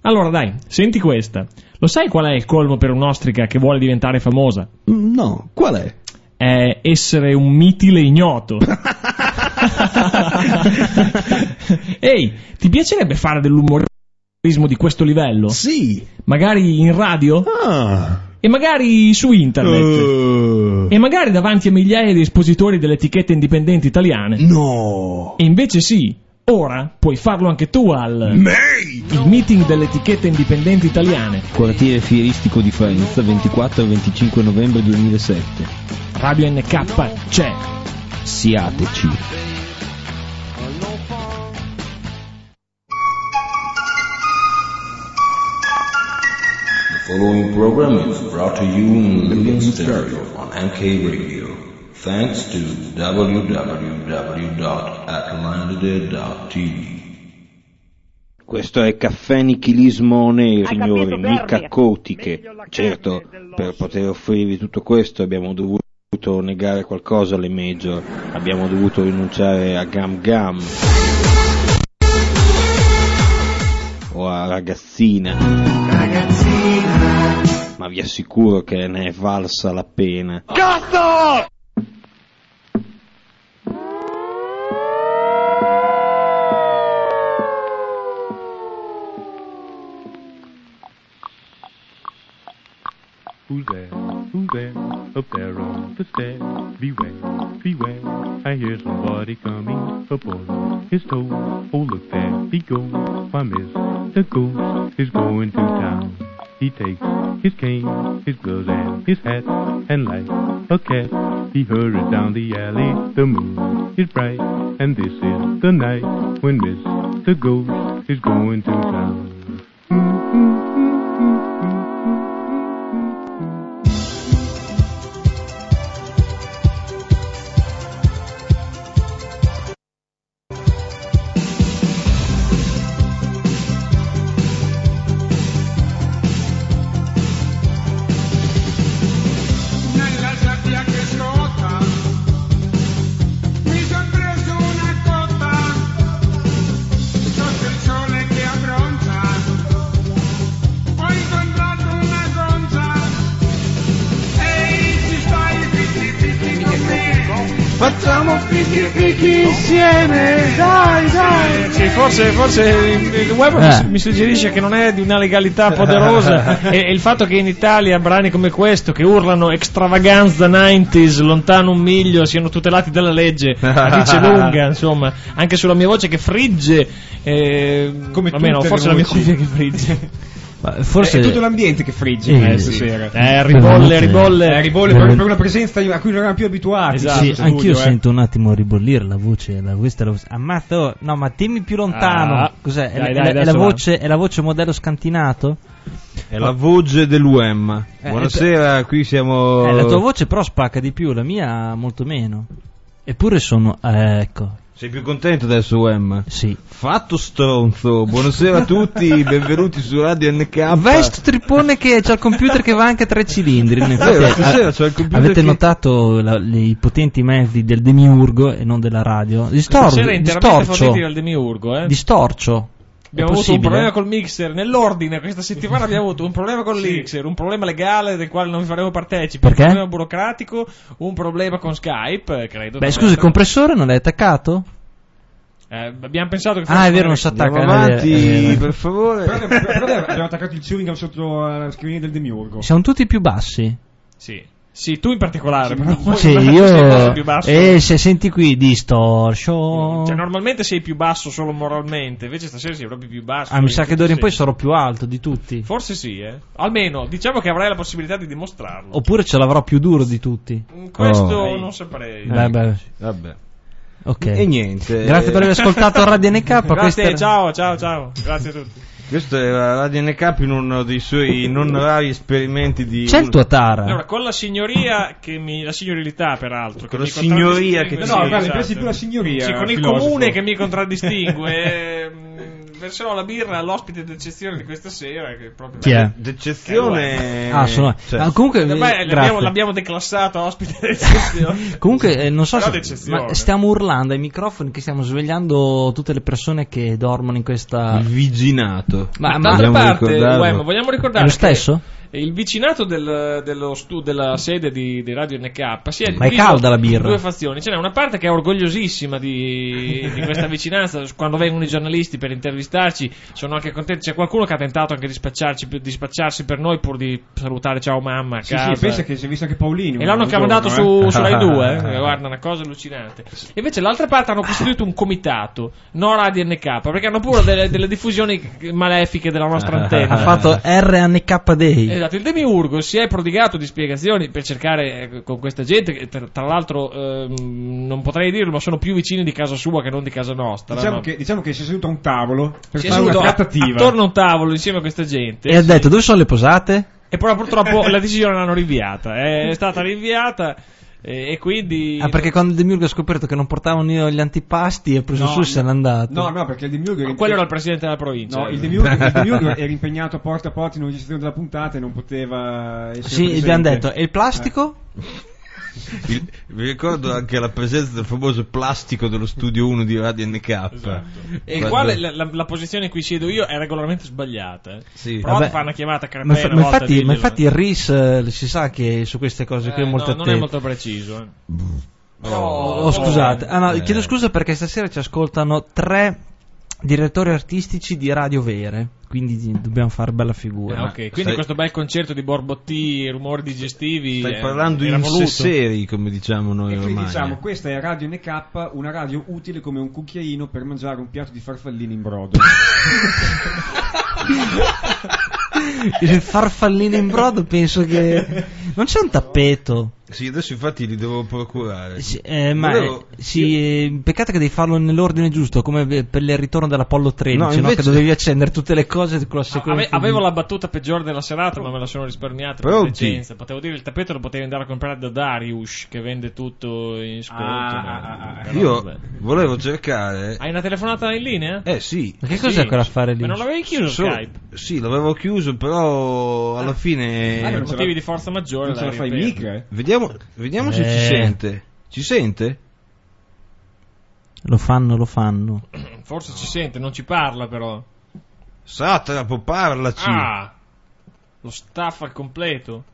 Allora dai, senti questa. Lo sai qual è il colmo per un'ostrica che vuole diventare famosa? No, qual è? È essere un mitile ignoto. Ehi, ti piacerebbe fare dell'umorismo di questo livello? Sì. Magari in radio? E magari su internet? E magari davanti a migliaia di espositori delle etichette indipendenti italiane? No. E invece sì, ora puoi farlo anche tu al il meeting delle etichette indipendenti italiane. Quartiere fieristico di Faenza, 24 e 25 novembre 2007. Radio NK c'è. Siateci. The following program is brought to you in living stereo on NK Radio, thanks to www.atlantide.tv. Questo è Caffè Nichilismo Nero, signori, mica cotiche. Certo, per poter offrirvi tutto questo abbiamo dovuto negare qualcosa alle major, abbiamo dovuto rinunciare a Gam Gam o a Ragazzina, ma vi assicuro che ne è valsa la pena. Cazzo! Who's there? Who's there? Up there on the stairs. Beware, beware. I hear somebody coming up on his toes. Oh, look there he goes. Why, Mr. Ghost is going to town. He takes his cane, his gloves and his hat, and like a cat, he hurries down the alley. The moon is bright, and this is the night when Mr. Ghost is going to town. Facciamo fichi insieme, dai. Sì, forse il web mi suggerisce che non è di una legalità poderosa e il fatto che in Italia brani come questo che urlano extravaganza 90s, lontano un miglio, siano tutelati dalla legge, la dice lunga, insomma, anche sulla mia voce che frigge, come almeno forse la mia cuffia che frigge. Forse è tutto l'ambiente che frigge stasera. Ribolle per una presenza a cui non eravamo più abituati. Esatto, sì, anch'io sento un attimo ribollire la voce, questa è la voce. Ammazza, no, ma timmi più lontano. Cos'è? È la voce modello scantinato? È la voce dell'UM. Buonasera, qui siamo. La tua voce però spacca di più, la mia molto meno. Eppure sono ecco. Sei più contento adesso, UM? Sì. Fatto stronzo. Buonasera a tutti, benvenuti su Radio NK. Vest tripone che c'ha il computer che va anche a 3 cilindri. Avete notato i potenti mezzi del demiurgo e non della radio? Stasera interamente forniti dal demiurgo, Distorcio. Abbiamo avuto un problema col mixer, nell'ordine questa settimana abbiamo avuto un problema col mixer, un problema legale del quale non vi faremo partecipi, perché? Un problema burocratico, un problema con Skype, credo. Beh, scusi, il compressore non l'hai attaccato? Abbiamo pensato che fosse è vero, non si attacca. Andiamo avanti, per favore. Però abbiamo attaccato il chewing sotto la scrivania del demiurgo. Siamo tutti più bassi? Sì, tu in particolare, però. Sì, io. Più basso. Se senti qui distortion. Cioè, normalmente sei più basso solo moralmente, invece stasera sei proprio più basso. Mi sa che d'ora in poi sarò più alto di tutti. Forse sì, Almeno, diciamo che avrai la possibilità di dimostrarlo. Oppure ce l'avrò più duro di tutti. Questo non saprei. Vabbè. Ok. E niente. Grazie per aver ascoltato Radio NK. Grazie, ciao. Grazie a tutti. Questo è Radio NK in uno dei suoi non rari esperimenti di. C'è il tuo Tara. Allora, con la signoria la signorilità, peraltro. Con la signoria che no, guarda, presi più la signoria. Sì, con il comune che mi contraddistingue. verserò la birra all'ospite d'eccezione di questa sera. Che proprio Chi è? D'eccezione. Sono. Cioè, Comunque, l'abbiamo declassato ospite d'eccezione. Comunque, non so Però se ma stiamo urlando ai microfoni che stiamo svegliando tutte le persone che dormono in questa. Il vicinato. Ma d'altra parte, vogliamo ricordare è lo stesso? Il vicinato della sede di Radio NK si è ma è calda la birra. Due fazioni. Ce n'è una parte che è orgogliosissima di questa vicinanza. Quando vengono i giornalisti per intervistarci sono anche contenti. C'è qualcuno che ha tentato anche di spacciarsi per noi pur di salutare ciao mamma a casa. Sì, pensa che si è visto anche Paolino. E l'hanno mandato su Rai 2. Guarda, una cosa allucinante. E invece l'altra parte hanno costituito un comitato, no Radio NK, perché hanno pure delle diffusioni malefiche della nostra antenna. Ha fatto RNK Day. Il Demiurgo si è prodigato di spiegazioni per cercare con questa gente che tra l'altro non potrei dirlo, ma sono più vicini di casa sua che non di casa nostra. Diciamo che si è seduto a un tavolo per si fare una trattativa attorno a un tavolo insieme a questa gente e ha detto dove sono le posate? E però purtroppo la decisione l'hanno rinviata, è stata rinviata. E quindi perché quando il Demiurgo ha scoperto che non portavano io gli antipasti, ha preso su e se n'è andato. No, perché il Demiurgo quello era il presidente della provincia. No, il Demiurgo era impegnato porta a porta in registrazione della puntata e non poteva essere presente. Abbiamo detto, e il plastico? Vi ricordo anche la presenza del famoso plastico dello studio 1 di Radio NK. Esatto. E qua la posizione in cui siedo io è regolarmente sbagliata. Sì. Però fa una chiamata crepena. Ma infatti il RIS si sa che su queste cose qui è molto attento. Non è molto preciso. Scusate. Chiedo scusa perché stasera ci ascoltano 3 direttori artistici di radio vere, quindi dobbiamo fare bella figura. Ok, quindi questo bel concerto di borbotti e rumori digestivi. Stai parlando in seri, come diciamo noi. E quindi ormai. diciamo, questa è Radio NK, una radio utile come un cucchiaino per mangiare un piatto di farfallini in brodo. Il farfallino in brodo, penso che non c'è un tappeto. Sì, adesso infatti li devo procurare. Peccato che devi farlo nell'ordine giusto, come per il ritorno dell'Apollo 13, invece... che dovevi accendere tutte le cose con la sequenza. Avevo la battuta peggiore della serata, ma me la sono risparmiata per decenza. Potevo dire il tappeto lo potevi andare a comprare da Darius, che vende tutto in sconto. Io volevo cercare. Hai una telefonata in linea? Sì. Ma che cos'è quell'affare lì? Ma non l'avevi chiuso Skype? Sì, l'avevo chiuso, però alla fine per motivi di forza maggiore non ce la fai mica. Vediamo se ci sente. Ci sente? Lo fanno. Forse ci sente, non ci parla però. Satrapo, parlaci. Lo staff al completo.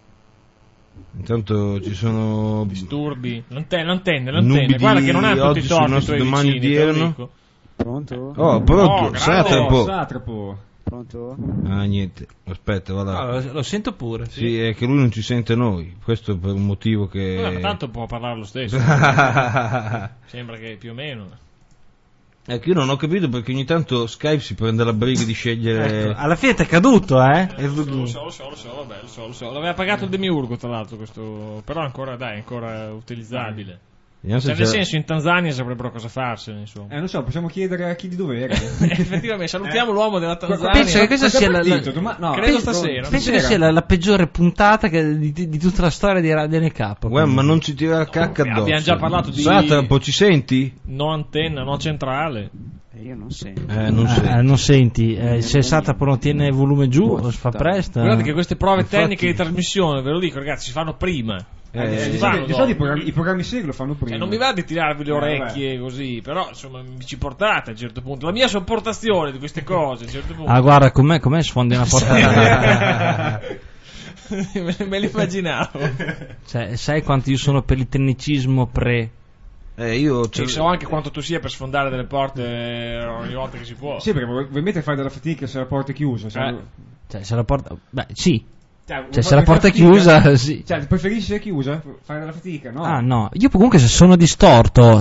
Intanto ci sono disturbi. L'antenne. Guarda che non ha tutti i torti i tuoi vicini, odierno. Pronto? Pronto. Satrapo. Pronto? Niente, aspetta, vada. Lo sento pure. Sì, è che lui non ci sente noi. Questo per un motivo che. Ma tanto può parlare lo stesso. Sembra che più o meno. Ecco, io non ho capito perché ogni tanto Skype si prende la briga di scegliere. Alla fine è caduto, Lo so. L'aveva pagato il Demiurgo, tra l'altro, questo. Però ancora utilizzabile. Nel senso, in Tanzania saprebbero cosa farsene, insomma. Non so, possiamo chiedere a chi di dovere. Effettivamente, salutiamo l'uomo della Tanzania. Penso che questa sia credo stasera. Penso che sia la peggiore puntata di tutta la storia di Radio NK. Ma non ci tira la cacca addosso. Abbiamo già parlato di Satrapo, ci senti? No antenna, no centrale. Io non sento. Non senti. Se Satrapo non tiene volume giù, si fa presto. Guardate che queste prove tecniche di trasmissione, ve lo dico ragazzi, si fanno prima. Di solito i programmi seri lo fanno prima. Non mi va di tirarvi le orecchie così, però insomma ci portate a un certo punto. La mia sopportazione di queste cose a un certo punto. Guarda com'è sfondi una porta. Me l'immaginavo. Cioè, sai quanto io sono per il tecnicismo Io so anche quanto tu sia per sfondare delle porte ogni volta che si può. Sì, perché ovviamente fai della fatica se la porta è chiusa. Cioè, se la porta. Beh, sì. Cioè, se la porta è chiusa, sì. Cioè, preferisci se è chiusa? Fare della fatica, no? No. Io comunque se sono distorto.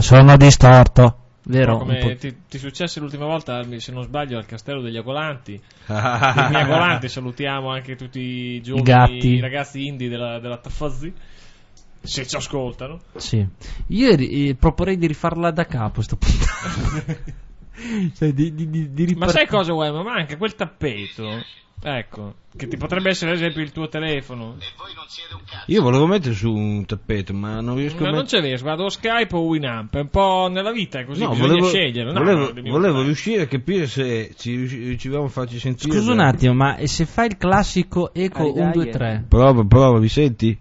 Vero? Come ti successe l'ultima volta, se non sbaglio, al Castello degli Agolanti. I miei Agolanti, salutiamo anche tutti i giovani, i ragazzi indie della Tafazzi. Se ci ascoltano. Sì. Io proporrei di rifarla da capo sta puntata. Cioè, di Ma sai cosa vuoi? Ma manca quel tappeto. Ecco, che ti potrebbe essere ad esempio il tuo telefono. Io volevo mettere su un tappeto, ma non riesco Ma non c'è riesco, guarda o Skype o Winamp. È un po' nella vita è così, No, bisogna scegliere. No, volevo riuscire a capire se ci riuscivamo a farci sentire. Scusa un attimo, ma se fai il classico Eco 1, 2, 3? Prova, mi senti?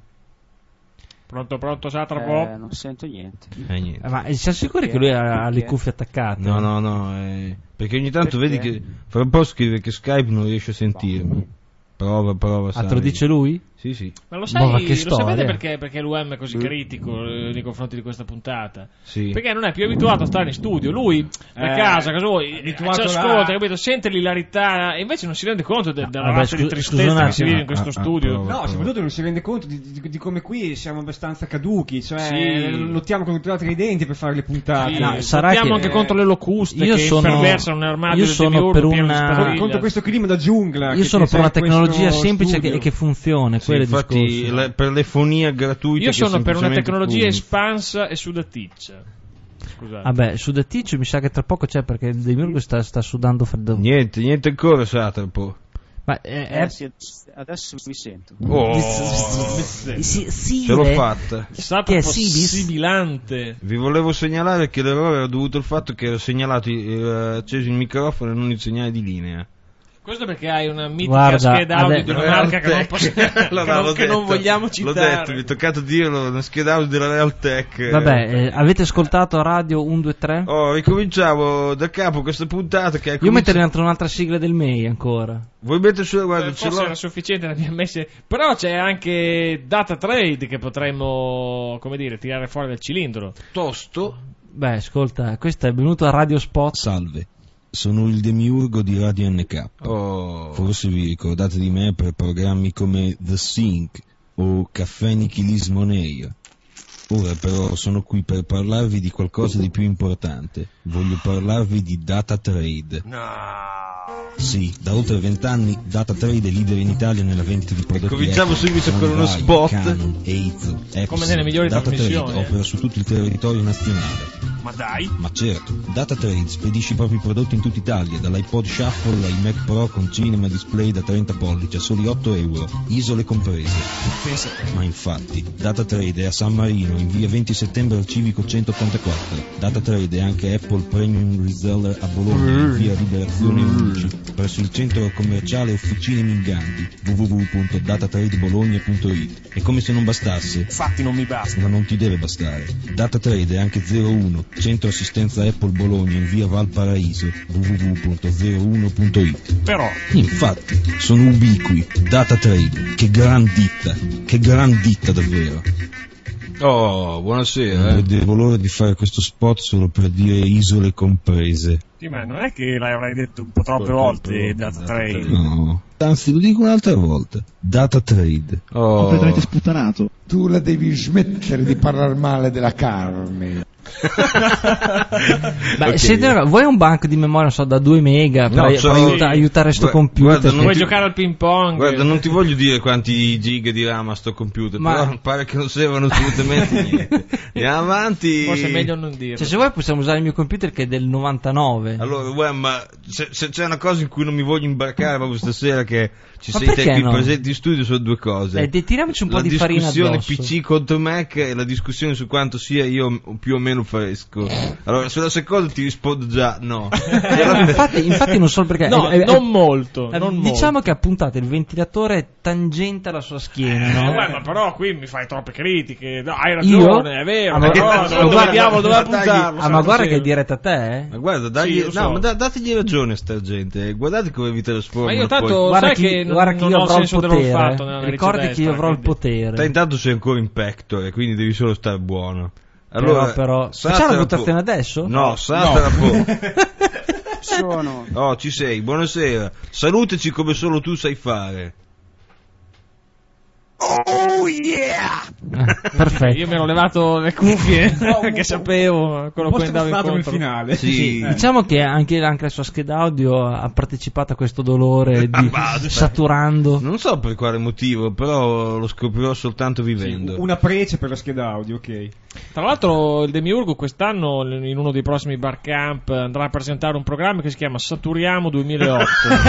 Pronto, Satrapo? Non sento niente. Niente. Ma siamo sicuri che lui ha le cuffie attaccate? No, perché ogni tanto vedi che fra un po' scrive che Skype non riesce a sentirmi. Prova. Ah, te lo dice lui? Sì. Ma lo Ma sai, che lo sapete storia. perché l'UM è così critico nei confronti di questa puntata? Sì. Perché non è più abituato a stare in studio. Lui da casa, cosa vuoi? Ci ascolta, capito? Sente l'ilarità e invece non si rende conto della razza di tristezza che si vive in questo studio. No, soprattutto non si rende conto di come qui siamo abbastanza caduchi, cioè Sì. lottiamo contro i altri denti per fare le puntate. Sì, No, sarà lottiamo che- anche contro le locuste Io che sono- imperversano un armadio io del sono demiurgo per pieno di una- spariglie. Contro questo clima da giungla. Io che sono c'è per una in tecnologia questo semplice studio. e che funziona, Sì, quello è il infatti discorso. per le fonia gratuite Io che sono per una semplicemente tecnologia punti. espansa e sudaticcia. Scusate. Vabbè, su The Teach mi sa che tra poco c'è perché il Demiurgo sta sudando freddo. Niente ancora, Satrapo. Ma Sì, adesso mi sento. Oh, sì, ce l'ho fatta. Stato che è possibilante. Vi volevo segnalare che l'errore era dovuto al fatto che ero segnalato acceso il microfono e non il segnale di linea. Questo perché hai una mitica Guarda, scheda audio ade- di una marca che non, L'ho che non detto, vogliamo L'ho citare. detto, mi è toccato dirlo, una scheda audio della Realtek. Vabbè, avete ascoltato Radio 1, 2, 3? Ricominciamo da capo questa puntata che è Io metterei un'altra sigla del MEI ancora. Vuoi mettere sulla guarda, ce Forse l'ho. era sufficiente, ne abbiamo messe. Però c'è anche Data Trade che potremmo, come dire, tirare fuori dal cilindro. Tosto. Beh, ascolta, questo è venuto a Radio Spot. Salve, sono il Demiurgo di Radio NK. Oh. Forse vi ricordate di me per programmi come The Sync o Caffè Nichilismo Neir. Ora però sono qui per parlarvi di qualcosa di più importante. Voglio parlarvi di Data Trade. Sì, da oltre 20 anni Data Trade è leader in Italia nella vendita di prodotti Cominciamo Apple, subito con uno Hyundai, spot. Canon, Eizo, Epson. Come nelle migliori Data trasmissioni, Trade opera su tutto il territorio nazionale. Ma dai. Ma certo, Data Trade spedisce i propri prodotti in tutta Italia, dall'iPod Shuffle ai Mac Pro con cinema display da 30 pollici a soli 8 euro, isole comprese. Ma infatti, Data Trade è a San Marino, in via 20 settembre al Civico 184. Data Trade è anche Apple Premium Reseller a Bologna, in via Liberazione 11, presso il centro commerciale Officine Mingandi, www.datatradebologna.it. E come se non bastasse, Infatti non mi basta. ma non ti deve bastare. Data Trade è anche 01, centro assistenza Apple Bologna in via Valparaíso, www.01.it. Però Infatti, sono ubiqui. Data Trade, che gran ditta davvero. Oh, buonasera. Non vedevo l'ora di fare questo spot solo per dire isole comprese. sì, ma non è che l'avrai detto un po' troppe volte Data Trade. No, anzi lo dico un'altra volta. Data Trade. Oh. Completamente sputtanato. Tu la devi smettere di parlare male della carne. Beh, Ok. senti, vuoi un banco di memoria, non so, da 2 mega per, No, per sono- aiutare sto Guarda, computer? non Vuoi ti- giocare al ping pong? Guarda, non ti voglio dire quanti giga di RAM ha sto computer, Ma- però pare che non servono assolutamente niente. Andiamo avanti. Forse è meglio non dirlo. Cioè, se vuoi possiamo usare il mio computer che è del 99. Allora, guarda, ma se c'è una cosa in cui non mi voglio imbarcare proprio stasera, che ci Ma siete perché qui no? presenti in studio, sono due cose. Tiriamoci un po' La di farina discussione addosso. PC contro Mac e la discussione su quanto sia io più o meno fresco. Allora, sulla seconda ti rispondo già no. infatti non so perché. No, non molto. Non diciamo che ha puntato il ventilatore tangente alla sua schiena, no? Ma però qui mi fai troppe critiche. No, hai ragione, Io? è vero. Ah, ma- però ma dove guarda- diavolo doveva ma dai, puntarlo? Ah, ma guarda che è stasera? diretta a te, eh? Ma guarda, dagli, Sì, lo so. no, ma dategli ragione a sta gente. Guardate come vi trasformano. Ma io tanto poi. Guarda sai che, che guarda non, che non io ho avrò il senso dell'olfatto potere. nella narice Ricordi che destra, io avrò il quindi- potere. Te intanto sei ancora in pectore, quindi devi solo stare buono. Allora, Però facciamo la Satrapo- votazione adesso? No, Satrapo. Sono. Oh, ci sei, buonasera. Salutaci come solo tu sai fare. Oh yeah! Perfetto. Io mi ero levato le cuffie perché sapevo quello che andavo nel incontro. finale. Sì. Diciamo che anche la sua scheda audio ha partecipato a questo dolore di saturando. Non so per quale motivo, però lo scoprirò soltanto vivendo. Una prece per la scheda audio, ok. Tra l'altro il Demiurgo quest'anno in uno dei prossimi bar camp andrà a presentare un programma che si chiama Saturiamo 2008.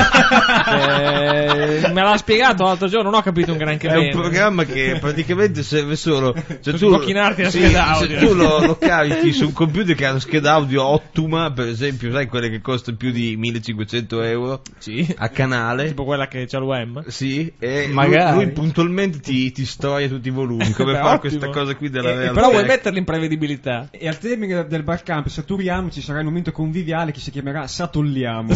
Me l'ha spiegato l'altro giorno, non ho capito un granché È bene. un programma che praticamente serve solo, cioè sbocchinarti la scheda audio. Se tu lo carichi su un computer che ha una scheda audio ottima, per esempio, sai quelle che costano più di 1500 euro Sì. a canale, Tipo quella che c'ha l'UM. sì, e Magari. lui puntualmente ti storia tutti i volumi, come Beh, fa ottimo. questa cosa qui della realtà. Però vuoi metterli in prevedibilità. E al termine del bar camp Saturiamo ci sarà il momento conviviale che si chiamerà Satolliamo.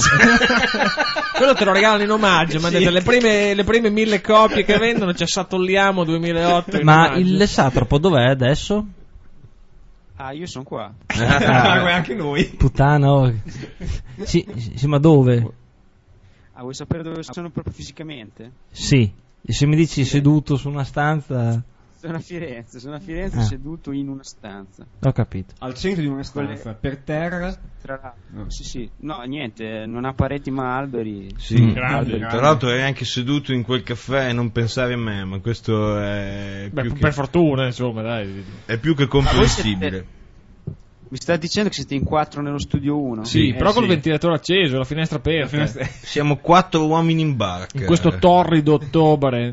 Quello te lo regalano in omaggio, ma le prime 1000 copie che vendono c'è Satolliamo 2008 in Ma omaggio. il satrapo dov'è adesso? Ah, io sono qua. Anche noi. Puttana, oh. Sì, ma dove? Ah, vuoi sapere dove sono proprio fisicamente? Sì, e se mi dici seduto su una stanza, Sono a Firenze Ah. seduto in una stanza. ho capito. Al centro di una stanza, per terra. Tra l'altro, sì. No, niente, non ha pareti ma alberi. Sì, Grande. tra l'altro eri anche seduto in quel caffè e non pensavi a me, ma questo è Beh, più, per fortuna, insomma, dai. è più che comprensibile. Mi sta dicendo che siete in 4 nello studio 1? Sì, però col sì. ventilatore acceso, la finestra aperta. Siamo 4 uomini in barca. In questo torrido ottobre.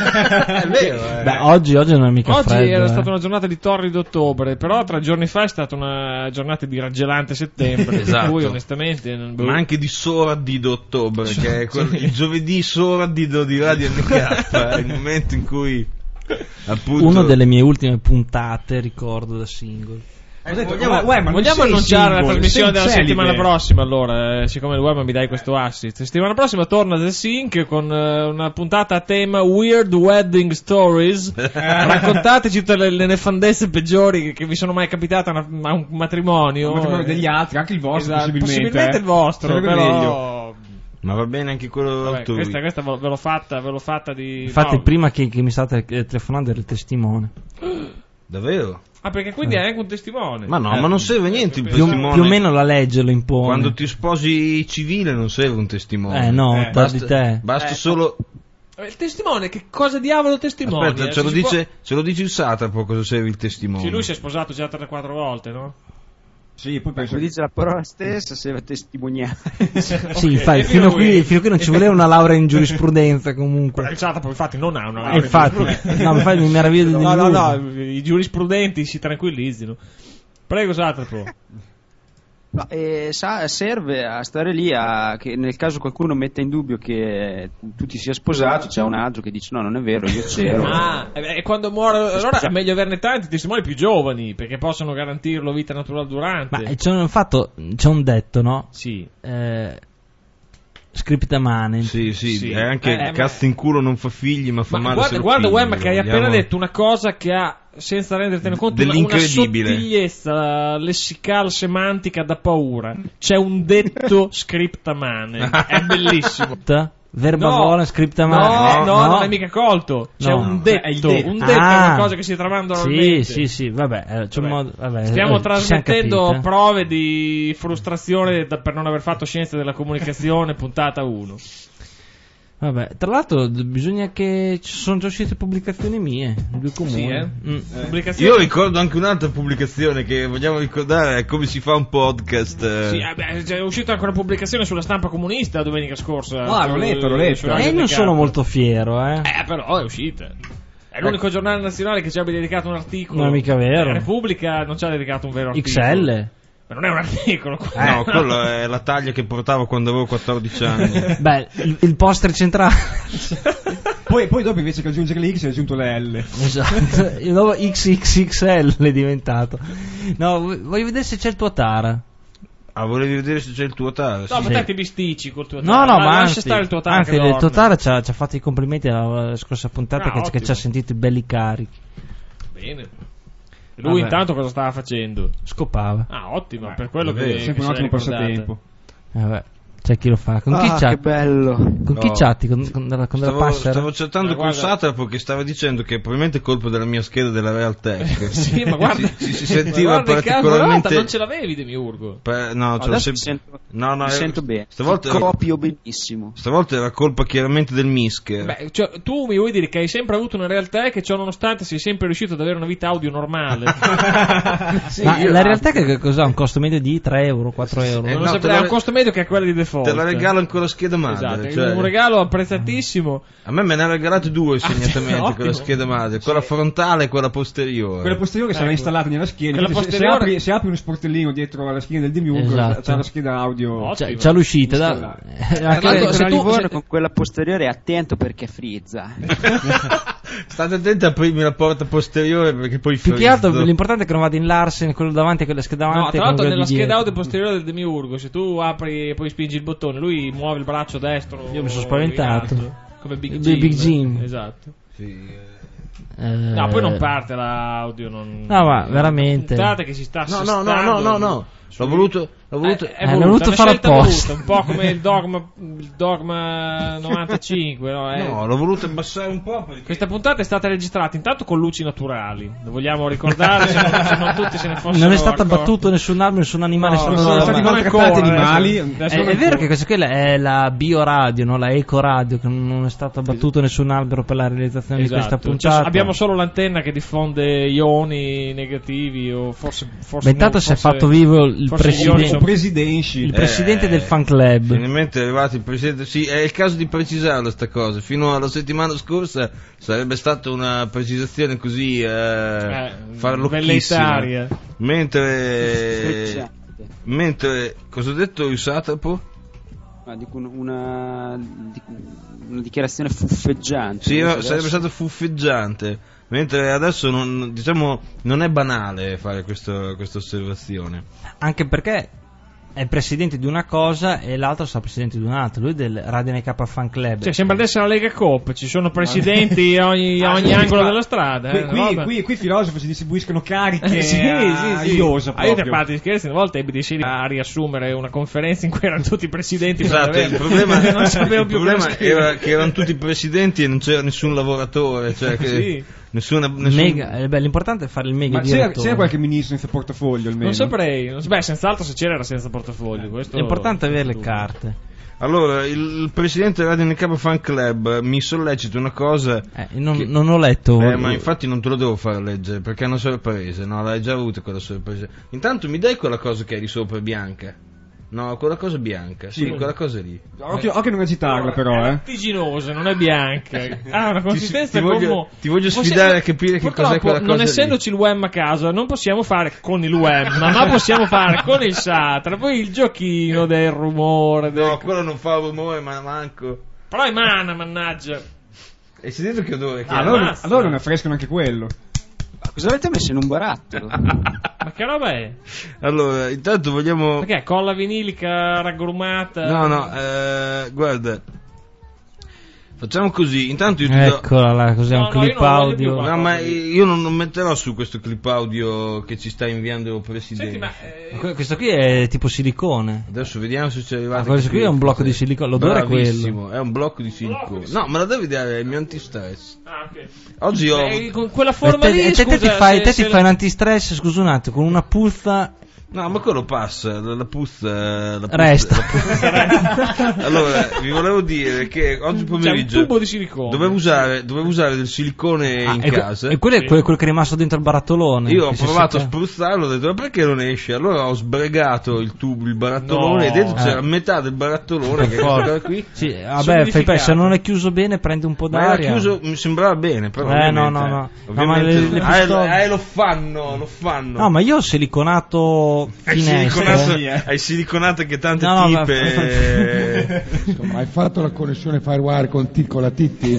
È vero, Beh, oggi non è mica Oggi freddo. era stata una giornata di torrido ottobre, però 3 giorni fa è stata una giornata di raggelante settembre. Esatto. Per cui onestamente ma anche di sordido ottobre, che è il giovedì sordido di Radio NK, è il momento in cui appunto Una delle mie ultime puntate, ricordo, da single. vogliamo annunciare la trasmissione della settimana prossima, allora, siccome il web mi dai questo assist. Settimana prossima torna The Sync con una puntata a tema Weird Wedding Stories. Raccontateci tutte le nefandezze peggiori che vi sono mai capitate a un matrimonio. Degli altri, anche il vostro, Esatto, possibilmente il vostro, sarebbe però meglio. ma va bene anche quello vabbè, altrui. questa ve l'ho fatta di Infatti, no. prima che mi state telefonando era il testimone. Davvero? Ah, perché quindi è anche un testimone. Ma no, ma non serve niente il Più testimone. o meno la legge lo impone. Quando ti sposi civile non serve un testimone. No, da di te. Basta solo. Il testimone, che cosa diavolo testimonia? Aspetta, ce lo dice il satrapo cosa serve il testimone. Sì, lui si è sposato già 3-4 volte, no? Sì, poi penso Come dice la parola stessa, serve a testimoniare. Sì, infatti, fino a qui non ci voleva una laurea in giurisprudenza comunque. Il satrapo infatti non ha una laurea. Infatti, no, infatti mi meraviglio di No, i giurisprudenti si tranquillizzino. Prego, satrapo. No, serve a stare lì che nel caso qualcuno metta in dubbio che tu ti sia sposato, c'è un altro che dice no, non è vero, io c'ero. E quando muore, allora è meglio averne tanti testimoni più giovani, perché possono garantirlo vita naturale durante. Ma c'è un detto, no? Sì. Scripta manem. Sì, è anche cazzo in culo non fa figli, ma fa male se lo guarda piglio. Wem, che hai appena detto una cosa che ha, senza rendertene conto, una sottigliezza lessicale semantica da paura. C'è un detto scripta manem. È bellissimo. Verba vola, scripta manem. No, non è mica colto. C'è un detto. Un detto è una cosa che si tramanda normalmente. Sì, vabbè. Stiamo trasmettendo prove di frustrazione per non aver fatto scienza della comunicazione, puntata 1. Vabbè, tra l'altro bisogna che ci sono già uscite pubblicazioni mie, due comuni. Sì, Io ricordo anche un'altra pubblicazione che vogliamo ricordare, è come si fa un podcast. Sì, è uscita anche una pubblicazione sulla Stampa Comunista domenica scorsa. L'ho letto. E non sono molto fiero, però è uscita. È l'unico giornale nazionale che ci abbia dedicato un articolo. Non è mica vero. La Repubblica non ci ha dedicato un vero articolo. XL? Ma non è un articolo. No, quello è la taglia che portavo quando avevo 14 anni. Beh, il poster centrale. poi dopo invece che aggiungere le X hai aggiunto le L. Esatto. Il nuovo XXXL è diventato. No, voglio vedere se c'è il tuo Tara. Ah, volevi vedere se c'è il tuo Tara? No, ma te ti bisticci col tuo Tara. No, ma lascia stare il tuo Tara. Anzi, il tuo Tara ci ha fatto i complimenti alla scorsa puntata che ci ha sentito belli carichi. Bene. Lui intanto cosa stava facendo? Scopava. Ah, ottimo, per quello che sempre un ottimo passatempo. Vabbè. C'è chi lo fa. Con chi chatti? Che bello. Con chi chatti? Con della Passera? Stavo chattando con Satrapo che stava dicendo che probabilmente è colpa della mia scheda della Realtek. Sì, ma guarda, si sentiva particolarmente. Non ce l'avevi, Demiurgo? No, ce l'ho sempre. Mi sento bene. Stavolta copio benissimo. Stavolta era colpa chiaramente del Mischer. Beh, cioè, tu mi vuoi dire che hai sempre avuto una Realtek e ciò nonostante sei sempre riuscito ad avere una vita audio normale? Sì, ma la Realtek che cos'ha? Un costo medio di 3 euro, 4 euro? Non ha un costo medio che è quello di default. Te la regalo ancora la scheda madre. Esatto, cioè, un regalo apprezzatissimo. A me ne ha regalate 2 segnatamente con la scheda madre, quella frontale e quella posteriore. Quella posteriore sarà installata nella scheda. Se apri uno sportellino dietro alla scheda del Demiurgo, esatto. C'è la scheda audio. C'è l'uscita. Se tu con quella posteriore attento perché frizza. State attenti a aprirmi la porta posteriore perché poi più che altro l'importante è che non vada in Larsen quello davanti e quella scheda davanti. No, tra l'altro nella scheda audio posteriore del Demiurgo, se tu apri e poi spingi il bottone, lui muove il braccio destro. Io mi sono spaventato. Come Big Jim. Esatto. Sì. No, poi non parte l'audio. No, ma veramente. Che si sta No. L'ho voluto fare apposta. Un po' come il Dogma 95. No, l'ho voluto abbassare un po'. Perché... Questa puntata è stata registrata intanto con luci naturali. Lo vogliamo ricordare se non tutti se ne fossero. Non è stato abbattuto nessun albero, nessun animale. Sono stati maltrattati animali. È vero che questa è la bioradio, no? La ecoradio, che non è stato abbattuto nessun albero per la realizzazione di questa puntata. Cioè, abbiamo solo l'antenna che diffonde ioni negativi o forse. Ma intanto si è fatto vivo il presidente del fan club. Finalmente è arrivato il presidente. Sì, è il caso di precisarlo sta cosa. Fino alla settimana scorsa sarebbe stata una precisazione così farlocchissima. Mentre cosa ho detto il Satrapo? Dico una dichiarazione fuffeggiante. Sì, sarebbe stato fuffeggiante. Mentre adesso non è banale fare questa osservazione. Anche perché è presidente di una cosa e l'altro sarà presidente di un'altra. Lui è del Radio NK Fan Club. Cioè, sembra adesso la Lega Coop, ci sono presidenti a ogni angolo della strada. Qui i filosofi si distribuiscono cariche sì. Iosa proprio. Io, a parte di scherzi, una volta ebbi a riassumere una conferenza in cui erano tutti i presidenti. Esatto, il problema era che erano tutti presidenti e non c'era nessun lavoratore. Cioè che sì. Mega, l'importante è fare il mega direttore. C'era qualche ministro senza portafoglio almeno? Non saprei. Beh, senz'altro se c'era era senza portafoglio. L'importante è avere le carte. Allora, il presidente del Radio NK Fan Club mi sollecita una cosa. Non ho letto. Ma infatti non te lo devo fare leggere perché è una sorpresa. No, l'hai già avuta quella sorpresa. Intanto mi dai quella cosa che è di sopra bianca? No, quella cosa bianca. Sì, quella cosa lì. Occhio non agitarla però, È lattiginosa, non è bianca. Ha una consistenza ti voglio sfidare a capire che cos'è quella cosa. Non essendoci il WEM a caso, non possiamo fare con il WEM, ma possiamo fare con il Satra. Poi il giochino del rumore. No, quello non fa rumore, ma manco. Però è mana, mannaggia. E si dentro che odore? Allora non affrescano anche quello. Cosa avete messo in un barattolo? Ma che roba è? Allora, intanto vogliamo... Perché? Colla vinilica raggrumata? No, guarda. Facciamo così, intanto io ti Eccola là, cos'è un clip audio? No, ma io non metterò su questo clip audio che ci sta inviando il presidente. Senti, ma questo qui è tipo silicone. Adesso vediamo se ci è arrivato. Questo qui è un blocco di silicone, l'odore è quello. È un blocco di silicone. No, me la devi dare, è il mio antistress. Ah, ok. Oggi ho con quella forma lì, te ti fai un antistress, scusa un attimo, con una puzza. No, ma quello passa, la puzza resta. Allora, vi volevo dire che oggi pomeriggio c'è un tubo di silicone. Dovevo usare del silicone in casa. E quello è quello che è rimasto dentro il barattolone. Io ho provato a spruzzarlo, ho detto, ma perché non esce? Allora ho sbregato il barattolone e dentro c'era metà del barattolone che era qui. Sì, vabbè, se non è chiuso bene prende un po' d'aria. Ma era chiuso, mi sembrava bene, però no. Ovviamente, lo fanno. No, ma io ho siliconato hai siliconato che tante tipe. Insomma, hai fatto la connessione Firewire con la Titti?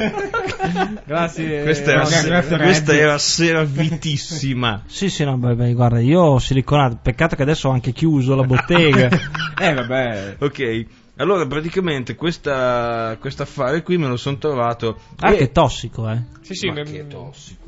Grazie. Questa era seravitissima. Sì, no, beh, guarda, io ho siliconato. Peccato che adesso ho anche chiuso la bottega. Vabbè. Ok. Allora, praticamente questo affare qui me lo sono trovato. Che è tossico, Sì, ma che è tossico.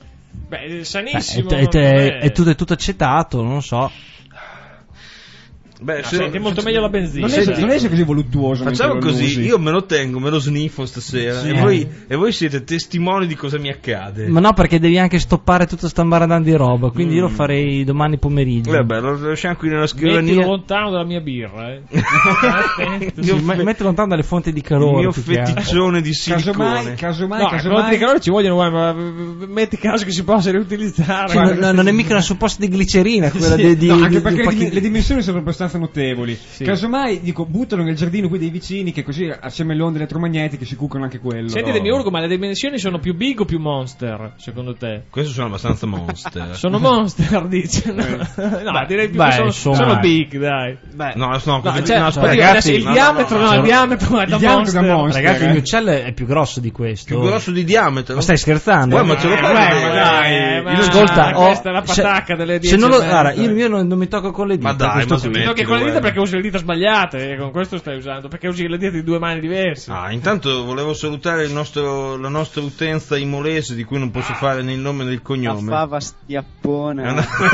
Beh, sanissimo. È tutto acetato, non so. Beh, senti molto meglio la benzina. Non è così voluttuoso. Facciamo così, io me lo tengo, me lo sniffo stasera e voi siete testimoni di cosa mi accade. Ma no, perché devi anche stoppare tutta sta maradana di roba, quindi io lo farei domani pomeriggio. Vabbè, lo lasciamo qui nella scrivania. Mettilo lontano dalla mia birra, mettilo lontano dalle fonti di calore. Il mio feticcione di silicone. Casomai fonti di calore ci vogliono, ma metti caso che si possa riutilizzare. Non è mica una supposta di glicerina quella anche perché le dimensioni sono abbastanza notevoli. Casomai dico, buttalo nel giardino qui dei vicini, che così assieme alle onde elettromagnetiche si cuccano anche quello. Senti, Demiurgo, ma le dimensioni sono più big o più monster, secondo te? Questi sono abbastanza monster. Sono monster, dice. No, direi più che sono big, dai. Ragazzi, il diametro è da monster. Ragazzi, il mio uccello è più grosso di questo. Più grosso di diametro? Ma stai scherzando? Ma ce lo fai? Ascolta, questa è la patacca delle 10. Io non mi tocco con le dita. Ma dai, che con le dita perché usi le dita sbagliate, con questo stai usando, perché usi le dita di 2 mani diverse. Intanto volevo salutare la nostra utenza imolese, di cui non posso fare né il nome né il cognome. La fava stiappona.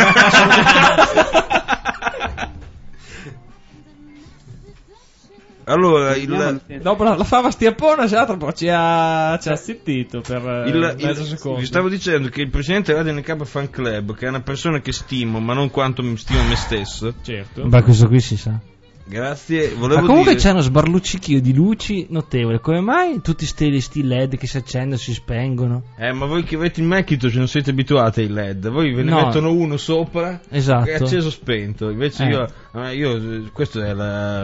Allora, dopo la fava stiappona ci ha zittito per mezzo secondo. Vi stavo dicendo che il presidente Radio NK Fan Club, che è una persona che stimo, ma non quanto mi stimo me stesso. Certo. Beh, questo qui si sa. Grazie. Ma comunque c'è uno sbarluccichio di luci notevole. Come mai tutti sti LED che si accendono, si spengono? Ma voi che avete il Macintosh non siete abituati ai LED. Voi ve ne mettono uno sopra, esatto, è acceso spento. Invece io questo è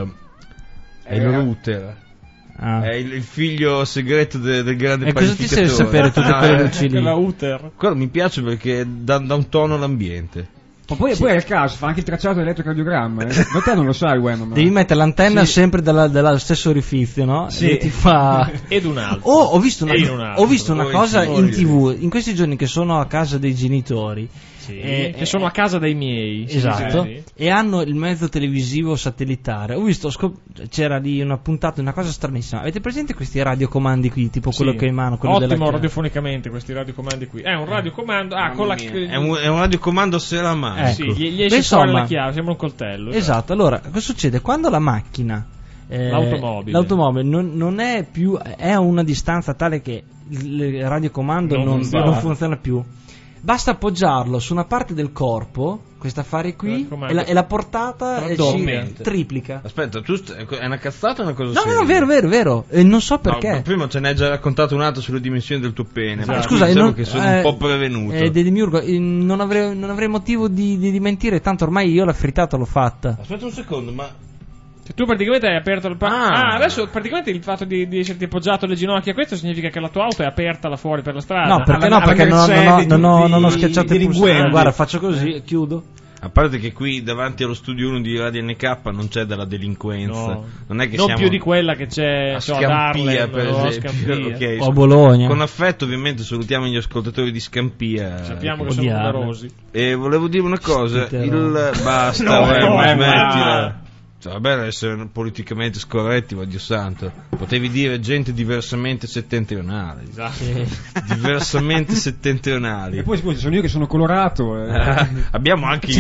il router. È il figlio segreto del grande panificatore. E cosa ti serve sapere tutte quelle luci lì? Router. Quello mi piace perché dà un tono all'ambiente. Ma poi è il caso, fa anche il tracciato dell'elettrocardiogramma. Ma te non lo sai, Wem. Devi mettere l'antenna sempre dello stesso orifizio, no? Sì. E ti fa. Ed un altro. Ho visto una cosa in TV in questi giorni che sono a casa dei genitori. Che sono a casa dei miei. Esatto. E hanno il mezzo televisivo satellitare. Ho visto, c'era lì una puntata, una cosa stranissima. Avete presente questi radiocomandi qui, tipo quello che ho in mano? Ottimo radiofonicamente questi radiocomandi qui. È un radiocomando. È un radiocomando se la mano. Sì, gli esce fuori la chiave, sembra un coltello. Esatto, allora, cosa succede? Quando la macchina, l'automobile non è più, è a una distanza tale che il radiocomando non funziona più, basta appoggiarlo su una parte del corpo, questo affare qui, e la portata si triplica. Aspetta, è una cazzata o una cosa seria? No, vero, e non so perché. No, prima ce ne hai già raccontato un altro sulle dimensioni del tuo pene. Esatto. Scusa, che sono un po' prevenuto. Demiurgo, non avrei motivo di mentire, tanto ormai io la frittata l'ho fatta. Aspetta un secondo, ma tu praticamente hai aperto il adesso praticamente il fatto di esserti appoggiato le ginocchia a questo significa che la tua auto è aperta là fuori per la strada. No, perché non ho schiacciato il pulsante. Guarda, faccio così, chiudo. A parte che qui davanti allo studio 1 di Radio NK non c'è della delinquenza. No. Non è che non più di quella che c'è a Scampia, per esempio. Okay, o a Bologna. Con affetto ovviamente salutiamo gli ascoltatori di Scampia. Sappiamo che sono numerosi. E volevo dire una cosa, basta, smettila. Cioè, va bene essere politicamente scorretti, ma Dio santo, potevi dire gente diversamente settentrionale. Esatto. Diversamente settentrionali. E poi sono io che sono colorato. Abbiamo anche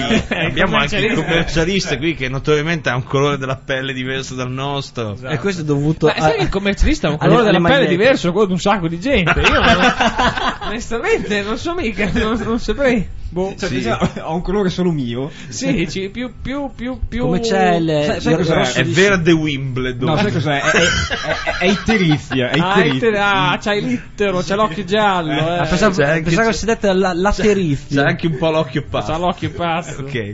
il commercialista qui che notoriamente ha un colore della pelle diverso dal nostro. Esatto. E questo è dovuto sai che il commercialista ha un colore della pelle diverso da quello di un sacco di gente. Io onestamente non so mica, non saprei. Ho un colore solo mio. Sì, più come c'è sai cos'è? È verde Wimbledon. No, sai cos'è? È iterizia. C'hai l'ittero, c'è l'occhio giallo. Pensavo che si dette l'aterizia. C'è anche un po' l'occhio pazzo. C'ha l'occhio pazzo. Ok.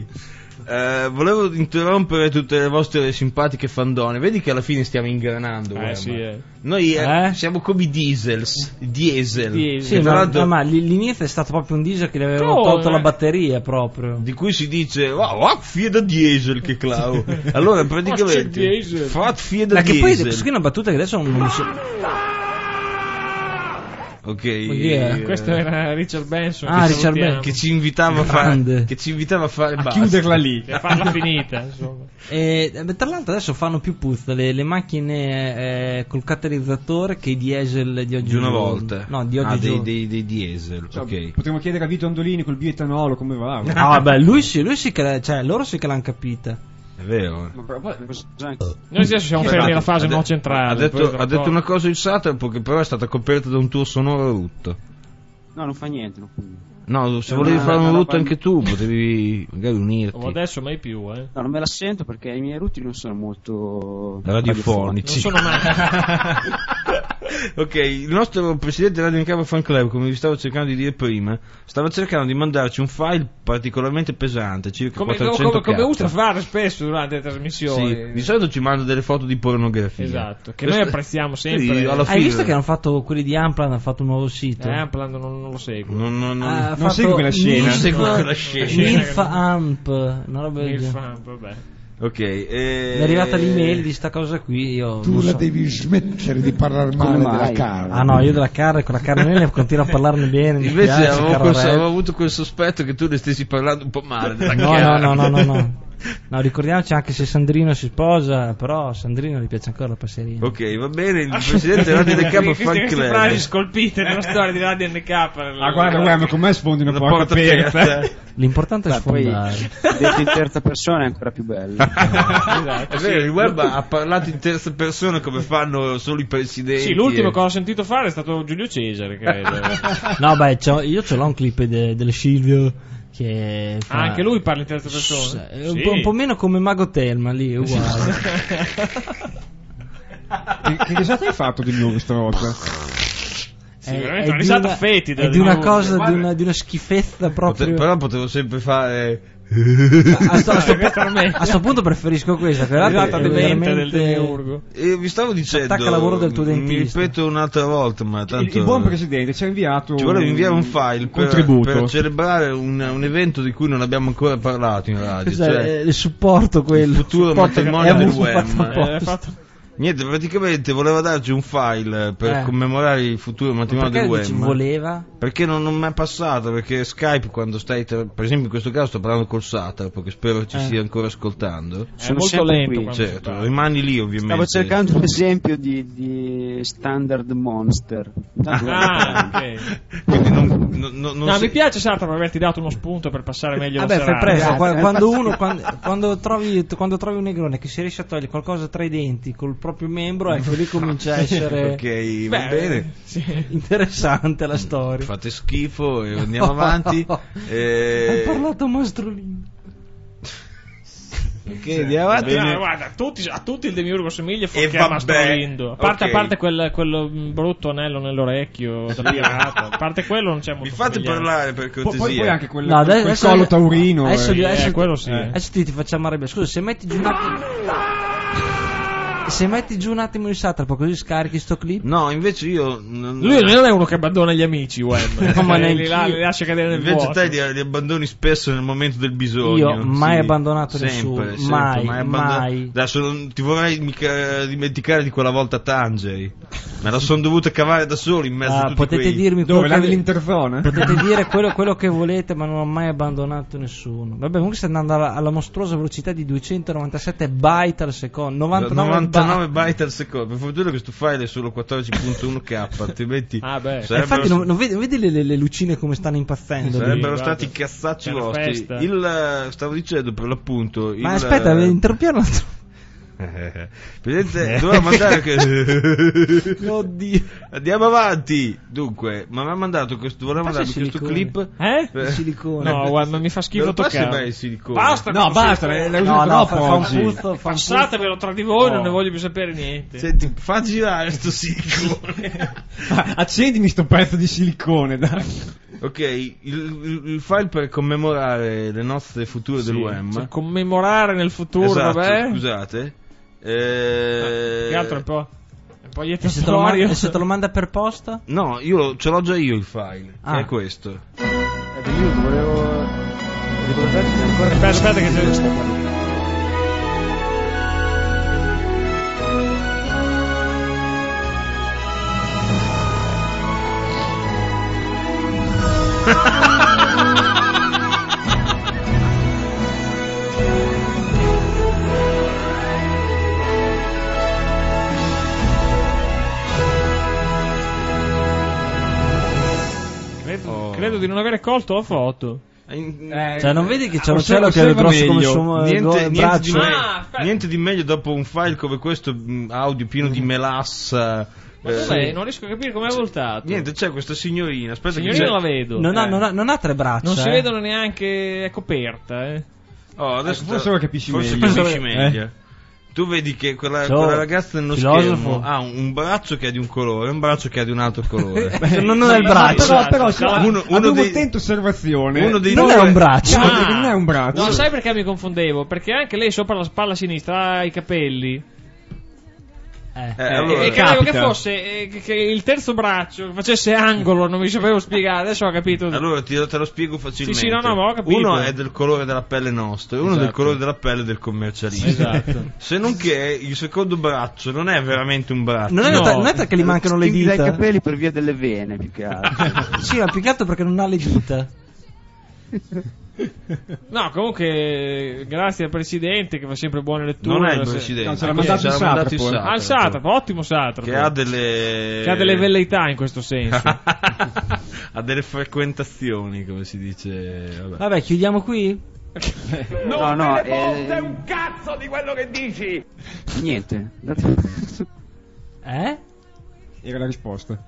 Volevo interrompere tutte le vostre simpatiche fandone. Vedi che alla fine stiamo ingranando. Noi siamo come i diesel. Sì, ma l'inizio è stato proprio un diesel che le avevano tolto la batteria proprio. Di cui si dice fie da diesel che clau. Allora praticamente fie da diesel. Che poi questa è una battuta che adesso non so. Ok, questo era Richard Benson che ci invitava a fare a chiuderla lì, a farla finita, insomma. Tra l'altro adesso fanno più puzza le macchine col catalizzatore che i diesel di oggi. Di una volta. No, di oggi. Dei diesel. Ok. Potremmo chiedere a Vito Andolini col bioetanolo come va. Vabbè, lui sì che loro sì che l'hanno capita. È vero. Noi adesso siamo fermi alla fase no centrale. Ha detto una cosa il Satrapo che però è stata coperta da un tuo sonoro rutto. No, non fa niente. No, se volevi fare un rutto anche tu, potevi magari unirti. Adesso mai più, No, non me la sento perché i miei rutti non sono molto radiofonici. Non sono mai. Ok, il nostro presidente Radio Nicaba Fan Club, come vi stavo cercando di dire prima, stava cercando di mandarci un file particolarmente pesante, circa 400 come usa fare spesso durante le trasmissioni. Sì, di solito ci manda delle foto di pornografia. Esatto, che noi apprezziamo sempre. Sì, alla fine... Hai visto che hanno fatto quelli di Ampland, hanno fatto un nuovo sito? Ampland non lo seguo. Non segui quella scena. Non seguo quella scena. Milf Amp, una roba del genere. Vabbè. Ok, mi è arrivata l'email di sta cosa qui. Io tu la devi smettere di parlare male della Carla. Ah no, io della Carla, con la Carla continuo a parlarne bene. Invece avevo avuto quel sospetto che tu ne stessi parlando un po' male della Carla. No. No, ricordiamoci anche se Sandrino si sposa, però a Sandrino gli piace ancora la passerina. Ok, va bene, il presidente Radio NK Fan Club. Frasi scolpite nella storia di Radio NK. Guarda, con me sfondi una porta aperta. L'importante è sfondare. Detto in terza persona è ancora più bello. Esatto, è vero, il web ha parlato in terza persona come fanno solo i presidenti. Sì, l'ultimo che ho sentito fare è stato Giulio Cesare, credo. No, beh, io ce l'ho un clip delle Silvio. Che fa... anche lui parla in terza persona. Un po' meno come Mago Telma, lì è uguale. Che risata hai fatto di nuovo stavolta? Sì, veramente una risata fetida. È di una cosa, di una schifezza proprio. Però potevo sempre fare... a sto punto preferisco questa, che risata demente del demiurgo. Vi stavo dicendo, attacca lavoro del tuo dentista. Mi ripeto un'altra volta, ma tanto il buon presidente ci ha inviato ci voleva inviare un file per celebrare un evento di cui non abbiamo ancora parlato in radio, cioè il supporto, quello il futuro matrimonio del web. Niente, praticamente voleva darci un file per commemorare il futuro matrimonio del web. Voleva? Perché non mi è passato, perché Skype quando stai, per esempio in questo caso sto parlando col Satrapo, che spero ci stia ancora ascoltando. Sono molto lento. Certo, rimani lì ovviamente. Stavo cercando un esempio di standard monster. Ok. Quindi non mi piace Satrapo averti dato uno spunto per passare meglio la serata. Fai presto, quando trovi un negrone che si riesce a togliere qualcosa tra i denti col proprio membro, ecco lì comincia a essere ok, va bene, sì. Interessante la storia. Fate schifo e andiamo avanti. Hai parlato Mastrolino. Ok, andiamo avanti. Guarda, a tutti il demiurgo somiglia fuorché a Mastrolindo. A parte quello brutto anello nell'orecchio da pirata. A parte quello non c'è molto. Mi fate parlare per cortesia. Poi anche quel collo taurino. Adesso quello sì. Adesso ti facciamo arrabbiare. Scusa, se metti giù un attimo. Se metti giù un attimo il Satrapo così scarichi sto clip. No, invece io lui non è uno che abbandona gli amici web. Ma li lascia cadere nel invece vuoto. te li abbandoni spesso nel momento del bisogno. Io mai abbandonato sempre, nessuno. Mai. Adesso non ti vorrei mica dimenticare di quella volta Tangeri. Me la sono dovuta cavare da solo in mezzo a tutti potete dirmi dove lavi l'interzona? Potete dire quello che volete, ma non ho mai abbandonato nessuno. Vabbè, comunque stai andando alla mostruosa velocità di 297 byte al secondo. 99 byte al secondo. Per fortuna questo file è solo 14.1k, altrimenti infatti non vedi le lucine come stanno impazzendo. Sarebbero stati cazzacci vostri. Stavo dicendo per l'appunto. Ma aspetta, interrompiamo. Presidente, doveva mandare oddio, andiamo avanti. Dunque, ma mi ha mandato questo, voleva mandarmi questo clip per silicone. No, guarda, mi fa schifo toccare. Il silicone. Basta, fa un puzzo, passatevelo tra di voi, non ne voglio più sapere niente. Senti, fa girare sto silicone. Accendimi sto pezzo di silicone, dai. Ok, il file per commemorare le nostre future del web. Cioè, commemorare nel futuro, esatto, scusate. Che altro è un po'. E se te lo manda per posta? No, ce l'ho già io il file, che è questo. Io volevo aspetta che credo di non avere colto la foto. Cioè, non vedi che c'è un uccello che è grosso come il suo braccio? Niente di meglio dopo un file come questo, audio pieno di melassa. Ma dov'è? Non riesco a capire com'è voltato. Niente, c'è questa signorina. Aspetta, signorina la vedo. Non ha 3 braccia. Non si vedono neanche. È coperta, Oh, adesso forse lo capisci meglio. Tu vedi che quella ragazza nello schermo ha un braccio che è di un colore e un braccio che è di un altro colore. non è il braccio. Però uno dei attenta osservazione. Uno dei non due è un braccio. Non è un braccio. No, sai perché mi confondevo? Perché anche lei sopra la spalla sinistra ha i capelli. Allora, e credevo che fosse che il terzo braccio facesse angolo, non mi sapevo spiegare, adesso ho capito. Allora te lo spiego facilmente. Sì, no, ho capito. Uno è del colore della pelle nostra e uno del colore della pelle del commercialista. Esatto. Se non che il secondo braccio non è veramente un braccio. Non è perché gli mancano le dita. Dai capelli per via delle vene, più che altro. Sì, ma più che altro perché non ha le dita. No, comunque grazie al presidente che fa sempre buone letture. Non è il presidente, no, ce l'ha mandato il satrapo. Il satrapo, ottimo satrapo. Che ha delle velleità in questo senso. Ha delle frequentazioni, come si dice. Vabbè, chiudiamo qui? Non me ne fotte un cazzo di quello che dici. Niente. Era la risposta.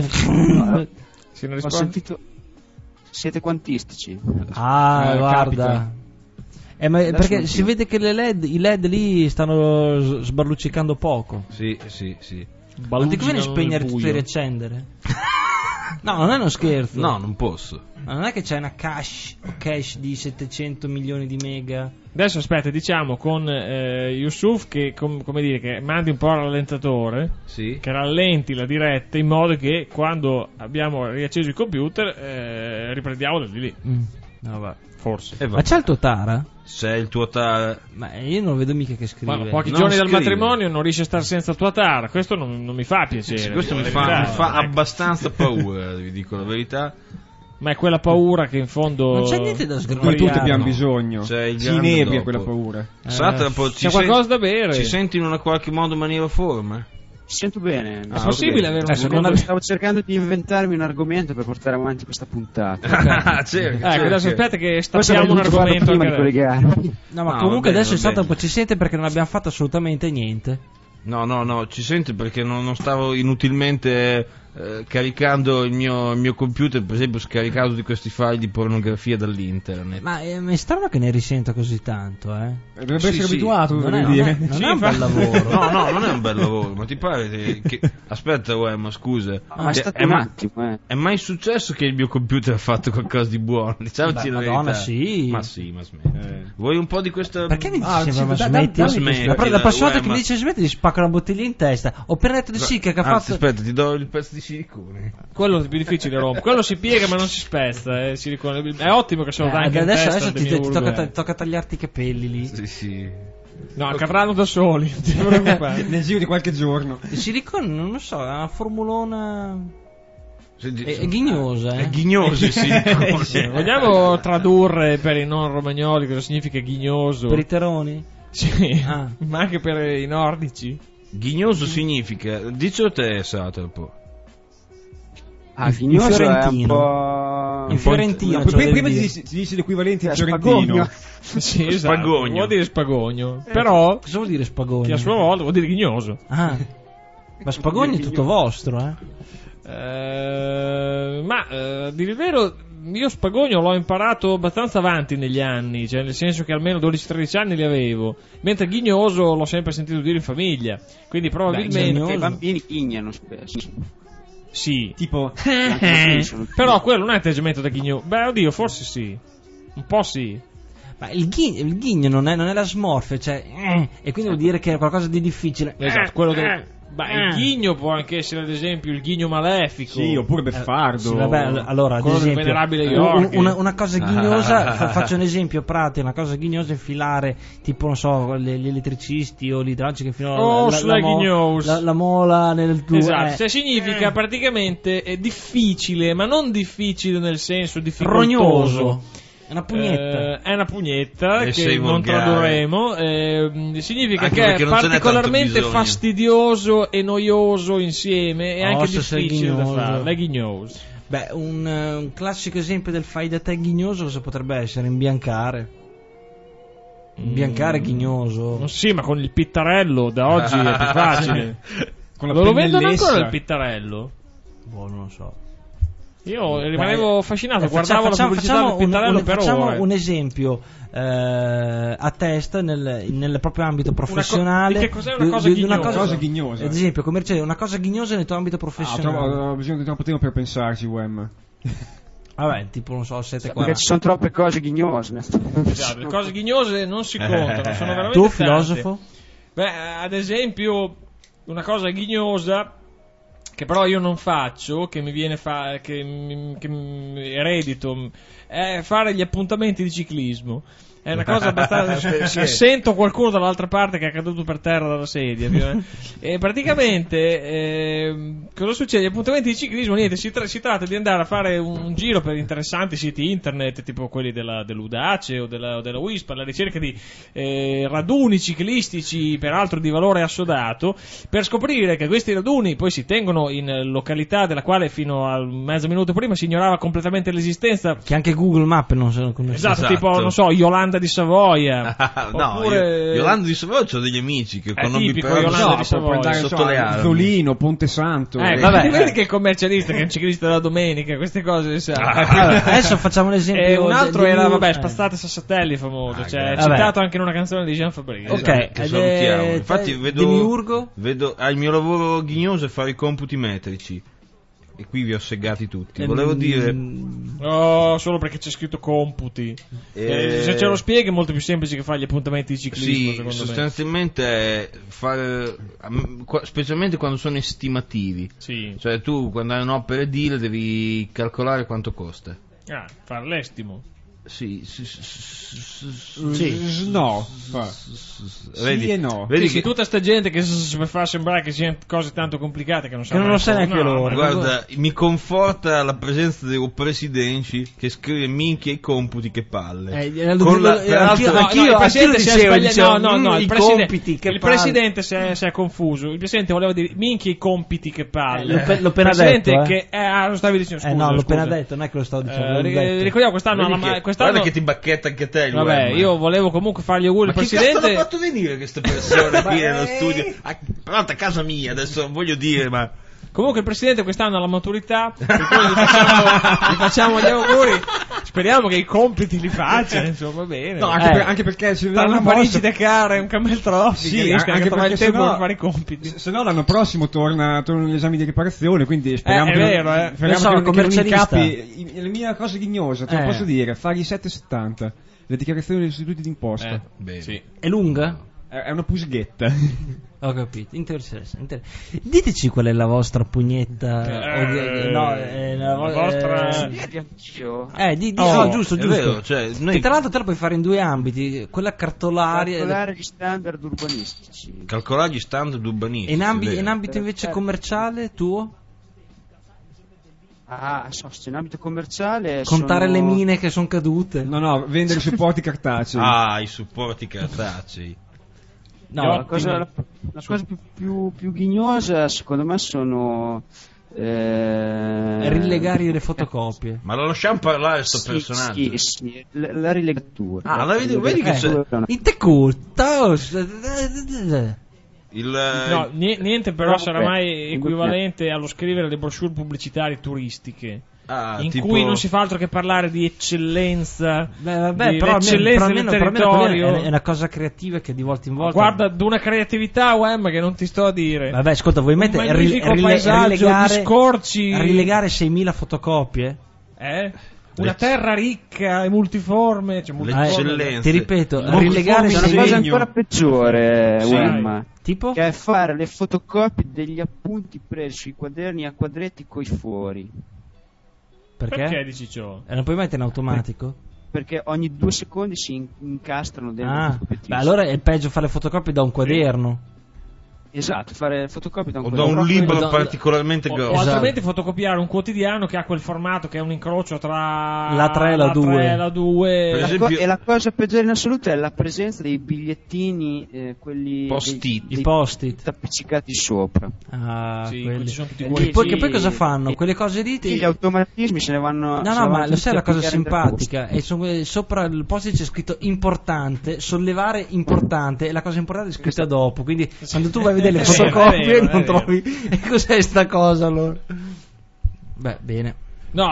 Ho sentito. Siete quantistici. Guarda. Ma perché si vede che i LED lì stanno sbarluccicando poco. Sì. Non ti conviene spegnere tutto e riaccendere? No, non è uno scherzo. No, non posso. Ma non è che c'è una cache di 700 milioni di mega. Adesso aspetta, diciamo con Yusuf che come dire che mandi un po' al rallentatore, sì, che rallenti la diretta in modo che quando abbiamo riacceso il computer riprendiamo da lì. Vabbè, forse. Ma c'è il tuo Tara? C'è il tuo Tara. Ma io non vedo mica che scrive. Ma pochi giorni dal matrimonio non riesce a stare senza tua Tara. Questo non mi fa piacere. Sì, questo mi fa abbastanza paura, vi dico la verità. Ma è quella paura che in fondo non c'è niente da sgranare. Tutti abbiamo bisogno. C'è il si nebbia quella paura. C'è qualcosa da bere. Ci senti in una qualche modo, maniera o forma? Ci sento bene. È possibile avere un stavo cercando di inventarmi un argomento per portare avanti questa puntata. Certo. Adesso aspetta che stappiamo un argomento No, ma comunque adesso il Satapo ci sente perché non abbiamo fatto assolutamente niente. No, ci sente perché non stavo inutilmente caricando il mio computer, per esempio scaricato di questi file di pornografia dall'internet. Ma è strano che ne risenta così tanto, Dovrebbe essere abituato, non è un bel lavoro. No, non è un bel lavoro, ma ti pare che aspetta, ma scusa. È mai successo che il mio computer ha fatto qualcosa di buono? Diciamoci la verità. Madonna, sì. Ma smetti. Vuoi un po' di questa... Perché mi dice ma smetti? La prossima volta che mi dice smetti ti spacca una bottiglia in testa. Ho appena detto di sì che ha fatto... Aspetta, ti do il pezzo di silicone. Quello è più difficile, quello si piega ma non si spezza, silicone. È ottimo che se lo dai anche adesso ti tocca tagliarti i capelli lì. Sì. No, cadranno da soli, non ti preoccupare. Nel giro di qualche giorno. Il silicone, non lo so, è una formulona... È ghignosa, È ghignoso, sì. Vogliamo tradurre per i non romagnoli cosa significa ghignoso? Per i teroni? Sì, ma anche per i nordici. Ghignoso significa, dicelo te, Satrapo. Ghignoso è un po'... In fiorentino. Prima ti dici l'equivalente in fiorentino. Sì, esatto. Spagogno. Vuol dire spagogno. Però... Cosa vuol dire spagogno? Che a sua volta vuol dire ghignoso. Ma spagogno è tutto vostro, Ma, a dire il vero, io spagogno l'ho imparato abbastanza avanti negli anni, cioè nel senso che almeno 12-13 anni li avevo, mentre ghignoso l'ho sempre sentito dire in famiglia, quindi probabilmente... i bambini ghignano spesso. Sì. Tipo... Però quello non è atteggiamento da ghigno. Beh, oddio, forse sì. Un po' sì. Ma il ghigno non è la smorfia, cioè... e quindi vuol dire che è qualcosa di difficile. Esatto, quello che... il ghigno può anche essere ad esempio il ghigno malefico. Sì, oppure beffardo. Sì, vabbè, allora ad esempio, venerabile York. Una cosa ghignosa, faccio un esempio pratico, una cosa ghignosa è infilare tipo non so gli elettricisti o gli idraulici che infilano la mola nel tuo. Esatto, cioè significa praticamente è difficile, ma non difficile nel senso difficoltoso. Rognoso. È una pugnetta che non tradurremo. Significa anche che è particolarmente fastidioso e noioso insieme e anche difficile da fare. È ghignoso. Beh, un classico esempio del fai da te ghignoso cosa potrebbe essere? Imbiancare. Imbiancare ghignoso. Sì, ma con il pittarello da oggi è più facile. Con la lo vendono pennellessa. ancora il pittarello? Boh, non lo so. Io rimanevo affascinato, guardavo la pubblicità del pittarello per facciamo ore. un esempio a testa nel proprio ambito professionale. Di che cos'è una cosa ghignosa? Una cosa ghignosa. Ad esempio, commerciale, una cosa ghignosa nel tuo ambito professionale. Ho bisogno di troppo tempo per pensarci, Wem. Vabbè, tipo, non so, 7 Perché ci sono troppe cose ghignose. Esatto, le cose ghignose non si contano, sono veramente Tu, tante. filosofo? Beh, ad esempio, una cosa ghignosa che però io non faccio, che mi viene che mi eredito, è fare gli appuntamenti di ciclismo. È una cosa abbastanza. Sento qualcuno dall'altra parte che è caduto per terra dalla sedia. E praticamente cosa succede? Gli appuntamenti di ciclismo, niente, si tratta di andare a fare un giro per interessanti siti internet, tipo quelli dell'Udace o della WISP, alla ricerca di raduni ciclistici, peraltro di valore assodato, per scoprire che questi raduni poi si tengono in località della quale fino a mezzo minuto prima si ignorava completamente l'esistenza. Che anche Google Maps non sono conosciuti. Esatto, tipo, non so, Yolanda di Savoia. No, oppure... Yolanda di Savoia c'ho degli amici che con nomi tipico Yolanda di Savoia. sotto le armi. Zolino, Ponte Santo. Vabbè, vedi che è il commercialista, che è un ciclista della domenica, queste cose sa. Adesso facciamo l'esempio. Un altro era, Spazzate Sassatelli, famoso, è citato anche in una canzone di Jean Fabrice. Ok, che salutiamo. Infatti vedo il mio lavoro ghignoso è fare i computi metrici. E qui vi ho segati tutti. Volevo dire. Oh, solo perché c'è scritto computi. Se ce lo spieghi è molto più semplice che fare gli appuntamenti di ciclismo. Sì, secondo sostanzialmente è fare. Specialmente quando sono estimativi. Sì. Cioè, tu quando hai un'opera edile devi calcolare quanto costa. Fare l'estimo. Sì. No. Vedi, sì e no. Vedi che tutta sta gente che fa sembrare che siano cose tanto complicate che non sanno. Che non lo sa neanche loro. Guarda, mi conforta la presenza dello presidente che scrive minchia i computi, che palle. Il presidente si è sbagliato. No, il presidente si è confuso. Il presidente voleva dire minchia i compiti, che palle. L'ho appena detto. Lo stavi dicendo, scusa. No, l'ho appena detto, non è che lo stavo dicendo. Ricordiamo quest'anno. Guarda che ti bacchetta anche te. Vabbè, io volevo comunque fargli auguri al presidente. Ma che cazzo l'ha fatto venire queste persone qui nello studio? Pronto, a casa mia, adesso non voglio dire, ma. Comunque il presidente quest'anno ha la maturità, per cui gli facciamo gli auguri. Speriamo che i compiti li faccia, insomma, va bene. No, anche perché se tra una Parigi Dakar e un Camel Trophy, sì, che riesca anche a trovare il perché tempo per fare i compiti. Se no l'anno prossimo tornano gli esami di riparazione, quindi speriamo che non incappi. La mia cosa ghignosa, te lo posso dire, fare i 7,70, le dichiarazioni degli istituti d'imposta. Sì. È lunga? È una pusghetta. Ho capito, interessante. Diteci qual è la vostra pugnetta. La vostra. Giusto. Vero, cioè, noi... Tra l'altro te la puoi fare in due ambiti, quella cartolare. Calcolare gli standard urbanistici. Calcolare gli standard urbanistici. E in ambito invece commerciale tuo? In ambito commerciale contare le mine che sono cadute. No, vendere i supporti cartacei. I supporti cartacei. No, la cosa più ghignosa secondo me sono rilegare le fotocopie. Ma lo lasciamo parlare sto personaggio? Sì, la rilegatura. Vedi che c'è No, niente però sarà mai equivalente allo scrivere le brochure pubblicitarie turistiche. In cui non si fa altro che parlare di eccellenza, però eccellenza del territorio. È una cosa creativa che di volta in volta. Guarda, d'una creatività, che non ti sto a dire. Vabbè, ascolta, vuoi mettere rilegare 6.000 fotocopie? Una terra ricca e multiforme, ti ripeto, rilegare c'è una cosa ancora peggiore, tipo? Che è fare le fotocopie degli appunti presi sui quaderni a quadretti coi fori. Perché dici ciò? E non puoi mettere in automatico? Perché ogni 2 secondi si incastrano dentro. Allora è peggio fare le fotocopie da un quaderno. Esatto, fare fotocopie da o da un libro particolarmente grosso. O altrimenti fotocopiare un quotidiano che ha quel formato che è un incrocio tra la 3 e la 2. Per esempio, e la cosa peggiore in assoluto è la presenza dei bigliettini, quelli post-it. I post-it appiccicati sopra. Ah, sì, quelli sono tutti che poi cosa fanno? Quelle cose lì gli automatismi se ne vanno. No, ma lo sai la cosa simpatica? E sopra il post-it c'è scritto importante, sollevare importante, e la cosa importante è scritta dopo. Quindi quando tu vai a vedere le fotocopie non trovi. E cos'è sta cosa allora? Beh, bene. No.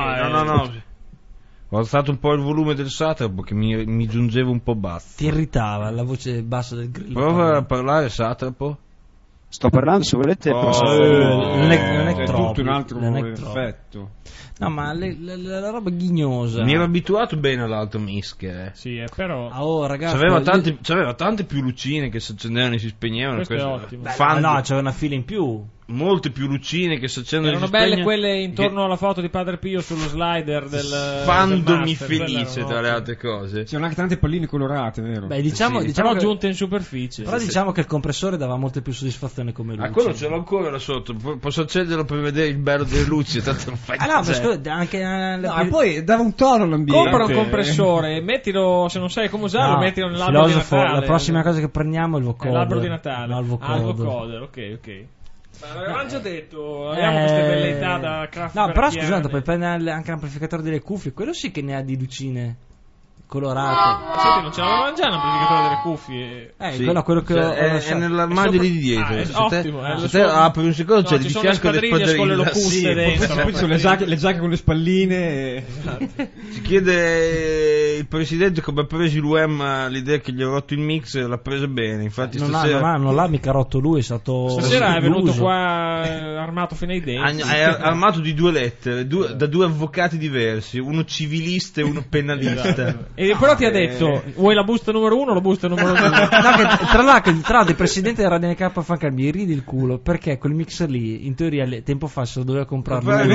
Ho alzato un po' il volume del Satrapo che mi giungeva un po' basso. Ti irritava la voce bassa del grillo? Prova a parlare, Satrapo. Sto parlando, se volete. Non è troppo. Tutto un altro effetto. No, ma la roba ghignosa. Mi ero abituato bene all'altro Mischere. Sì, però. Oh, ragazzi. C'aveva tante più lucine che si accendevano e si spegnevano. Questo è ottimo. No, c'era una fila in più. Molte più lucine che si accendono e si spegnono. Erano belle spegnono. quelle intorno alla foto di Padre Pio sullo slider del. Fandomi del felice tra le altre cose. C'erano anche tante palline colorate, vero? Beh, diciamo però che, giunte in superficie. Però diciamo che il compressore dava molte più soddisfazione come luce. Quello ce l'ho ancora là sotto. Posso accenderlo per vedere il bello delle luci. Tanto non fai no, ma scusa, anche. E poi dava un tono all'ambiente. Compra un compressore, mettilo, se non sai come usarlo, mettilo nell'albero di Natale. La prossima cosa che prendiamo è il vocoder. L'albero di Natale. No, il vocoder, ok. Ma l'avevamo già detto, abbiamo queste velleità da craft. No, però scusate, puoi prendere anche l'amplificatore delle cuffie, quello sì che ne ha di lucine colorate. Senti, non ce l'avevamo già l'amplificatore delle cuffie? Sì. Quello che è nell'armadio lì di dietro. Ottimo. Se te apri un secondo c'è di ci sono fianco le spadriglie con le locuste dentro. Poi ci sono le giacche con le spalline. Si chiede il presidente come ha preso l'UEM l'idea che gli ho rotto il mix, l'ha presa bene. Infatti stasera non l'ha mica rotto lui, è stato. Stasera è venuto qua armato fino ai denti. È armato di 2 lettere, da 2 avvocati diversi, uno civilista e uno penalista. E però ti ha detto, vuoi la busta numero 1 o la busta numero 2? Tra l'altro il presidente della RDNK fa mi ridi il culo, perché quel mixer lì in teoria tempo fa se lo doveva comprarlo. È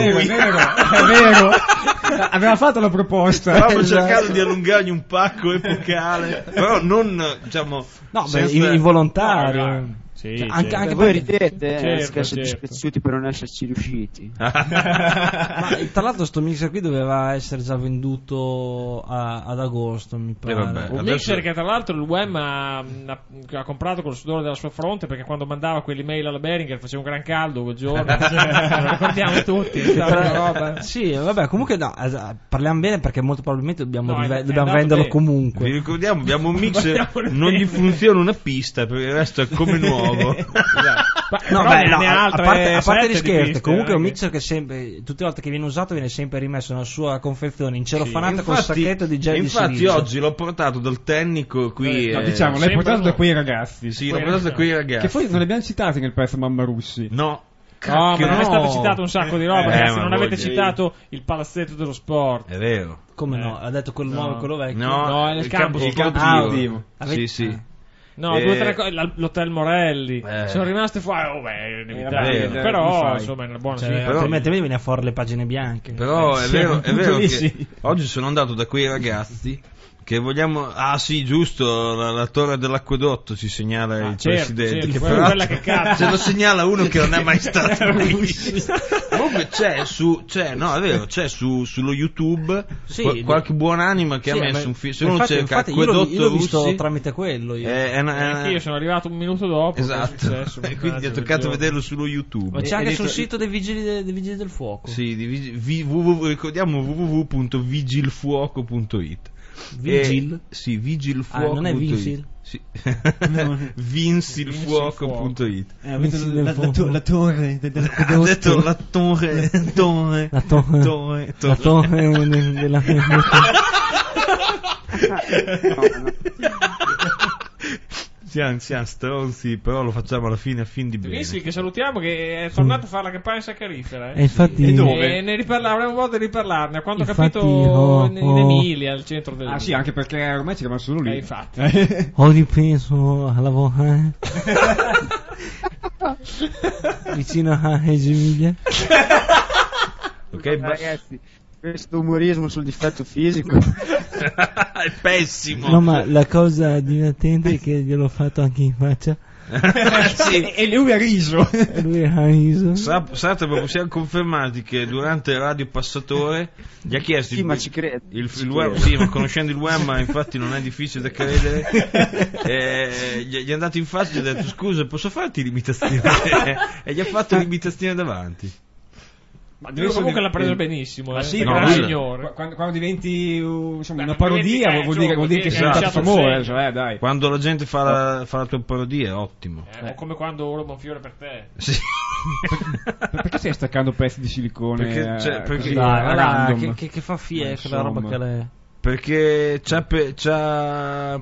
vero. Aveva fatto la proposta. Stavamo cercando di allungargli un pacco epocale, però non, diciamo, involontario. Sì, anche voi ridete, siete dispiaciuti per non esserci riusciti. Ma tra l'altro sto mixer qui doveva essere già venduto ad agosto, mi pare. Un mixer che tra l'altro il UEM ha comprato con il sudore della sua fronte, perché quando mandava quell'email alla Behringer faceva un gran caldo quel giorno. Lo ricordiamo tutti. Roba. Sì, vabbè, comunque parliamo bene, perché molto probabilmente dobbiamo venderlo bene. Comunque. Vi ricordiamo, abbiamo un mixer, non gli funziona una pista, per il resto è come nuovo. A parte gli scherzi, comunque è un mixer che sempre, tutte le volte che viene usato, viene sempre rimesso nella sua confezione incerofanata con il sacchetto di gel di Infatti silicio. oggi l'ho portato dal tecnico qui. Diciamo, l'hai portato da quei ragazzi. Sì, l'ho portato da quei ragazzi. Che poi non li abbiamo citati nel pezzo Mamma Russi. No. Ma non è stato citato un sacco di roba, ragazzi. Non avete citato il palazzetto dello sport. È vero. Come no? Ha detto quello nuovo e quello vecchio. No, è il campo sportivo. Sì. No, 2 o 3 cose. L'hotel Morelli sono rimaste fuori. È inevitabile. Però insomma è una buona altrimenti viene a fuori le pagine bianche. Però è vero che oggi sono andato da quei ragazzi che vogliamo. Ah sì, giusto, la torre dell'acquedotto ci segnala il presidente, che però quella che cazzo se lo segnala uno che non è mai stato lì. Comunque c'è sullo YouTube qualche buonanima che ha messo un film. Se uno cerca acquedotto io l'ho visto tramite quello. Anche io sono arrivato un minuto dopo. Esatto. E quindi ho toccato vederlo sullo YouTube. Ma c'è anche sul sito dei vigili del fuoco. Sì, ricordiamo www.vigilfuoco.it. Vigil? Sì, vigilfuoco. Non è Vincil? Sì. Vincilfuoco.it. La torre ha detto la torre della siamo stronzi, però lo facciamo alla fine a fin di bene. Sì, che salutiamo, che è tornato a fare la campagna saccarifera. E infatti, dove? Avremo modo di riparlarne. Quando ho capito in Emilia, al centro del. Ah sì, anche perché ormai ci rimane solo lì. Infatti. Ho ripreso a lavorare vicino a Reggio Emilia. Ok, ragazzi, questo umorismo sul difetto fisico è pessimo. No, ma la cosa divertente è che gliel'ho fatto anche in faccia. Sì. E lui ha riso. Sartre, siamo confermati che durante il radio passatore gli ha chiesto ma ci credo. il web, sì, ma conoscendo il web infatti non è difficile da credere. Gli è andato in faccia e gli ha detto scusa, posso farti l'imitazione? E gli ha fatto l'imitazione davanti. Ma comunque l'ha preso benissimo, ma sì, no, signore. Quando diventi una parodia vuol dire che sei diventato famoso, dai. Quando la gente fa la tua parodia è ottimo. O come quando ruba un fiore per te. Sì. Perché stai staccando pezzi di silicone? Perché dai, che fa quella roba che lei. Perché c'ha sai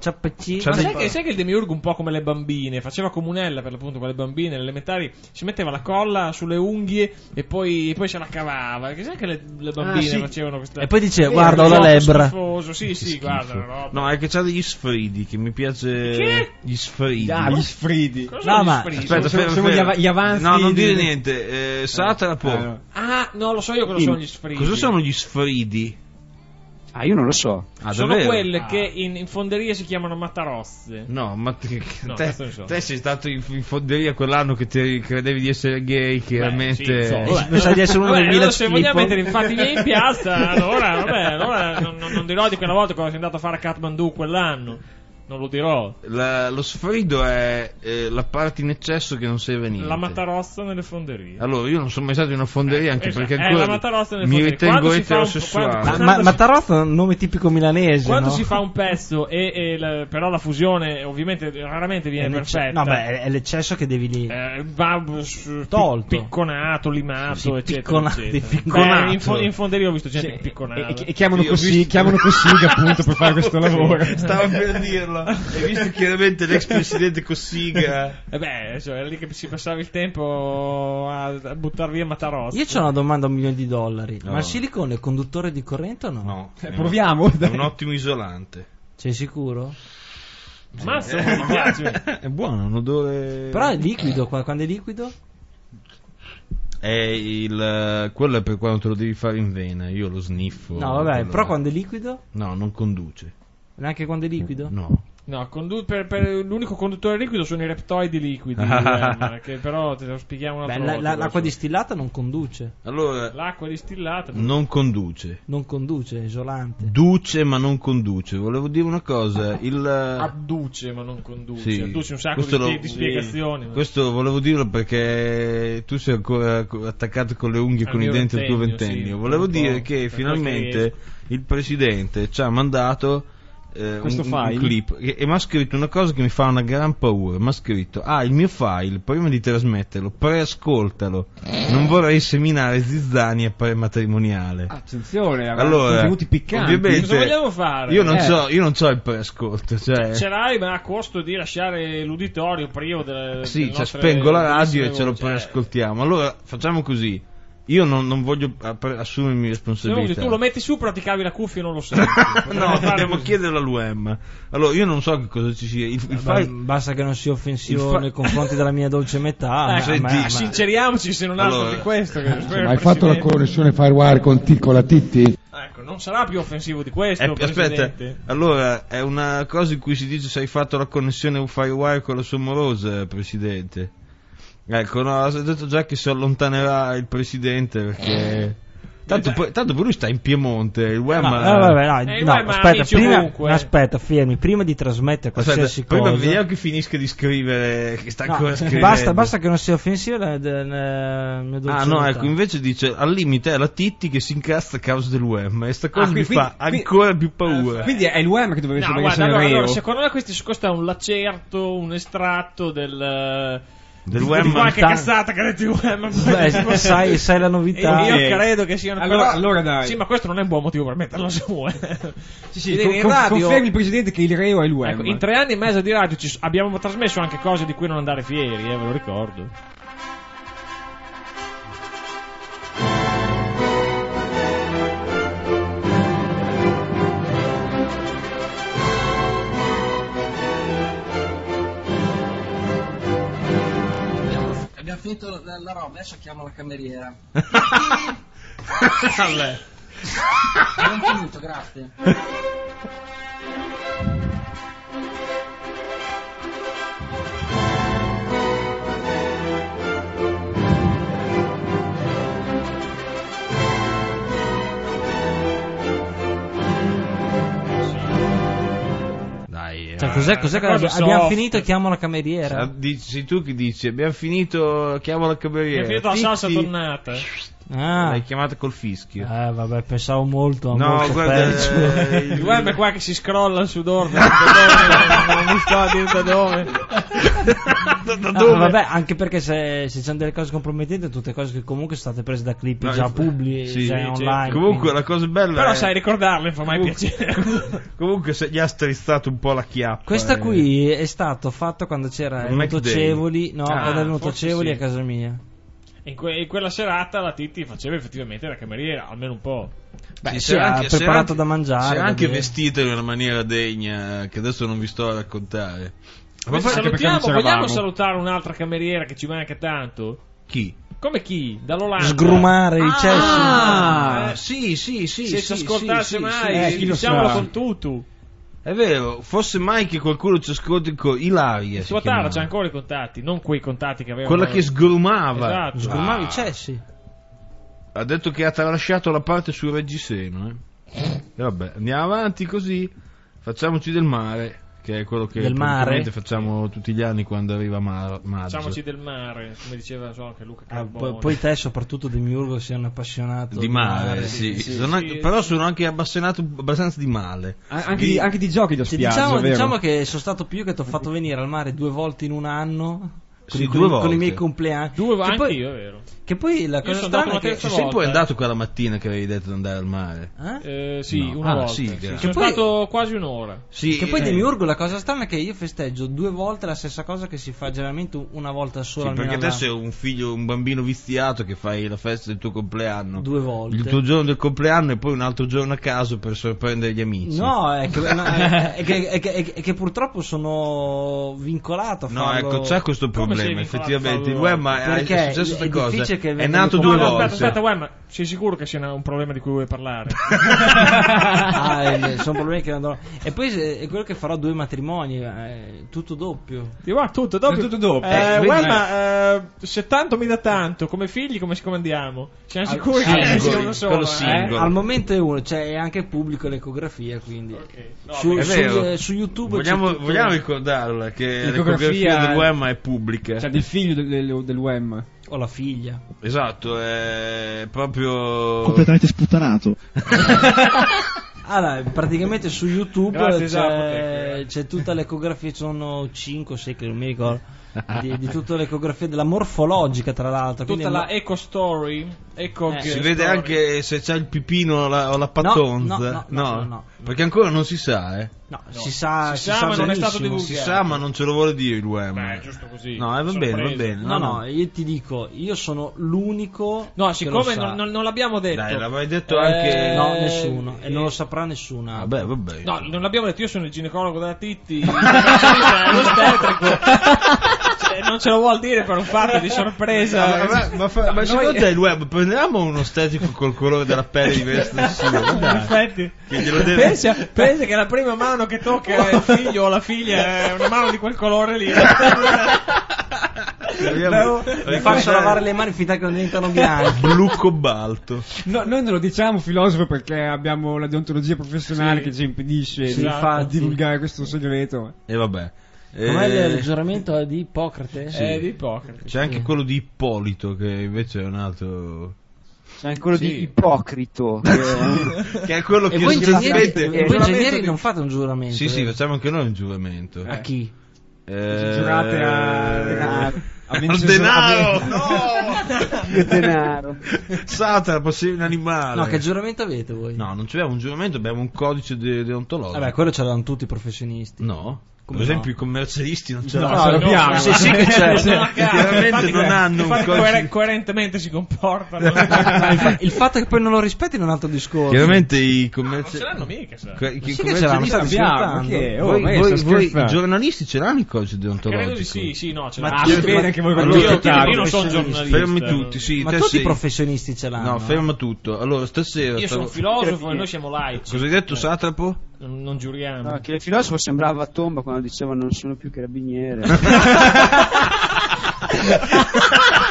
che il Demiurgo un po' come le bambine faceva comunella per l'appunto con le bambine nelle elementari, si metteva la colla sulle unghie e poi se la cavava, perché sai che le bambine facevano questa e poi diceva guarda ho la lebbra sì guarda no, è che c'ha degli sfridi che mi piace. Che? Gli sfridi gli sfridi aspetta, gli avanzi. No, non dire niente. Sartre può. No, lo so io cosa sono gli sfridi. Cosa sono gli sfridi? Io non lo so. Sono davvero? quelle che in fonderia si chiamano matarozze. No, ma te sei stato in fonderia quell'anno che ti credevi di essere gay, chiaramente. Mi sa di essere uno dei 1000 se vogliamo mettere infatti miei in piazza, allora non dirò di quella volta cosa sei andato a fare a Kathmandu quell'anno. Non lo dirò. Lo sfrido è la parte in eccesso che non serve a niente. La matarozza nelle fonderie. Allora, io non sono mai stato in una fonderia anche perché ancora la matarozza nelle mi fonderie. ritengo eterosessuale. Ma matarozza è un nome tipico milanese. Quando no? si fa un pezzo però la fusione ovviamente raramente viene perfetta. No, beh, è l'eccesso che devi lì. Va tolto. picconato, limato, eccetera. In fonderia ho visto gente picconata. E chiamano così appunto per fare questo lavoro. Stavo per dirlo. Hai visto chiaramente l'ex presidente Cossiga? Era lì che si passava il tempo a buttare via Matarossa. Io c'ho una domanda a $1 milioni. No. Ma il silicone è conduttore di corrente o no? No. Proviamo. È un ottimo isolante. Sei sicuro? Mazza, mi piace. È buono, un odore. Però è liquido, quando è liquido? Quello è per quando te lo devi fare in vena, io lo sniffo. No, vabbè, però quando è liquido? No, non conduce. Neanche quando è liquido? No. No, per l'unico conduttore liquido sono i reptoidi liquidi, che però te lo spieghiamo un'altra volta. L'acqua distillata non conduce. Allora, l'acqua distillata non conduce. Non conduce, è isolante. Duce ma non conduce. Volevo dire una cosa, adduce ma non conduce. Sì. Adduce un sacco di spiegazioni. Questo volevo dirlo perché tu sei ancora attaccato con le unghie con i denti al tuo ventennio. Volevo dire che finalmente il presidente ci ha mandato un clip e mi ha scritto una cosa che mi fa una gran paura. Mi ha scritto: il mio file, prima di trasmetterlo preascoltalo, non vorrei seminare zizzani a prematrimoniale. Attenzione, allora, contenuti piccanti. Ovviamente, cosa vogliamo fare? Io non so il preascolto, ce l'hai, ma a costo di lasciare l'uditorio privo delle spengo la radio e ce lo preascoltiamo. Allora facciamo così. Io non voglio assumermi responsabilità. Se tu lo metti su, però ti cavi la cuffia e non lo senti. No, dobbiamo chiedere all'UM. Allora, io non so che cosa ci sia. Basta che non sia offensivo nei confronti della mia dolce metà. Sinceriamoci, se non altro di questo. Hai fatto la connessione Firewire con la Titti? Ecco, non sarà più offensivo di questo. Aspetta, allora è una cosa in cui si dice se hai fatto la connessione Firewire con la sua morosa, Presidente. Ecco, no, ho detto già che si allontanerà il presidente perché tanto lui sta in Piemonte. Il web aspetta, fermi, prima di trasmettere qualsiasi cosa. Prima vediamo che finisca di scrivere, che sta ancora scrivendo. Basta che non sia offensivo ecco, invece dice al limite è la Titti che si incazza a causa del web e sta cosa mi fa ancora più paura. Quindi è il web che dovrebbe essere allora, secondo me questo è un lacerto, un estratto del web, qualche cazzata che ha detto il web. Sai la novità. Io credo che siano allora dai. Sì, ma questo non è un buon motivo per metterlo se vuoi. Confermi il presidente che il reo è il web. Ecco, in 3 anni e mezzo di radio abbiamo trasmesso anche cose di cui non andare fieri, ve lo ricordo. Abbiamo finito la roba, adesso chiamo la cameriera. Abbiamo finito, grazie. Cioè, cos'è che abbiamo finito, chiamo la cameriera. Sei tu che dici, abbiamo finito, chiamo la cameriera. Abbiamo finito la salsa tonnata. L'hai chiamata col fischio. Vabbè, pensavo molto a no, molto guarda, il web è qua che si scrolla il sudore. Non mi sto a dire da dove. Da dove? Vabbè, anche perché se c'hanno delle cose compromettenti, tutte cose che comunque sono state prese da clip già pubblici, online. Comunque quindi. la cosa bella però sai ricordarle, fa mai piacere. Comunque se gli ha strizzato un po' la chiappa. Questa qui è stato fatto quando c'era venuto Cevoli, quando è venuto Cevoli a casa mia. In quella serata la Titti faceva effettivamente la cameriera, almeno un po'. Beh, si ha preparato da mangiare. Si è anche vestita in una maniera degna, che adesso non vi sto a raccontare. Ma vogliamo salutare un'altra cameriera che ci manca tanto? Chi? Come chi? Dall'Olanda. Sgrumare i cessi. Sì. Se ci ascoltasse mai, diciamolo con Tutu. È vero, fosse mai che qualcuno ci ascolti con Ilaria. Sua Tara c'ha ancora i contatti, non quei contatti che aveva. Quella che sgrumava. Esatto. Sgrumava i cessi. Ha detto che ha tralasciato la parte sul reggiseno. E vabbè, andiamo avanti così. Facciamoci del mare, che è quello che praticamente facciamo tutti gli anni quando arriva maggio. Facciamoci del mare, come diceva anche Luca Carbone. Poi te, soprattutto di Miurgo, sei un appassionato di mare. Sì. Però sono anche appassionato abbastanza di male. Anche di giochi da spiaggia. Diciamo che sono stato più che ti ho fatto venire al mare 2 volte in un anno. Sì, 2 volte. Con i miei compleanni. 2 volte anche io, è vero. Che poi la cosa strana è che sei sempre andato quella mattina che avevi detto di andare al mare. Sì, una volta. Sì, sono stato quasi un'ora. Sì, che poi di Miurgo la cosa strana è che io festeggio 2 volte la stessa cosa che si fa generalmente una volta sola. Sì, perché te sei un bambino viziato che fai la festa del tuo compleanno 2 volte. Il tuo giorno del compleanno e poi un altro giorno a caso per sorprendere gli amici. No, è che purtroppo sono vincolato a farlo. No, ecco, c'è questo problema effettivamente. Il web è successo questa cosa. È nato 2 volte. Aspetta, ma sei sicuro che sia un problema di cui vuoi parlare? Sono problemi che andrò. E poi è quello che farò 2 matrimoni, tutto doppio. Tutto doppio. Se tanto mi dà tanto, come figli come ci comandiamo? Siamo sicuri che sia uno solo? Al momento è uno, cioè è anche pubblico l'ecografia, quindi su YouTube vogliamo ricordarla che l'ecografia del Wem è pubblica. Cioè del figlio del Wem. O la figlia. Esatto, è proprio completamente sputtanato. Allora, praticamente su YouTube c'è tutta l'ecografia, sono 5 o 6 che non mi ricordo, di tutta l'ecografia della morfologica, tra l'altro. Tutta la eco story. Si vede anche se c'è il pipino o la patonza. No, perché ancora non si sa, No, si sa ma non è stato divulgato. Si sa, ma non ce lo vuole dire il web. Beh, giusto così. No, va bene. No, io ti dico, io sono l'unico. No, siccome non l'abbiamo detto. Dai, l'avrei detto anche. No, nessuno. E non lo saprà nessuno. Vabbè. No, non l'abbiamo detto, io sono il ginecologo della Titti. L'ostetrico. Non ce lo vuol dire per un fatto di sorpresa. Ma secondo te il web, prendiamo uno stetico col colore della pelle diverso da suo? In effetti, pensa che la prima mano che tocca il figlio o la figlia è una mano di quel colore lì. Mi faccio lavare le mani finché non diventano bianche. Blu cobalto. No, noi non lo diciamo filosofo perché abbiamo la deontologia professionale che ci impedisce di divulgare questo segreto. E vabbè. Com'è il giuramento di Ippocrate? Di Ippocrate. C'è anche quello di Ippolito che invece è un altro. C'è anche quello di Ipocrito che è quello che voi ingegneri non fate un giuramento? Sì, facciamo anche noi un giuramento. A chi? Giurate a denaro. Il denaro. Satana, possibile un animale. No, che giuramento avete voi? No, non abbiamo un giuramento, abbiamo un codice deontologico. Vabbè, quello ce l'hanno tutti i professionisti. No. Per esempio i commercialisti non ce l'abbiamo. Sì che c'è. Chiaramente non hanno un codice. Coerentemente si comportano. Il fatto che poi non lo rispetti è un altro discorso. Chiaramente i commercialisti non ce l'hanno mica, sì che ce l'hanno. Voi i giornalisti ce l'hanno il codice deontologico? Credo di sì, no, ce l'hanno. Bene che voi io non sono giornalista. Fermi tutti, sì. Ma tutti i professionisti ce l'hanno. No, ferma tutto. Allora stasera io sono filosofo e noi siamo laici. Cosa hai detto, Satrapo? Non giuriamo. No, che il filosofo sembrava a tomba quando diceva non sono più carabiniere.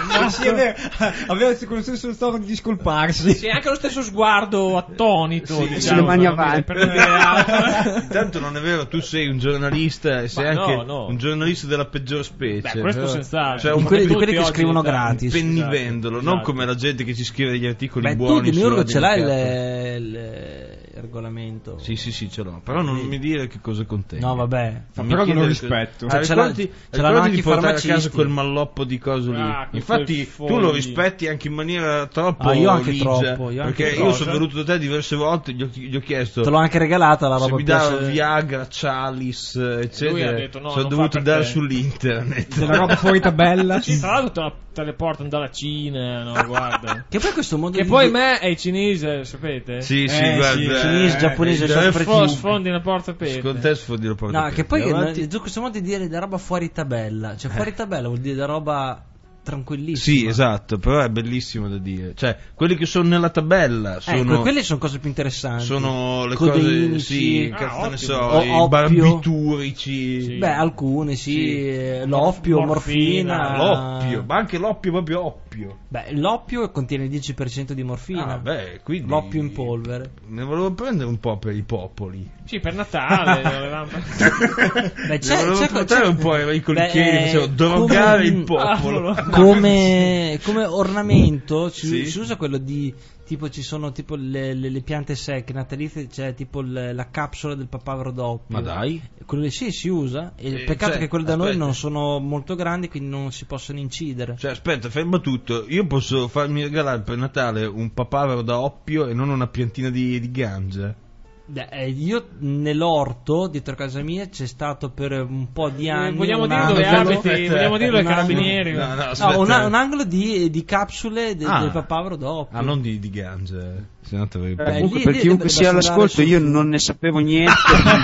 Sì, è vero. Aveva con lo stesso tono di discolparsi. Sì, anche lo stesso sguardo attonito, Sì, diciamo, le mani per non avanti. dire- per non dire altro. Intanto non è vero, tu sei un giornalista e sei Ma anche no. un giornalista della peggior specie. Beh, questo però- senz'altro. Cioè, Di un quelli, di quelli tutti che oggi scrivono diventati gratis. pennivendolo, non Esatto. come la gente che ci scrive degli articoli Beh, tu buoni. di Miurgo sulla ce l'hai democrazia. il regolamento. Sì, ce l'ho, però non mi dire che cosa contiene. No, vabbè. Non mi Però non lo chiedere rispetto. Cioè, ce l'hanno ricordi anche di i portare a farmacisti. casa quel malloppo di coso lì. Ah, che Infatti quei tu lo fogli. rispetti anche in maniera troppo Io anche ligia, troppo, io anche perché troppo. io sono venuto da te diverse volte, gli ho chiesto Te l'ho anche regalata la se roba mi dava piace- Viagra, Chalice, eccetera. Lui ha detto, no, sono non dovuto fa per andare te. sull'internet. Della roba fuori tabella. Sì, tra l'altro te le portano dalla Cina, no, guarda. Che poi questo modo Che di poi me è cinese, sapete? Sì, sì, guarda. cinese, giapponese, sempre più. Sfondi una porta aperta. Con te sfondi la porta No, aperta. che poi Avanti. questo modo di dire da roba fuori tabella. Cioè, fuori tabella vuol dire da roba tranquillissima. Sì, esatto, però è bellissimo da dire. Cioè, quelli che sono nella tabella sono quelle sono cose più interessanti. sono le Codeinici. cose, sì, Ah, cazzo ne ottimo. so, O- i oppio. barbiturici. Sì. Beh, alcune sì, Sì. l'oppio, Morfina, morfina. L'oppio, ma anche l'oppio proprio oppio. Beh, l'oppio contiene il 10% di morfina. Ah, beh, quindi L'oppio in polvere. Ne volevo prendere un po' per i popoli. Sì, per Natale. volevamo- Beh, Ne volevo portare un po' i colichini che facevano drogare il popolo. Come ornamento si Sì. usa quello di tipo ci sono tipo le piante secche natalizie, c'è tipo la capsula del papavero doppio. Ma dai. Quello lì sì, si usa. E peccato cioè, che quelle da noi aspetta. non sono molto grandi, quindi non si possono incidere. Cioè, aspetta, ferma tutto. Io posso farmi regalare per Natale un papavero da oppio e non una piantina di ganja. Beh, io nell'orto dietro casa mia c'è stato per un po' di anni vogliamo un dire dove angolo- abiti? Vogliamo dirlo ai un angolo- carabinieri? No, No, aspetta. un angolo di capsule del papavero doppio. Ah, non di ganja. Se no te avevi Comunque, lì per chiunque dovrebbe sia andare all'ascolto, su- io non ne sapevo niente.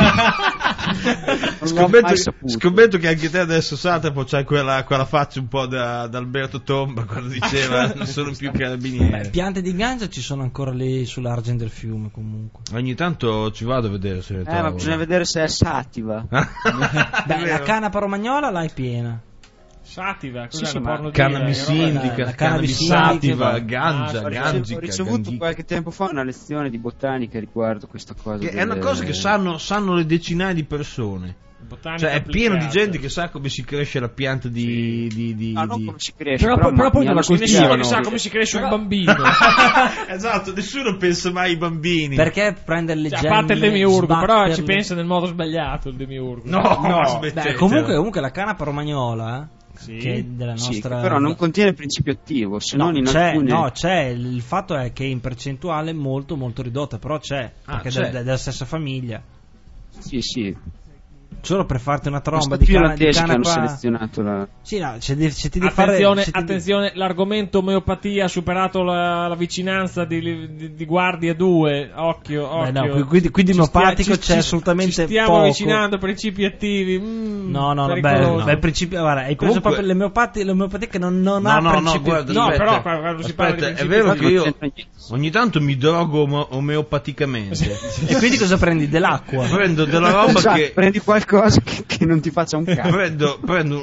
Non l'ho mai saputo. Scommetto che anche te adesso, Satrapo, c'hai quella faccia un po' da Alberto Tomba quando diceva non sono più carabinieri. Piante di ganja ci sono ancora lì sull'argine del fiume comunque. Ogni tanto ci vado a vedere se ne Ma trovo. bisogna vedere se è sativa. Beh, la canapa romagnola l'hai piena. Sativa, cos'è Sì, la ma porno Cannabis di- indica, la cannabis cannabis sativa, indica, ganja, ho gangica, Ho ricevuto gandica. qualche tempo fa una lezione di botanica riguardo questa cosa. Che è una cosa che sanno le decinaia di persone. botanica Cioè è pieno di applicata. gente che sa come si cresce la pianta di Ah, non come si cresce, Però però, poi mi non hanno la Nessuno spiegato- che sa come si cresce un bambino. Esatto, nessuno pensa mai ai bambini. Perché prendere le Cioè, gemme, a parte il demiurgo, però ci sbatterle- pensa nel modo sbagliato il demiurgo. No, Beh, smettete. comunque la canapa romagnola che è della Sì, nostra che però non contiene principio attivo, se non in c'è, alcune... no, c'è, il fatto è che in percentuale molto molto ridotta, però c'è, perché c'è. della stessa famiglia. Sì. Solo per farti una tromba Sono di, più di olandesi che hanno canapa. selezionato la... Sì, no, se ti devi fare Attenzione, se ti- attenzione, l'argomento omeopatia ha superato la vicinanza di Guardia 2. Occhio, Beh, occhio. no, qui di omeopatico Ci c'è assolutamente ci stiamo poco. avvicinando a principi attivi. No, pericoloso. beh, il principio, guarda, hai preso Comunque- proprio l'omeopatia che non No, ha no, principio guarda, No, aspetta. però quando si parla di Aspetta, è principi vero attivi- che io Non c'entra niente. ogni tanto mi drogo omeopaticamente. E quindi cosa prendi? Dell'acqua? Prendo della roba Esatto, che prendi qualcosa che non ti faccia un cazzo. prendo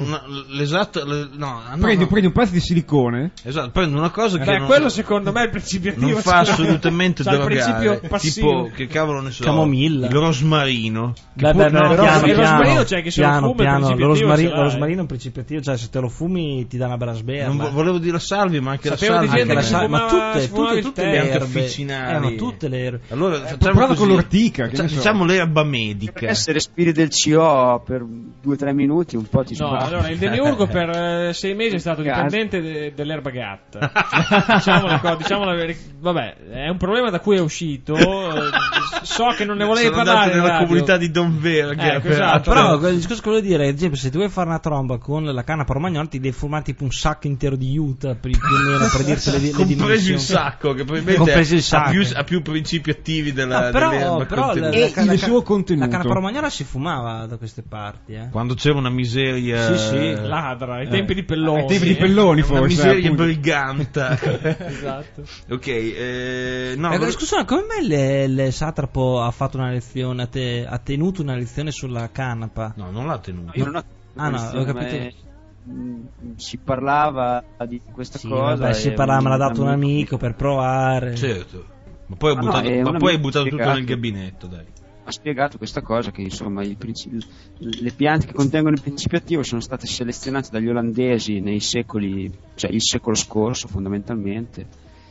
Prendi un pezzo di silicone. esatto, prendo una cosa che non, quello secondo me è il principio attivo. non fa assolutamente C'ha il drogare, principio passivo. tipo che cavolo ne so, Camomilla. il rosmarino. Beh, Che beh, no, piano, però- il rosmarino piano, c'è che se lo piano, fuma il piano. principio Lo attivo rosmarino, ce lo l'hai. rosmarino è un principio attivo, cioè se te lo fumi ti dà una bella sberla. non volevo dire la salvia, ma anche Sapevo la di salvia. gente Anche che la si sa- ma fumava- tutte, si fumava il tutte tè. le Piante erbe, officinali. ma tutte le erbe. Allora facciamo Prova così. con l'ortica, che ne so. Diciamo l'erba medica. Se respiri del CO per 2-3 minuti un po' ti No, spara. allora il demiurgo per 6 mesi è stato Cazzo. dipendente dell'erba gatta. diciamo la verità. Vabbè, è un problema da cui è uscito. So che non ne volevi Sono parlare andato in nella radio. comunità di Don Verga. Ecco, esatto. Però il discorso che volevo dire, ad esempio, se tu vuoi fare una tromba con la canapa romagnola, ti devi fumare tipo un sacco intero di Utah più o meno per dirti le Compreso dimensioni. il sacco, che probabilmente Compreso il sacco. ha più principi attivi No, dell'erba però contenuta. il suo contenuto. la canapa romagnola si fumava da queste parti, Quando c'era una miseria, Sì, Ladra, ai tempi di Pelloni. Ai tempi di Pelloni, una forse. miseria appunto. briganta. Esatto. Ok, no, Ecco, scusate, come mai il Satrapo ha fatto una lezione, ha tenuto una lezione sulla canapa? no, non l'ha tenuto. Io non ho Ah, no, ho capito. si parlava di questa cosa. Vabbè, si parlava, me l'ha dato un amico per provare. Certo, ma poi hai buttato tutto nel gabinetto, dai. Ha spiegato questa cosa, che insomma le piante che contengono il principio attivo sono state selezionate dagli olandesi nei secoli, cioè il secolo scorso fondamentalmente.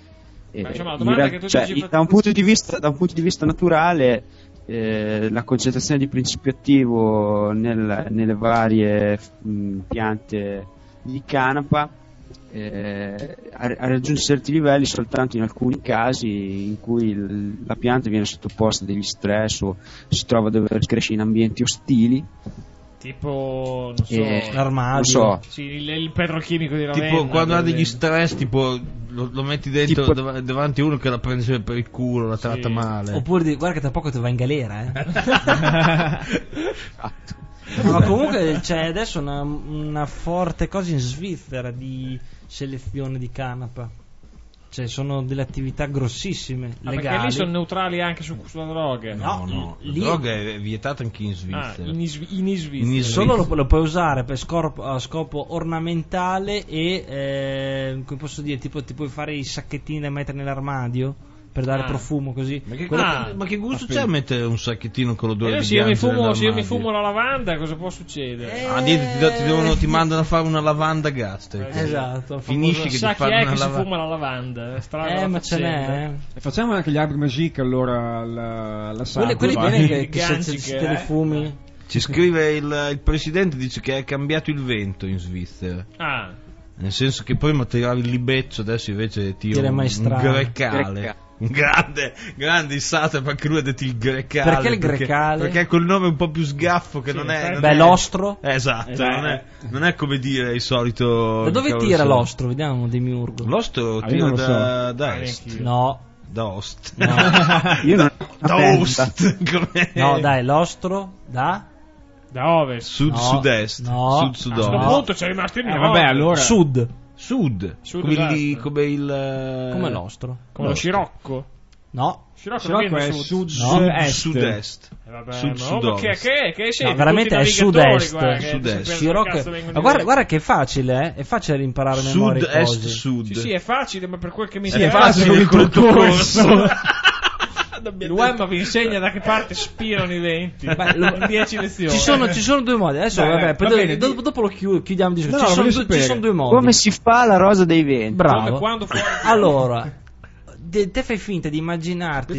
Da un punto di vista naturale, la concentrazione di principio attivo nelle varie piante di canapa ha raggiunto certi livelli soltanto in alcuni casi in cui la pianta viene sottoposta a degli stress o si trova a dover crescere in ambienti ostili, tipo l'armadio, il petrolchimico di Ravenna, tipo quando ha degli stress, tipo lo metti dentro davanti a uno che la prende per il culo, la tratta male, oppure guarda che tra poco ti va in galera. Ma comunque c'è adesso una forte cosa in Svizzera di selezione di canapa, cioè sono delle attività grossissime legali. Perché lì sono neutrali anche sulla droga. No, lì... la droga è vietata anche in Svizzera. In Svizzera solo lo puoi usare per scopo ornamentale e come posso dire, tipo ti puoi fare i sacchettini da mettere nell'armadio per dare profumo così. Ma che gusto c'è a mettere un sacchettino con l'odore di se io mi fumo la lavanda, cosa può succedere? Ti mandano a fare una lavanda gastrica. Esatto. Finisci che ti fanno una si fuma la lavanda? Ma ce n'è. Facciamo anche gli arbri magic allora alla sabbia. Quelli che se te li fumi. Ci scrive il presidente, dice che è cambiato il vento in Svizzera. Nel senso che prima tiravi il libeccio, adesso invece tira un grecale. Un grande issato, perché lui ha detto il grecale. Perché il grecale? Perché col nome un po' più sgaffo che non è. L'ostro? Esatto. Non è come dire il solito. Da dove tira l'ostro? Vediamo Demiurgo. L'ostro tira da est. No. Da ost. No. Io non da ost. No, dai, l'ostro da ovest. Sud-sud-est. No. Sud-sud-ovest. A questo punto c'è rimasto il vabbè, allora. Sud. Come l'ostro. Come lo scirocco. No. Scirocco è sud-est. Veramente è sud-est. Scirocco. Ma guarda che è facile, è facile imparare a memoria sud, est, sud. Sì, è facile, ma per quel che mi è facile il corso. Il web vi insegna da che parte spirano i venti. In 10 lezioni. Ci sono due modi. Adesso dopo lo chiudiamo. Ci sono due modi. Come si fa la rosa dei venti? Bravo. Allora, te fai finta di immaginarti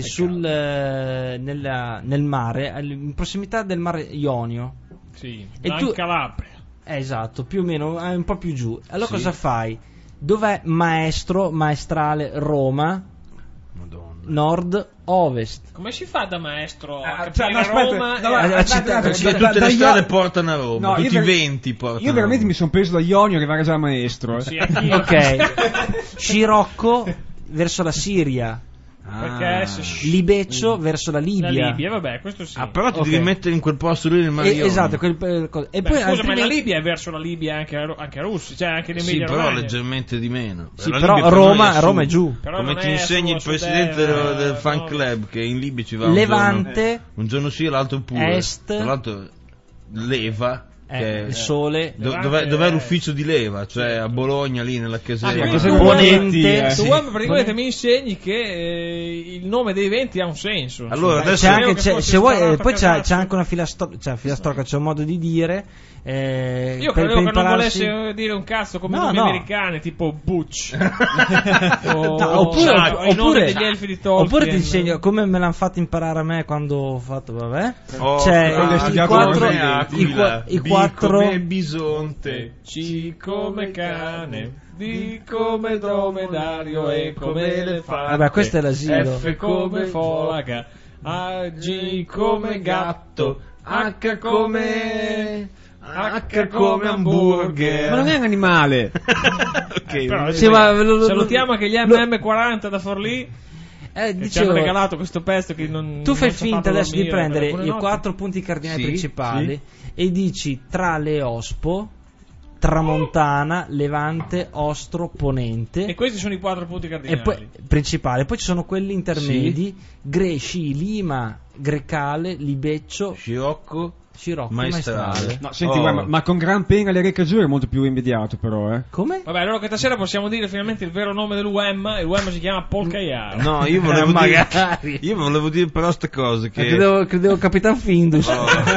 nel mare, in prossimità del mare Ionio. Sì, in Calabria. Esatto, più o meno, un po' più giù. Allora cosa fai? Dov'è maestrale Roma? Nord, ovest. Come si fa da maestro a Roma? Tutte le strade portano a Roma, tutti i venti portano. Io veramente mi sono preso da Ionio arrivare già a maestro. Sì, ok. Scirocco verso la Siria. Libeccio verso la Libia. La Libia, vabbè, questo sì. Però ti devi mettere in quel posto lì nel Mar Ionio. Esatto, e poi scusa, ma la Libia è verso la Libia anche a Russia, cioè anche in Emilia Romagna. Sì, però leggermente di meno. Sì, però Roma è giù. Però come ti insegna il presidente del fan club che in Libia ci va Levante, un giorno sì e l'altro pure. Est, tra l'altro leva. Il sole. Dov'è l'ufficio di leva? Cioè a Bologna lì nella casella. Ponente. Tu praticamente mi insegni che il nome dei venti ha un senso. Allora adesso se vuoi, poi c'è anche una filastrocca, c'è un modo di dire. Io credevo che non volesse dire un cazzo come nomi americani, tipo Butch. Oppure degli elfi di Tolkien. Oppure ti insegno come me l'hanno fatto imparare a me quando ho fatto, vabbè. I 4 come bisonte, C come cane, D come dromedario, E come elefante. Vabbè, questo è l'asilo. F come folaga, A, G come gatto, H come hamburger. Ma non è un animale. Okay, salutiamo anche gli MM40 da Forlì. Ci hanno regalato questo pezzo che tu fai finta adesso di prendere i 4 punti cardinali principali e dici tra Leospo, Tramontana, Levante, Ostro, Ponente. E questi sono i 4 punti cardinali principali. Poi ci sono quelli intermedi: Gresci, Lima, Grecale, Libeccio, Scirocco, Scirocco maestrale. No, senti, guarda, ma con gran pena le Recaggiù è molto più immediato, però, Come? Vabbè, allora questa sera possiamo dire finalmente il vero nome dell'UEM. Il UEM si chiama Paul Caiaro. No, io volevo dire però ste cose che... Credevo Capitan Findus.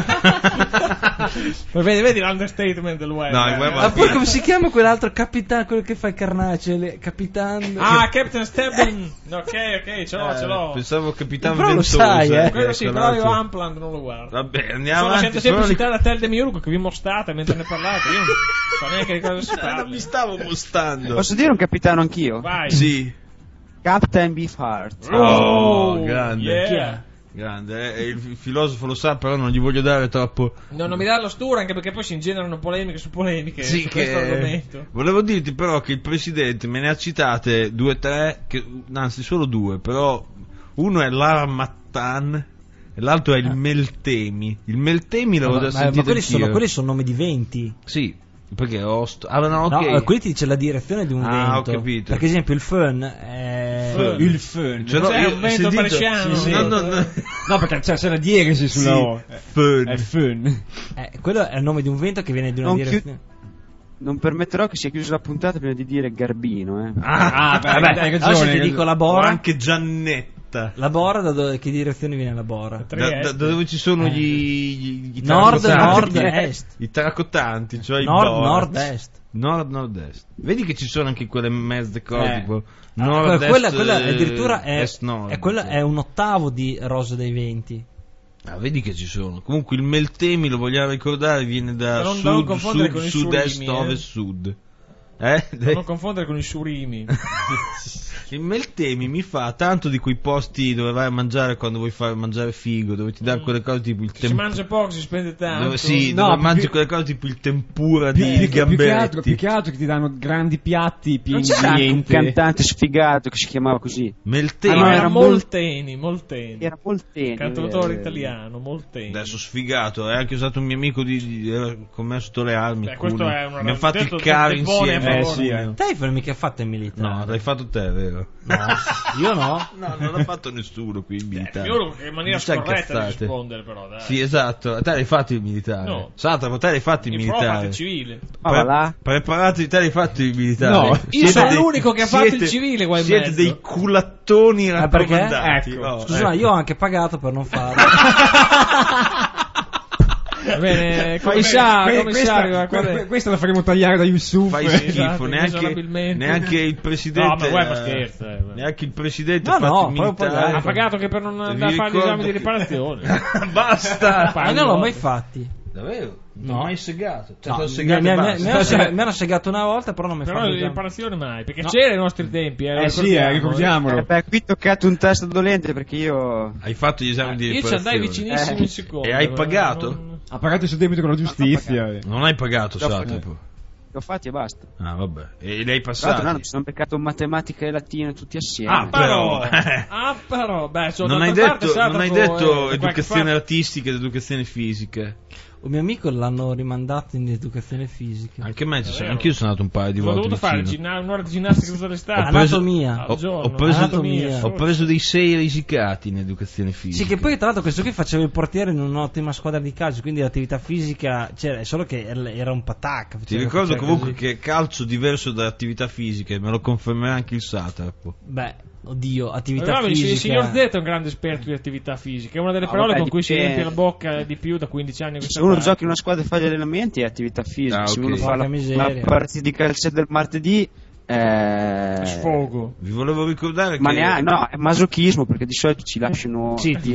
Vedi l'understatement dell'UEM. No, il UEM Ma poi come si chiama quell'altro Capitan, quello che fa il carnace? Capitan... Captain Stebbin. Ok, ce l'ho. Pensavo Capitan però Ventosa. lo sai, Quello sì, però io Ampland non lo guardo. Vabbè, andiamo Sono avanti. sempre citare a Tel de Miurgo che vi mostate mentre ne parlate. Io non so neanche di cosa si parla. Non mi stavo mostando. Posso dire un capitano anch'io? Vai. Sì. Captain Beefheart. Oh, grande. Yeah. Chi è? Grande, il filosofo lo sa, però non gli voglio dare troppo. No, non mi dà lo stura, anche perché poi si ingenerano polemiche su polemiche Sì, su questo argomento. Volevo dirti però che il presidente me ne ha citate 2 o 3, anzi solo 2, però uno è Lara Mattan e l'altro è il Meltemi. Il Meltemi l'avevo già sentito ma quelli sono nomi di venti. Sì, perché no, No, qui ti dice la direzione di un vento. Ho capito. Perché ad esempio il Fön è... Il Fön. Cioè, Cos'è, un vento bresciano? Sì. No, perché c'è la diegesi sulla O. Fön. È Fön. Quello è il nome di un vento che viene di una direzione. Non permetterò che sia chiusa la puntata prima di dire Garbino, Beh, hai ragione. Adesso ti dico la O Bora. anche Giannetta. La Bora, che direzione viene la Bora? Da dove ci sono gli nord, terracotanti. est. I terracotanti, cioè Nord-est. Nord-nord-est. Vedi che ci sono anche quelle mezze cose tipo quella nord-est, addirittura est-nord. È un ottavo di Rosa dei Venti. Vedi che ci sono. Comunque il Meltemi, lo vogliamo ricordare, viene da non sud, confondere con i sud-est, surimi, ovest-sud. Non confondere con i surimi. Il Meltemi mi fa tanto di quei posti dove vai a mangiare quando vuoi fare mangiare figo, dove ti danno quelle cose tipo il Si mangia poco, si spende tanto. dove mangi quelle cose tipo il tempura di gamberetti. Più che altro che ti danno grandi piatti pieni di un niente. cantante sfigato che si chiamava così. Meltemi. Era Molteni. Era Molteni. Cantautore italiano, Molteni. Adesso sfigato, ha anche usato un mio amico con me sotto le armi. Questo è una mi ha fatto il caro insieme. Te hai mica fatto il militare? No, l'hai fatto te, vero? No, io no. No, non l'ha fatto nessuno qui in militare. Io in maniera scorretta di rispondere, però, dai. Sì, esatto. Te l'hai fatto il militare? No. Satrapa, te l'hai fatto il militare? Il civile. Preparati, te l'hai fatto il militare? No, io sono l'unico che ha fatto il civile qua in siete mezzo. dei culattoni raccomandati. Ecco. No, Scusa, io ho anche pagato per non farlo. Va bene, commissario, questa la faremo tagliare da Yusuf. Fai schifo, Esatto, neanche il presidente. No, ma scherza. Neanche il presidente No, ha fatto no, il proprio militare. Ha pagato che per non andare a fare gli esami di riparazione. Basta! Ma non l'ho mai fatti. Davvero? Non No. ho mai segato. Cioè, No, t'ho segato e basta. mi hanno segato una volta, però non mi Però fanno le esame. riparazioni mai, perché c'era ai nostri tempi. Ricordiamolo. Qui toccate un tasto dolente perché io... Hai fatto gli esami di Io ci riparazione? andai vicinissimo in secondo. E hai pagato? Ha pagato il suo debito con la giustizia. Non hai pagato, L'ho Satrapo? L'ho fatti e basta. Ah, vabbè. E li hai Tra l'altro passati? mi sono beccato matematica e latino tutti assieme. Ah, però. Però, beh, Non hai detto educazione artistica ed educazione fisica. Un mio amico l'hanno rimandato in educazione fisica. Anche me, anch'io sono andato un paio di Ho volte dovuto fare vicino. un'ora di ginnastica tutta l'estate. Anatomia. Ho preso dei 6 risicati in educazione fisica. Sì, che poi tra l'altro questo qui faceva il portiere in un'ottima squadra di calcio, quindi l'attività fisica c'era, solo che era un patacca. Ti ricordo comunque che calcio diverso da attività fisiche, me lo confermerà anche il Satrapo. Beh, oddio, attività Il fisica. signor Z è un grande esperto di attività fisica, è una delle parole con cui si riempie la bocca di più da 15 anni. Se uno gioca in una squadra e fa gli allenamenti è attività fisica, se uno fa la partita di calcio del martedì sfogo. Vi volevo ricordare ma che no, è masochismo perché di solito ci lasciano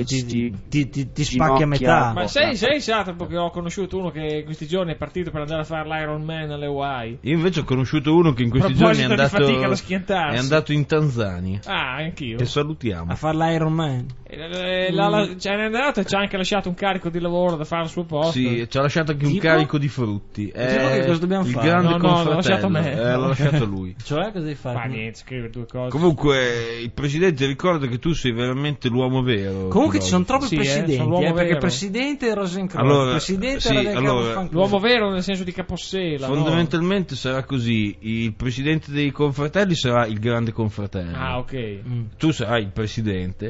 ti spacchi a metà. Ma sei Satrapo che ho conosciuto uno che in questi giorni è partito per andare a fare l'Iron Man alle Hawaii. Io invece ho conosciuto uno che in questi giorni è andato in Tanzania. Ah, anch'io. Che salutiamo. A fare l'Iron Man. È andato e ci ha anche lasciato un carico di lavoro da fare al suo posto. Sì, ci ha lasciato anche un carico di frutti. Che cosa dobbiamo fare? Il grande confratello. L'ho lasciato a me. L'ho lasciato a lui. Cioè, cosa devi fare? Ma niente, scrivere 2 cose. Comunque, il presidente ricorda che tu sei veramente l'uomo vero. Comunque ci sono troppi presidenti, sono l'uomo perché vero. presidente è Rosencrantz, presidente l'uomo vero nel senso di Capossela. Fondamentalmente sarà così: il presidente dei confratelli sarà il grande confratello. Ah, ok. Tu sarai il presidente.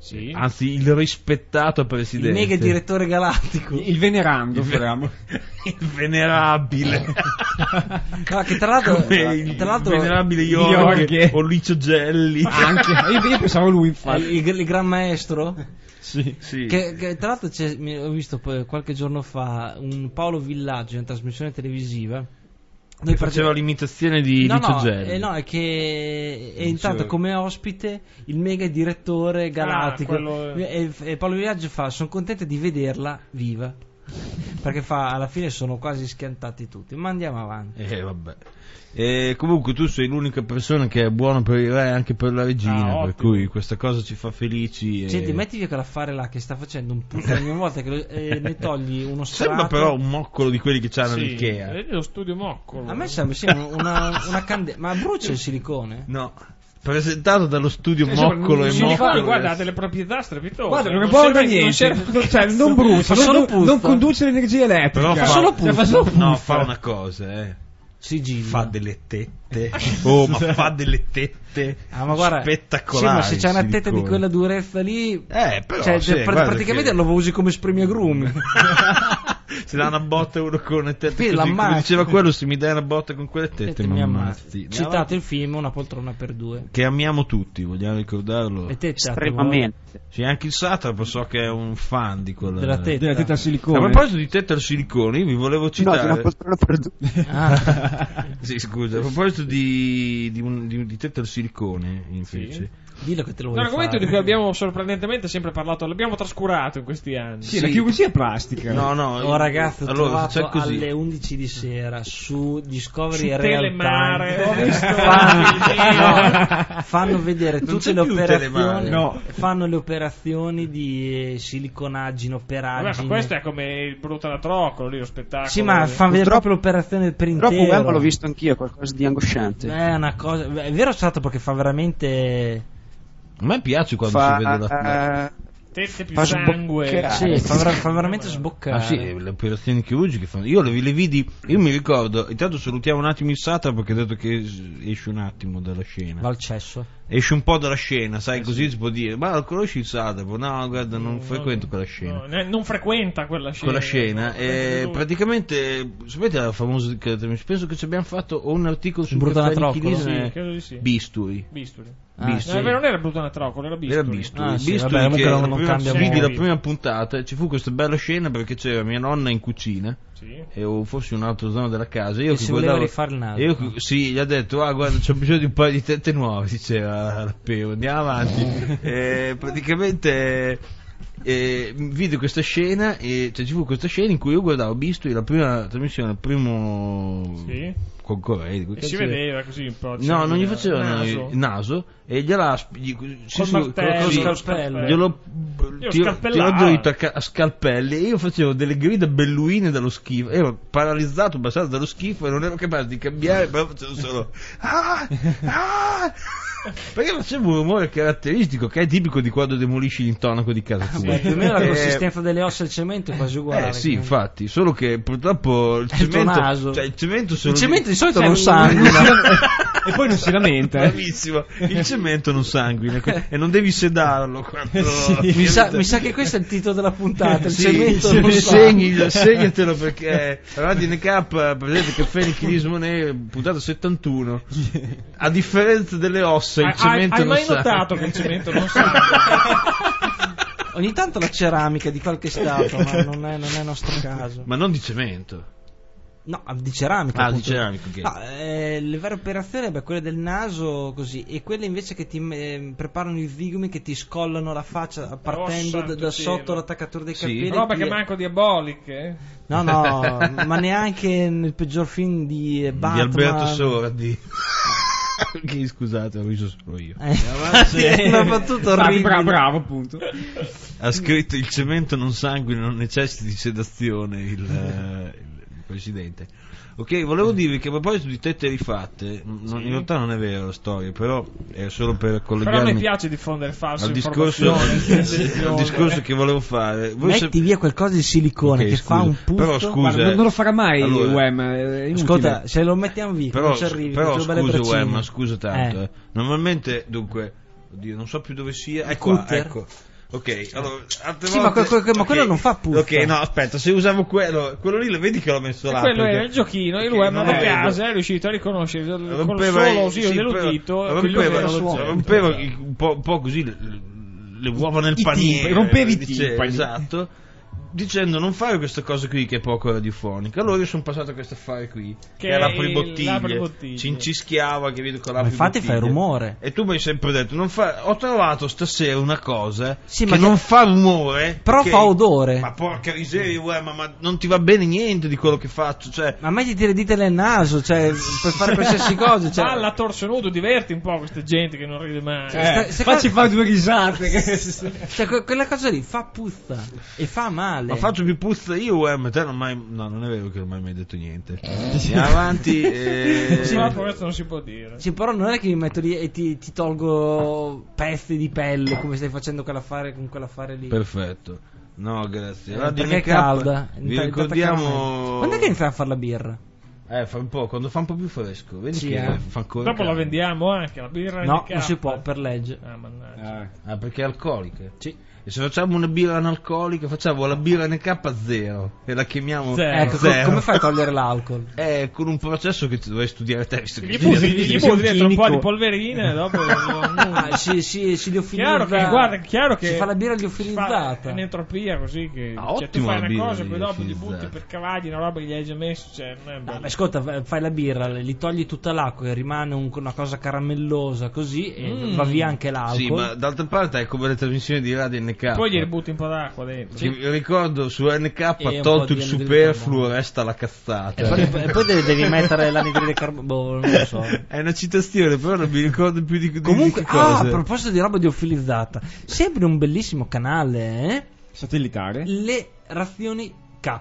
Sì. Anzi, il rispettato presidente. Il mega direttore galattico. Il venerando, il venerabile. No, che tra l'altro il venerabile Jorge o Licio Gelli. Anche. Io pensavo lui, infatti. Il gran maestro. Sì. Che tra l'altro ho visto poi qualche giorno fa un Paolo Villaggio in trasmissione televisiva. Che faceva l'imitazione di Licio Gelli. No, è che è intanto come ospite il mega direttore galattico. E Paolo Villaggio sono contento di vederla viva. Perché alla fine sono quasi schiantati tutti. Ma andiamo avanti. Vabbè. Comunque tu sei l'unica persona che è buona per il re e anche per la regina, per cui questa cosa ci fa felici. Senti, metti via quell'affare là che sta facendo un puzzo ogni volta che ne togli uno strato. Sembra però un moccolo di quelli che c'hanno l'Ikea. Vedi lo studio moccolo. A me sembra una candela. Ma brucia il silicone? No. Presentato dallo studio moccolo e moccolo. Guarda, ha delle proprietà strepitose. Guarda, non è buono da niente. Non brucia, non conduce l'energia elettrica. Però fa una cosa, Sigillo. Fa delle tette. Ma fa delle tette ma guarda, spettacolari. Sì, ma se c'è una tetta di quella durezza lì, però, praticamente lo usi come spremiagrumi. Si dà una botta uno con le tette così, come diceva quello, se mi dai una botta con quelle tette mi ammazzi. Citate il film Una poltrona per due, che amiamo tutti, vogliamo ricordarlo estremamente. Sì, anche il Satrapo so che è un fan di quella della tetta al silicone. A proposito di tetta al silicone, io vi volevo citare una poltrona per due. Sì, scusa, a proposito di tetta al silicone invece, dillo che te lo vuoi un argomento di cui abbiamo sorprendentemente sempre parlato, l'abbiamo trascurato in questi anni. Sì, la chirurgia plastica. No, ragazzi, ho trovato alle 11 di sera su Discovery su Telemare. Ho visto fanno vedere tutte le operazioni. Fanno le operazioni di siliconaggine, operaggine. Vabbè, ma questo è come il brutto anatrocolo lì, lo spettacolo. Sì, ma fanno vedere proprio l'operazione per intero. Troppo l'ho visto anch'io, qualcosa di angosciante. È una cosa. È vero stato perché fa veramente. A me piace quando si vede la tette più sangue. Sì, fa veramente sboccare. Ah sì, le operazioni chirurgiche fanno. Io le vidi, io mi ricordo, intanto salutiamo un attimo il Satrapo perché ha detto che esce un attimo dalla scena. Va al cesso. Esce un po' dalla scena, sai, così si può dire. Ma lo conosci il Satrapo? No, guarda, non frequento quella scena. Non frequenta quella scena. Praticamente, sapete la famosa, penso che ci abbiamo fatto o un articolo su Bisturi. No, non era brutto anatrocolo, era Bisturi. Bisturi che non vidi la prima puntata, ci fu questa bella scena perché c'era mia nonna in cucina. O forse in un'altra zona della casa. Io si voleva rifare il naso. Sì, gli ha detto: guarda, c'ho bisogno di un paio di tette nuove. Diceva la Peo, andiamo avanti. Praticamente vide questa scena e ci fu questa scena in cui io guardavo Bisturi, la prima trasmissione, il primo concorrente. E si vedeva così un po'. No, non gli facevano il naso e gliela scalpello. Glielo tirò dritto a scalpelli e io facevo delle grida belluine dallo schifo. Ero paralizzato, basato dallo schifo e non ero capace di cambiare, però facevo solo perché facevo un rumore caratteristico che è tipico di quando demolisci l'intonaco di casa tua. Più o meno la consistenza delle ossa del cemento è quasi uguale. Sì, infatti, solo che purtroppo il cemento di solito non sanguina e poi non si lamenta. Bravissimo, il cemento non sanguina e non devi sedarlo quando... mi sa che questo è il titolo della puntata. Il cemento non sanguina. Segnatelo perché Radio NK presente Caffè Nichilismo puntata 71. A differenza delle ossa il cemento non sanguina. Hai mai notato che il cemento non sanguina? Ogni tanto la ceramica di qualche stato, ma non è nostro caso. Ma non di cemento. No, di ceramica. Di ceramica, okay. No, le vere operazioni, quelle del naso così, e quelle invece che ti preparano i zigomi che ti scollano la faccia partendo da sotto l'attaccatura dei capelli. Roba che manco diaboliche. No, ma neanche nel peggior film di Batman. Di Alberto Sordi. Che scusate, ho riso solo io. Una battuta orribile. Bravo, appunto. Ha scritto: il cemento non sanguina, non necessita di sedazione il presidente. Ok, volevo dirvi che a proposito di tette rifatte, in realtà non è vera la storia, però è solo per collegarmi. Però a me piace diffondere false al discorso che volevo fare. Metti via qualcosa di silicone che fa un puzzo. Però scusa, non lo farà mai Wem. Ascolta, se lo mettiamo via, però, non ci arrivi. Però scusa Wem, scusa tanto. Normalmente, dunque, oddio, non so più dove sia. Ecco. Ok, allora, altre Sì, volte... ma quello non fa puzza. Ok, no, aspetta, se usavo quello lì lo vedi che l'ho messo là. Quello perché... era il giochino, il web da casa è riuscito a riconoscere col rompeva solo ausilio dell'udito. Rompeva un po' così le uova nel paniere. Rompevi i timpani. Esatto. Dicendo non fare questa cosa qui che è poco radiofonica. Allora io sono passato a questo affare qui che è l'apri-bottiglie. Ci incischiava, che vedo con l'apri-bottiglie. Infatti fai rumore. E tu mi hai sempre detto ho trovato stasera una cosa che non fa rumore, però fa odore. Ma porca miseria, ma non ti va bene niente di quello che faccio, cioè. Ma mettiti le dita nel naso, cioè, per fare qualsiasi cosa, cioè. Alla torso nudo, diverti un po' questa gente che non ride mai. Facci fare 2 risate. Cioè, quella cosa lì fa puzza e fa male. Ma faccio più puzza io, te non mai. No, non è vero che non mi hai mai detto niente. Andiamo avanti. Sì, ma questo non si può dire. Sì, però non è che mi metto lì e ti tolgo pezzi di pelle come stai facendo con quell'affare lì. Perfetto. No, grazie. Perché è calda. Vi ricordiamo. Quando è che iniziamo a fare la birra? Fa un po', quando fa un po' più fresco. Vedi che fa ancora. Dopo la vendiamo anche la birra. No, non si può per legge. Mannaggia. Perché è alcolica? Sì. E se facciamo una birra analcolica, facciamo la birra NK0 e la chiamiamo zero. Ecco, come fai a togliere l'alcol? Con un processo che dovrei studiare te. Gli butti dentro un po' di polverina e dopo si liofilizza. Chiaro che si fa la birra liofilizzata. È un'entropia così che tu fai una cosa e poi dopo gli butti per cavalli una roba che gli hai già messo, cioè non è bello. Ascolta, fai la birra, gli togli tutta l'acqua e rimane una cosa caramellosa così e va via anche l'alcol. Sì, ma d'altra parte è come le trasmissioni di radio NK. Poi gli ributti un po' d'acqua dentro. Ricordo su NK tolto il superfluo, resta la cazzata. E poi devi mettere l'anidride carbonica. Non lo so. È una citazione, però non mi ricordo più di comunque, di che cose. A proposito di roba liofilizzata, sempre un bellissimo canale satellitare. Le razioni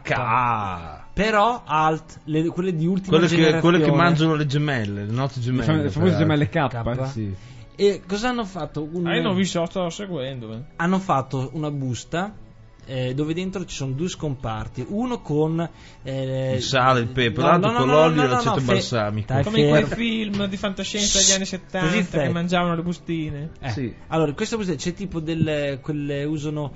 K. Però quelle di ultima generazione. Quelle che mangiano le gemelle, le note gemelle. Le famose gemelle K. Sì. E cosa hanno fatto? Io non vi stavo seguendo. Hanno fatto una busta dove dentro ci sono 2 scomparti, uno con il sale, il pepe, l'altro con l'olio e l'aceto balsamico. Come in quei film di fantascienza degli anni 70 che mangiavano le bustine. Sì. Allora, in questa busta c'è tipo quelle usano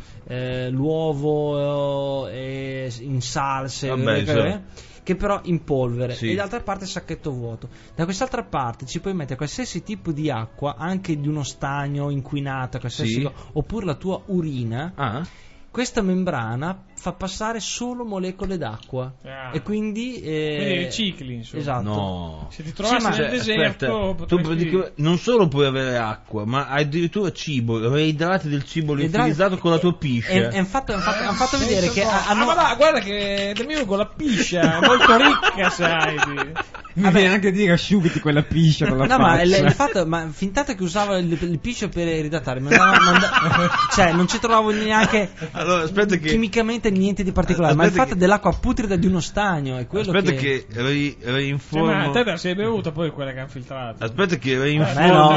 l'uovo in salse, che però in polvere, e dall'altra parte sacchetto vuoto. Da quest'altra parte ci puoi mettere qualsiasi tipo di acqua, anche di uno stagno inquinata, oppure la tua urina. Questa membrana fa passare solo molecole d'acqua e quindi ricicli, insomma. Esatto. No. Se ti trovassi nel deserto tu non solo puoi avere acqua, ma addirittura cibo, reidrati del cibo liofilizzato con la tua piscia. E infatti hanno fatto vedere che guarda che del mio con la piscia è molto ricca, sai. Mi viene anche a dire asciugati quella piscia dalla faccia. Ma il fatto, ma fin tanto che usavo il piscio per idratarmi, cioè non ci trovavo neanche chimicamente niente di particolare, ma il fatto dell'acqua putrida di uno stagno è quello che reinformo. Ma te sei bevuta poi quella che hanno filtrato. Aspetta che reinformo.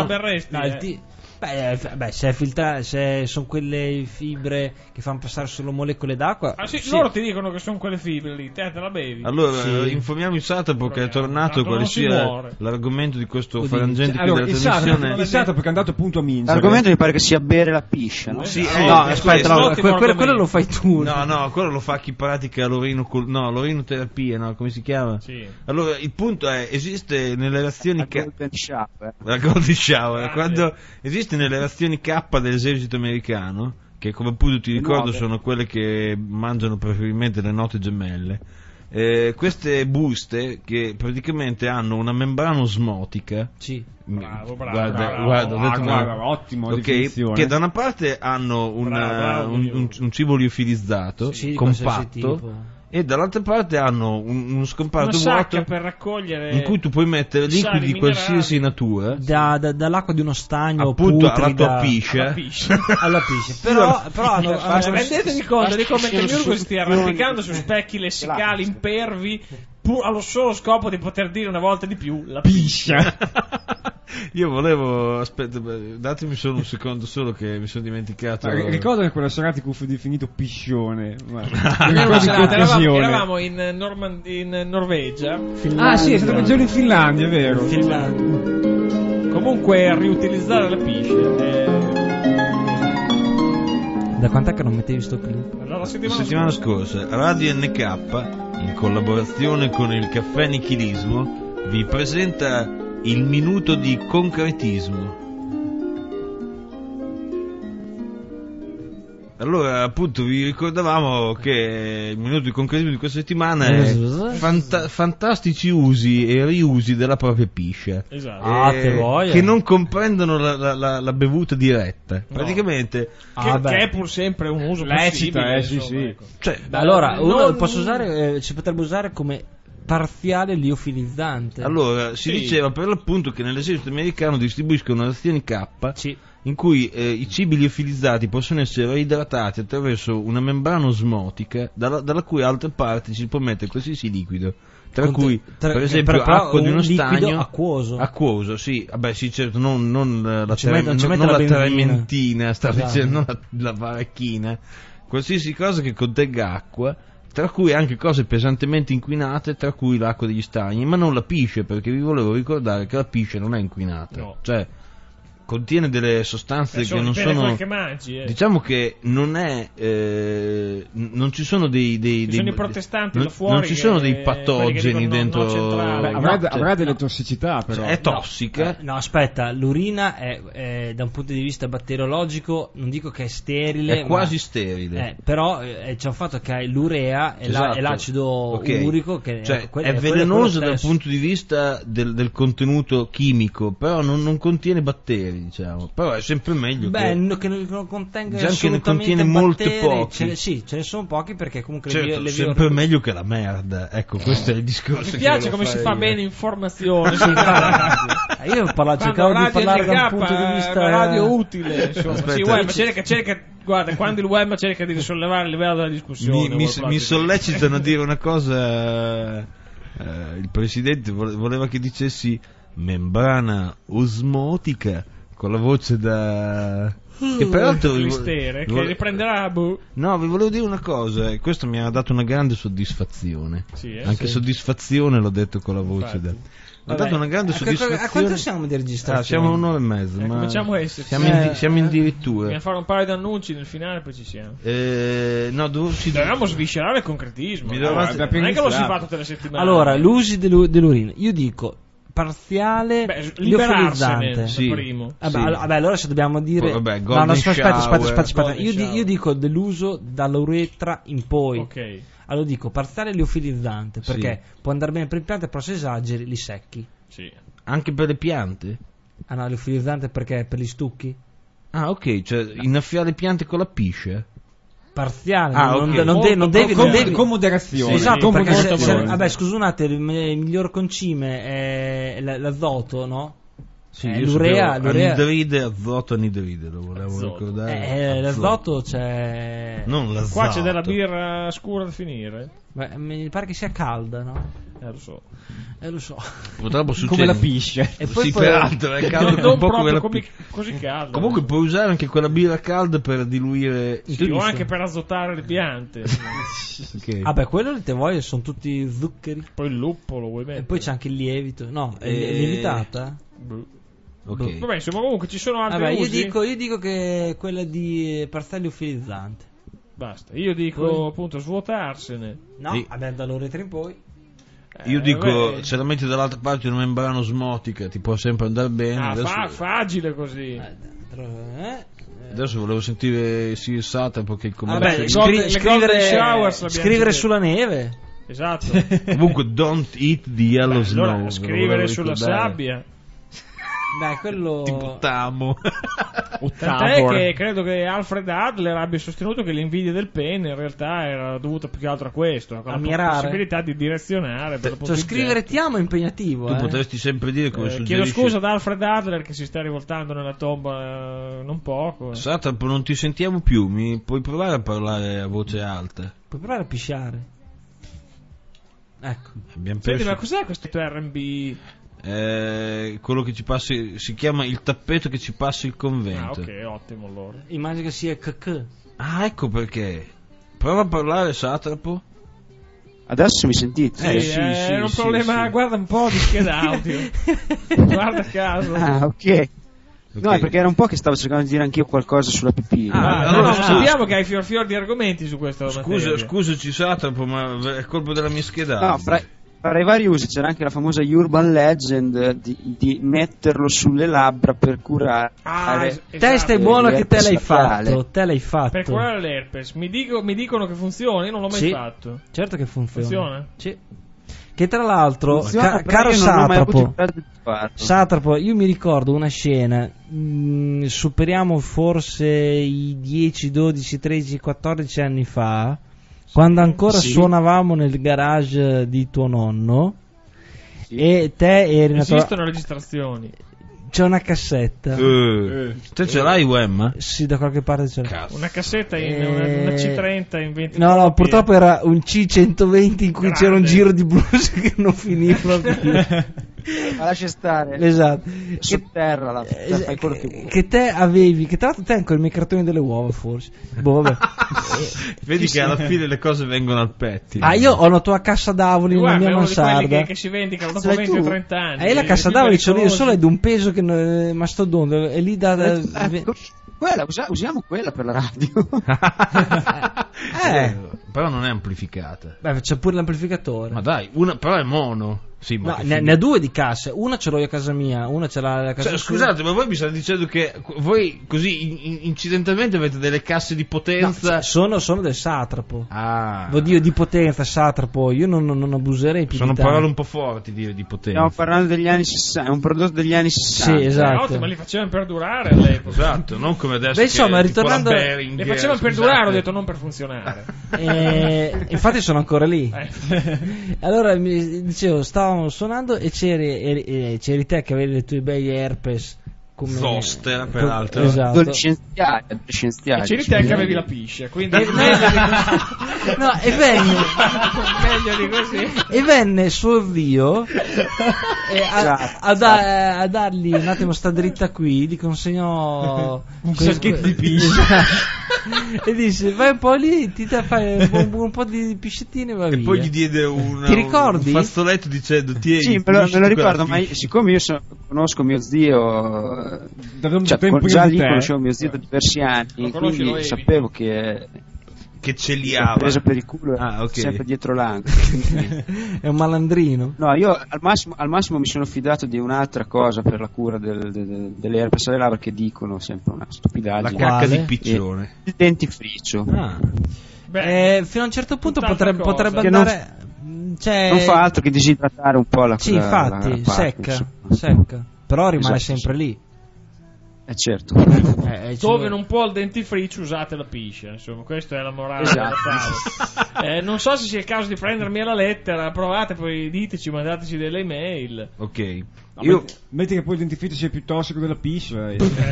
Se sono quelle fibre che fanno passare solo molecole d'acqua. Loro ti dicono che sono quelle fibre lì, te la bevi. Allora informiamo il Satapo che è tornato quale sia l'argomento di questo frangente della trasmissione. Il Satapo che è andato appunto a Minza. L'argomento mi pare che sia bere la piscia, no? Sì, aspetta, quello lo fai tu. No, quello lo fa chi pratica l'orinoterapia, no? Come si chiama? Sì. Allora il punto è, esiste nelle reazioni la golden shower, quando esiste nelle reazioni K dell'esercito americano, che come appunto ti ricordo sono quelle che mangiano preferibilmente le note gemelle, queste buste che praticamente hanno una membrana osmotica. Sì. Bravo, guarda, ottimo, definizione. Che da una parte hanno un cibo liofilizzato, compatto, e dall'altra parte hanno uno scomparto vuoto per raccogliere in cui tu puoi mettere liquidi di qualsiasi natura, dall'acqua di uno stagno, appunto alla tua piscia. Alla piscia. Però rendetevi conto di come il Miurgo stia arrampicando su specchi lessicali impervi allo solo scopo di poter dire una volta di più la piscia. Io volevo, aspetta, datemi solo un secondo solo che mi sono dimenticato. Ricordo che quella serata che fu definito piscione. Eravamo in Norvegia. Finlandia. Sì, è stato un giorno in Finlandia, è vero. Comunque riutilizzare la piscia da quant'è che non mettevi sto clip? La settimana scorsa Radio NK, in collaborazione con il Caffè Nichilismo, vi presenta il minuto di concretismo. Allora, appunto, vi ricordavamo che il minuto di concretismo di questa settimana è fantastici usi e riusi della propria piscia. Esatto. Che non comprendono la bevuta diretta. No. Praticamente che è pur sempre un uso lecito, possibile. Ecco. Cioè, allora, uno posso usare, si potrebbe usare come parziale liofilizzante. Allora, si diceva per l'appunto che nell'esercito americano distribuiscono razioni K. Sì. In cui i cibi liofilizzati possono essere idratati attraverso una membrana osmotica dalla cui altre parti si può mettere qualsiasi liquido, tra cui per esempio acqua di uno stagno acquoso, sì, vabbè sì, certo, non la trementina, stavo dicendo, non la varechina, qualsiasi cosa che contenga acqua, tra cui anche cose pesantemente inquinate, tra cui l'acqua degli stagni, ma non la pisce, perché vi volevo ricordare che la pisce non è inquinata, no. Cioè contiene delle sostanze che non sono che mangi, diciamo che non è non ci sono dei sono i protestanti da fuori, non ci sono dei patogeni dentro, avrà delle tossicità, però è tossica. No, aspetta, l'urina è da un punto di vista batteriologico, non dico che è sterile, è quasi sterile, però c'è un fatto che hai l'urea e l'acido urico che è velenoso dal punto di vista del contenuto chimico, però non contiene batteri, diciamo, però è sempre meglio che non contenga diciamo assolutamente che ne contiene molte pochi. Ce ne sono pochi, perché comunque certo, sempre meglio che la merda, ecco, questo è il discorso. Mi piace come si fa bene informazione. Io cercavo di parlare da un punto di vista radio utile, insomma. Sì, web cerca, guarda, quando il web cerca di risollevare il livello della discussione, mi sollecitano a dire una cosa. Il presidente voleva che dicessi membrana osmotica con la voce da che peraltro che riprenderà no, vi volevo dire una cosa, e questo mi ha dato una grande soddisfazione, soddisfazione l'ho detto con la voce mi ha dato una grande soddisfazione. A quanto siamo di registrazione? Siamo 1 ora e mezzo, ma cominciamo a essere siamo addirittura dobbiamo fare un paio di annunci nel finale, poi ci siamo. No, dovevamo sviscerare il concretismo, non è che lo si fa tutte le settimane. Allora, l'usi dell'urina, io dico parziale liofilizzante, primo. Vabbè, allora se dobbiamo dire aspetta. Io dico dell'uso dall'uretra in poi. Ok. Allora dico parziale liofilizzante, perché può andare bene per le piante, però se esageri li secchi. Sì. Anche per le piante? Ah no, liofilizzante perché per gli stucchi? Ah, ok, cioè innaffiare le piante con la pisce? Parziale, non devi con moderazione. Esatto, perché vabbè, scusa un attimo, il miglior concime è l'azoto, no? Sì, l'urea anidride, azoto, anidride, lo volevo ricordare. L'azoto c'è. Non l'azoto. Qua c'è della birra scura da finire. Beh, mi pare che sia calda, no? Lo so. Purtroppo succede come la pisce. E poi peraltro è caldo non proprio così caldo. Comunque puoi usare anche quella birra calda per diluire o anche per azotare le piante. Okay. Vabbè, quello te vuoi, sono tutti zuccheri. Poi il luppolo lo vuoi mettere. E poi c'è anche il lievito. No, è lievitata. Okay. Vabbè, insomma, comunque ci sono altri usi. Io dico che quella di parziale liofilizzante. Basta. Io dico appunto svuotarsene. No, vabbè, dall'uretra in poi. Io dico, se la metti dall'altra parte una membrana osmotica ti può sempre andare bene. Facile così. Adesso volevo sentire Sata perché scrivere sulla neve. Esatto. Comunque don't eat the yellow snow. Allora, scrivere sulla sabbia. Dai, quello tipo Tamo. Tant'è che credo che Alfred Adler abbia sostenuto che l'invidia del pene in realtà era dovuta più che altro a questo, a la possibilità di direzionare per scrivere ti amo è impegnativo. Tu potresti sempre dire come suggerisci. Chiedo scusa ad Alfred Adler che si sta rivoltando nella tomba non poco. Satrapo, non ti sentiamo più, mi puoi provare a parlare a voce alta? Puoi provare a pisciare. Ecco. Senti, ma cos'è questo R&B? Quello che ci passa, si chiama il tappeto che ci passa il convento. Ah, ok, ottimo allora. Immagino che sia CC. Ah, ecco perché. Prova a parlare, Satrapo. Adesso mi sentite? Sì, è un problema, guarda un po' di scheda audio. Guarda caso. Ah, ok. No, è perché era un po' che stavo cercando di dire anch'io qualcosa sulla pipì. Sappiamo che hai fior di argomenti su questo. Scusaci Satrapo, ma è colpa della mia scheda. No, fra i vari usi c'era anche la famosa urban legend di metterlo sulle labbra per curare. Te stai buono che te l'hai fatto. Per curare l'herpes. Mi dicono che funziona, io non l'ho mai fatto. Certo che funziona. Sì. Che tra l'altro, caro Satrapo, io mi ricordo una scena, superiamo forse i 10, 12, 13, 14 anni fa, quando ancora suonavamo nel garage di tuo nonno, e te eri... Esistono registrazioni. C'è una cassetta. Te ce l'hai, Wemma? Sì, da qualche parte ce l'hai. Una cassetta in una C30 in 20. No, purtroppo era un C120 in cui c'era un giro di blues che non finiva più. Ma lascia stare. Esatto. Sotterra fai quello che vuoi. Che te avevi, che tra l'altro te ancora i miei cartoni delle uova, forse. Vabbè. Vedi che alla fine le cose vengono al pettine. Io ho la tua cassa d'avoli nella mia mansarda. Che si vendica dopo 20 o 30 anni. E la cassa d'avoli ce l'ho io, solo è di un peso che mastodonte. E lì usiamo quella per la radio. Però non è amplificata. Beh, c'è pure l'amplificatore. Ma dai, però è mono. Sì, ma ne ha due di casse, una ce l'ho io a casa mia, una ce l'ha a casa scusate, ma voi mi state dicendo che voi così incidentalmente avete delle casse di potenza? No, sono del Satrapo. Oddio, di potenza, Satrapo, io non abuserei più. Sono parole un po' forti dire di potenza. Stiamo parlando degli anni 60, è un prodotto degli anni 60. Sì, esatto. Ma li facevano perdurare all'epoca. Esatto, non come adesso. Beh, insomma, ritornando, li facevano perdurare, ho detto non per funzionare. Infatti sono ancora lì. Allora mi dicevo, stavamo suonando e c'eri te che avevi le tue bei herpes come zoster, peraltro. Esatto. Scienziati. E c'eri te che avevi la piscia, quindi meglio di così. E venne suo zio a dargli un attimo sta dritta qui, gli consegnò un sacchetto di piscia e disse vai un po' lì, ti fai un po' di piscettine e va via. E poi gli diede un fazzoletto dicendo tieni. Sì, me lo ricordo, ma siccome io conosco mio zio, già lì conoscevo mio zio da diversi anni, quindi sapevo che ce li ha preso per il culo, sempre dietro l'angolo. È un malandrino. No, io al massimo mi sono fidato di un'altra cosa per la cura delle herpes alle labbra, che dicono sempre una stupidaggine. La cacca di piccione. Il dentifricio. Fino a un certo punto potrebbe andare. Non fa altro che disidratare un po' la infatti, la secca. Però rimane sempre lì. Certo. Dove non può il dentifricio, usate la piscia. Insomma, questa è la morale della tavola. Non so se sia il caso di prendermi alla lettera. Provate, poi diteci, mandateci delle email. Ok. Metti che poi il dentifricio sia più tossico della piscia.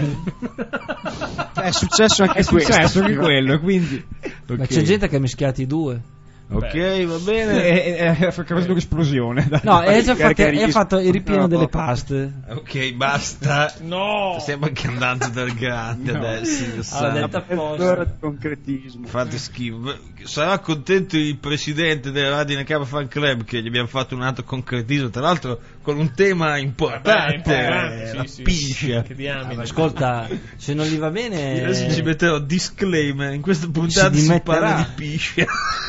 È successo anche quello, quindi. Okay. Ma c'è gente che ha mischiato i due. Ok, va bene. È quasi un'esplosione. No, è già fatto il ripieno delle paste. Ok, basta. No, stiamo anche andando dal grande adesso. Allora, di concretismo. Fate schifo. Sarà contento il presidente della Radio Nakaba Fan Club che gli abbiamo fatto un altro concretismo, tra l'altro con un tema importante, la piscia. Ascolta, se non gli va bene, adesso ci metterò disclaimer. In questa puntata si parla di piscia.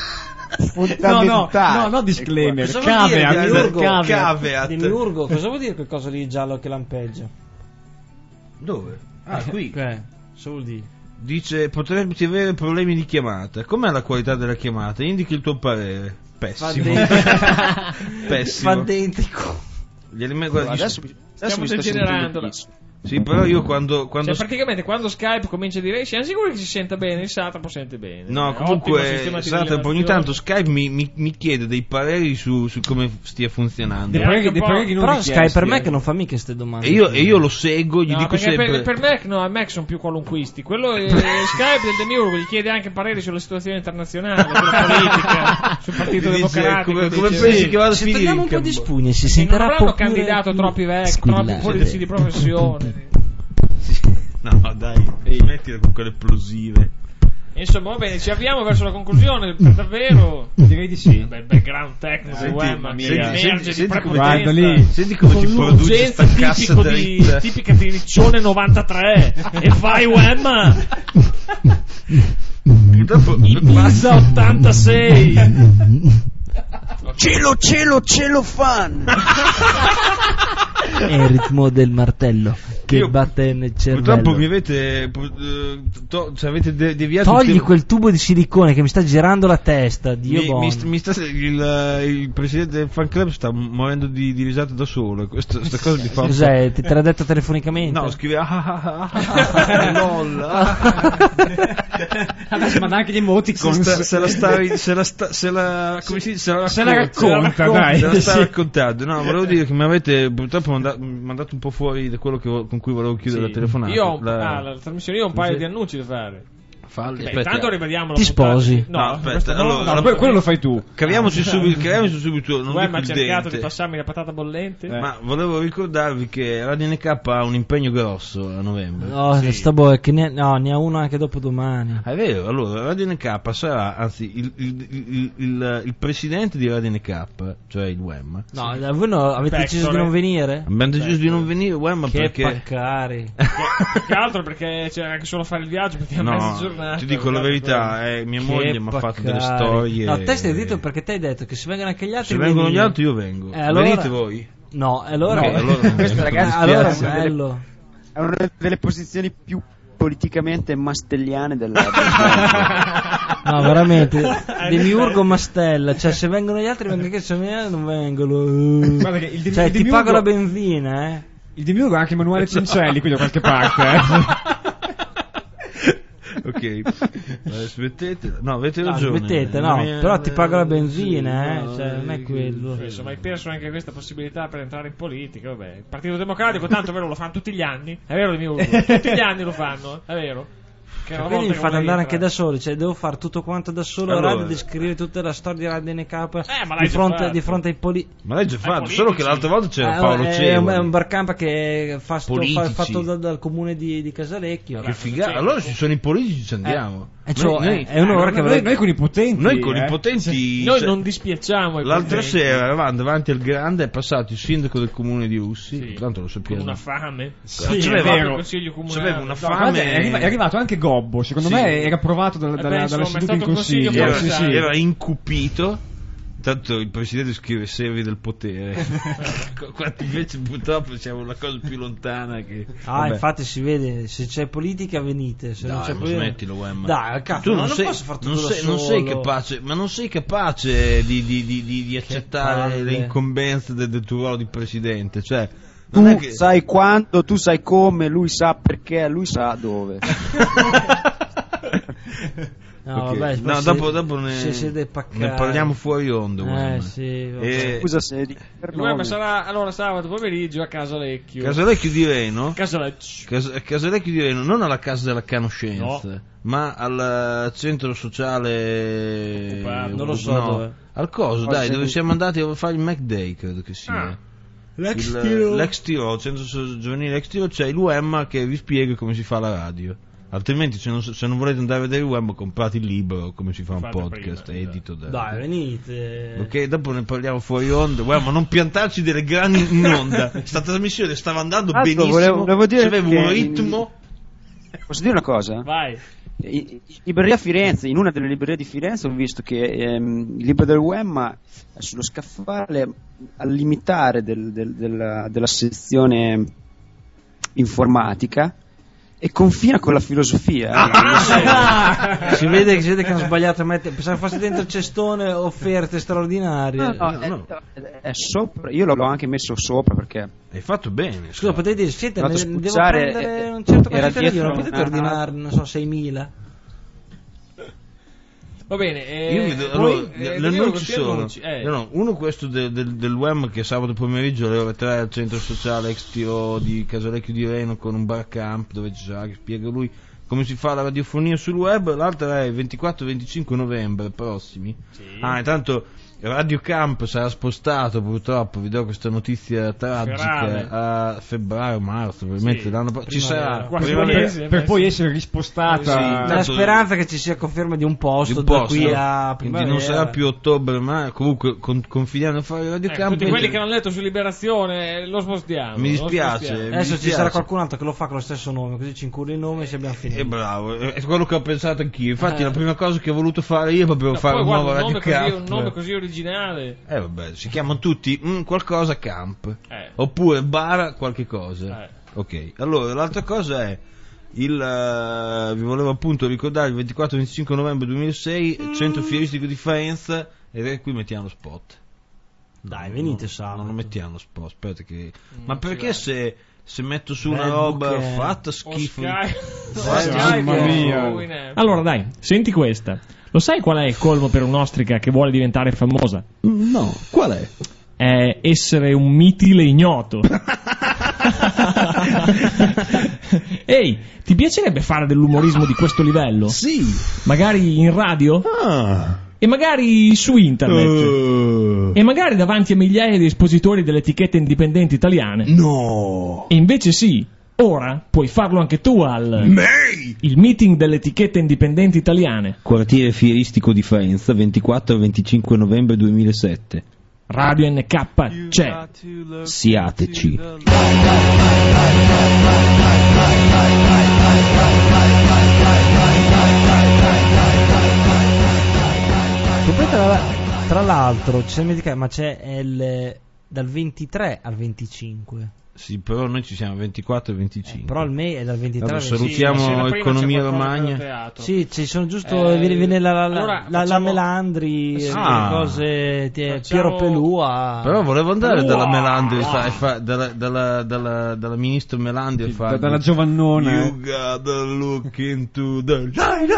No, disclaimer. Caveat. Demiurgo, cosa vuol dire quel coso lì giallo che lampeggia? Dove? Qui. Cosa vuol dire? Dice potresti avere problemi di chiamata. Com'è la qualità della chiamata? Indichi il tuo parere. Pessimo. Pessimo. Fadentico. Adesso stiamo degenerando. Sì, però io quando praticamente quando Skype comincia a dire siamo sicuri che si senta bene, il Satrapo sente bene. No, comunque Satrapo ogni tanto Skype mi chiede dei pareri su come stia funzionando. Però Skype per me che non fa mica queste domande. E io lo seguo, gli dico sempre per Mac a Mac sono più qualunquisti. Quello Skype del Demiurgo gli chiede anche pareri sulla situazione internazionale, sulla politica, sul Partito Democratico. Come pensi che vada a finire? Se togliamo un po' di spugne si sentirà non avranno candidato troppi vecchi, troppi politici di professione. No, dai, smettila con quelle plosive. Insomma, va bene, ci avviamo verso la conclusione, per davvero. Direi di sì. Beh, il background tecnico del web Senti di guarda lì. Senti come ti produce sta cassa dritta. Tipica di Riccione 93. E vai web. Ibiza 86. Cielo fan. È il ritmo del martello che batte nel cervello. Purtroppo mi avete avete deviato. Togli quel tubo di silicone che mi sta girando la testa. Dio il presidente del fan club sta morendo di risate da solo. Questa cosa mi fa. Cos'è? Te l'ha detto telefonicamente? No, scrive lol. Adesso manda anche gli emoticon. Se la racconta, dai. Se la sta raccontando. No, volevo dire che mi avete purtroppo mandato un po' fuori da quello con cui volevo chiudere la telefonata. Io la trasmissione, io ho un paio di annunci da fare. Intanto rivediamo ti sposi? No, aspetta, quello lo fai tu. Caviamoci subito. Non mi ha cercato di passarmi la patata bollente. Ma volevo ricordarvi che Radio NK ha un impegno grosso a novembre. No, che ne ha uno anche dopo domani. È vero, allora Radio NK sarà, anzi, il presidente di Radio NK, cioè il WEM. No, voi avete deciso di non venire? Abbiamo deciso di non venire, WEM, che perché paccari. Che altro perché c'è anche solo a fare il viaggio, perché a mezza giornata. Ti dico la verità, mia moglie mi ha fatto delle storie. No, te stai zitto perché te hai detto che se vengono anche gli altri. Se vengono gli altri io vengo. Allora... Venite voi. No, allora. Questo ragazzi allora è bello. È una delle posizioni più politicamente mastelliane della no, veramente Demiurgo Mastella, cioè se vengono gli altri vengo anche se non vengono. Guarda che cioè ti pago la benzina, Il Demiurgo ha anche Emanuele Cincelli qui da qualche parte, Ok, smettete. No, avete ragione. Smettete, no, però ti pago la benzina, cioè non è quello. Insomma, hai perso anche questa possibilità per entrare in politica. Vabbè, il Partito Democratico, tanto è vero, lo fanno tutti gli anni. È vero, tutti gli anni lo fanno, è vero. Quindi mi fate andare anche da solo, cioè devo fare tutto quanto da solo a radio, descrivere tutta la storia di Radio NK di fronte ai politici. Ma l'hai già fatto, solo che l'altra volta c'era Paolo Cevoli. È un barcampa che fatto dal comune di Casalecchio. Che figata, allora ci sono i politici, ci andiamo. È un'ora che noi con i potenti. Noi con i potenti. Noi non dispiacciamo. L'altra sera eravamo davanti al grande, è passato il sindaco del comune di Ussi, tanto lo sappiamo. Con una fame. C'aveva una fame. È arrivato anche Gobbo, secondo me era approvato dalla seduta in consiglio. Era incupito. Tanto il presidente scrive servi del potere. Quanti invece purtroppo siamo la cosa più lontana che. Infatti si vede, se c'è politica venite, se non c'è politica. Smettilo, Wemma. Dai, cazzo, tu non posso far tutto non sei capace, ma non sei capace di accettare le incombenze del tuo ruolo di presidente, cioè tu sai quando, tu sai come, lui sa perché, lui sa dove. No, vabbè, dopo ne parliamo fuori onda. Scusa se ma sarà allora sabato pomeriggio a Casalecchio. Casalecchio di Reno? Casalecchio di Reno, non alla Casa della Conoscenza, ma al centro sociale. Non lo so dove. Al coso, dove siamo andati a fare il Mac Day, credo che sia. L'ex Tiro, centro giovanile Ex Tiro, c'è il UEM che vi spiega come si fa la radio. Altrimenti se non volete andare a vedere il web, comprate il libro come si fa un podcast edito dai, venite. Ok, dopo ne parliamo fuori onda. Ma non piantarci delle grani in onda. Questa trasmissione stava andando benissimo, volevo dire aveva un ritmo. Posso dire una cosa? Vai. Libreria Firenze, in una delle librerie di Firenze ho visto che il libro del UEM sullo scaffale al limitare della sezione informatica e confina con la filosofia. Si vede che hanno sbagliato a mettere, pensavo fosse dentro il cestone offerte straordinarie. No. È sopra, io l'ho anche messo sopra perché hai fatto bene. Scusa, potete dire, siete devo prendere un certo quantitativo, non potete ordinare, non so, 6.000. Va bene, non ci sono. Uno questo del web che sabato pomeriggio alle ore 3 al centro sociale Ex Tiro di Casalecchio di Reno con un bar camp dove ci sarà, che spiega lui come si fa la radiofonia sul web. L'altra è il 24 e 25 novembre prossimi. Intanto Radio Camp sarà spostato purtroppo, vi do questa notizia tragica a febbraio, marzo, probabilmente l'anno ci sarà per poi essere rispostata. La speranza che ci sia conferma di un posto da qui a primavera. Quindi non sarà più ottobre, ma comunque confidiamo a fare Radio Camp. Tutti quelli che hanno letto su Liberazione lo spostiamo. Mi dispiace. Adesso ci sarà qualcun altro che lo fa con lo stesso nome, così ci incuri il nome e se abbiamo finito. È bravo, è quello che ho pensato anch'io. Infatti la prima cosa che ho voluto fare io è proprio fare un nuovo Radio Camp. Un nome così originale. Vabbè, si chiamano tutti qualcosa Camp. Oppure Bara qualche cosa. Ok, allora l'altra cosa è vi volevo appunto ricordare il 24-25 novembre 2006 Centro Fieristico di Faenza, e qui mettiamo lo spot. Dai, venite sabato. Non lo mettiamo lo spot, aspetta che... Ma perché se metto su una roba fatta schifo? Mamma mia. Allora dai, senti questa. Lo sai qual è il colmo per un'ostrica che vuole diventare famosa? No, qual è? È essere un mitile ignoto. Ehi, ti piacerebbe fare dell'umorismo di questo livello? Sì. Magari in radio? E magari su internet? E magari davanti a migliaia di espositori delle etichette indipendenti italiane? No. E invece sì. Ora puoi farlo anche tu il meeting delle etichette indipendenti italiane. Quartiere Fieristico di Faenza, 24-25 novembre 2007. Radio NK c'è. Siateci. Tra l'altro ci siamo dimenticati, ma c'è dal 23 al 25. Sì, però noi ci siamo 24 e 25. Però il May è dal 23 al 25. Salutiamo Economia Romagna. Sì, ci sono giusto viene la Melandri, cose Piero Pelù Però volevo andare dalla Melandri dalla ministra Melandri a fare dalla Giovannona. You gotta look into the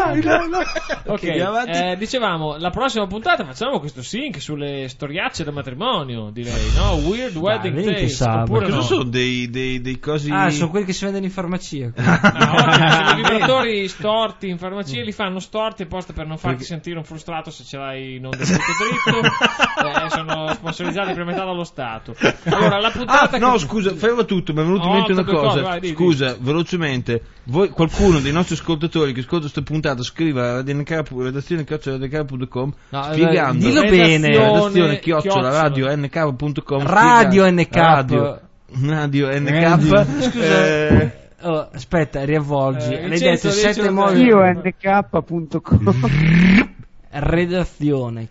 Ok, dicevamo la prossima puntata facciamo questo sync sulle storiacce del matrimonio, direi, no? Weird Wedding Tales. Oppure no? Sono dei cosi. Sono quelli che si vendono in farmacia. I vibratori storti in farmacia li fanno storti apposta per non farti sentire un frustrato se ce l'hai non del tutto dritto. Sono sponsorizzati per metà dallo Stato. Allora la puntata scusa, fermo tutto, mi è venuto in mente una cosa. Scusa, velocemente, voi, qualcuno dei nostri ascoltatori che ascolta questa puntata scriva a redazione@radionk.com spiegando dillo bene, redazione @radionk.com Radio NK. Scusa. Aspetta, riavvolgi. L'hai detto 7 modi. Io nk.com. Redazione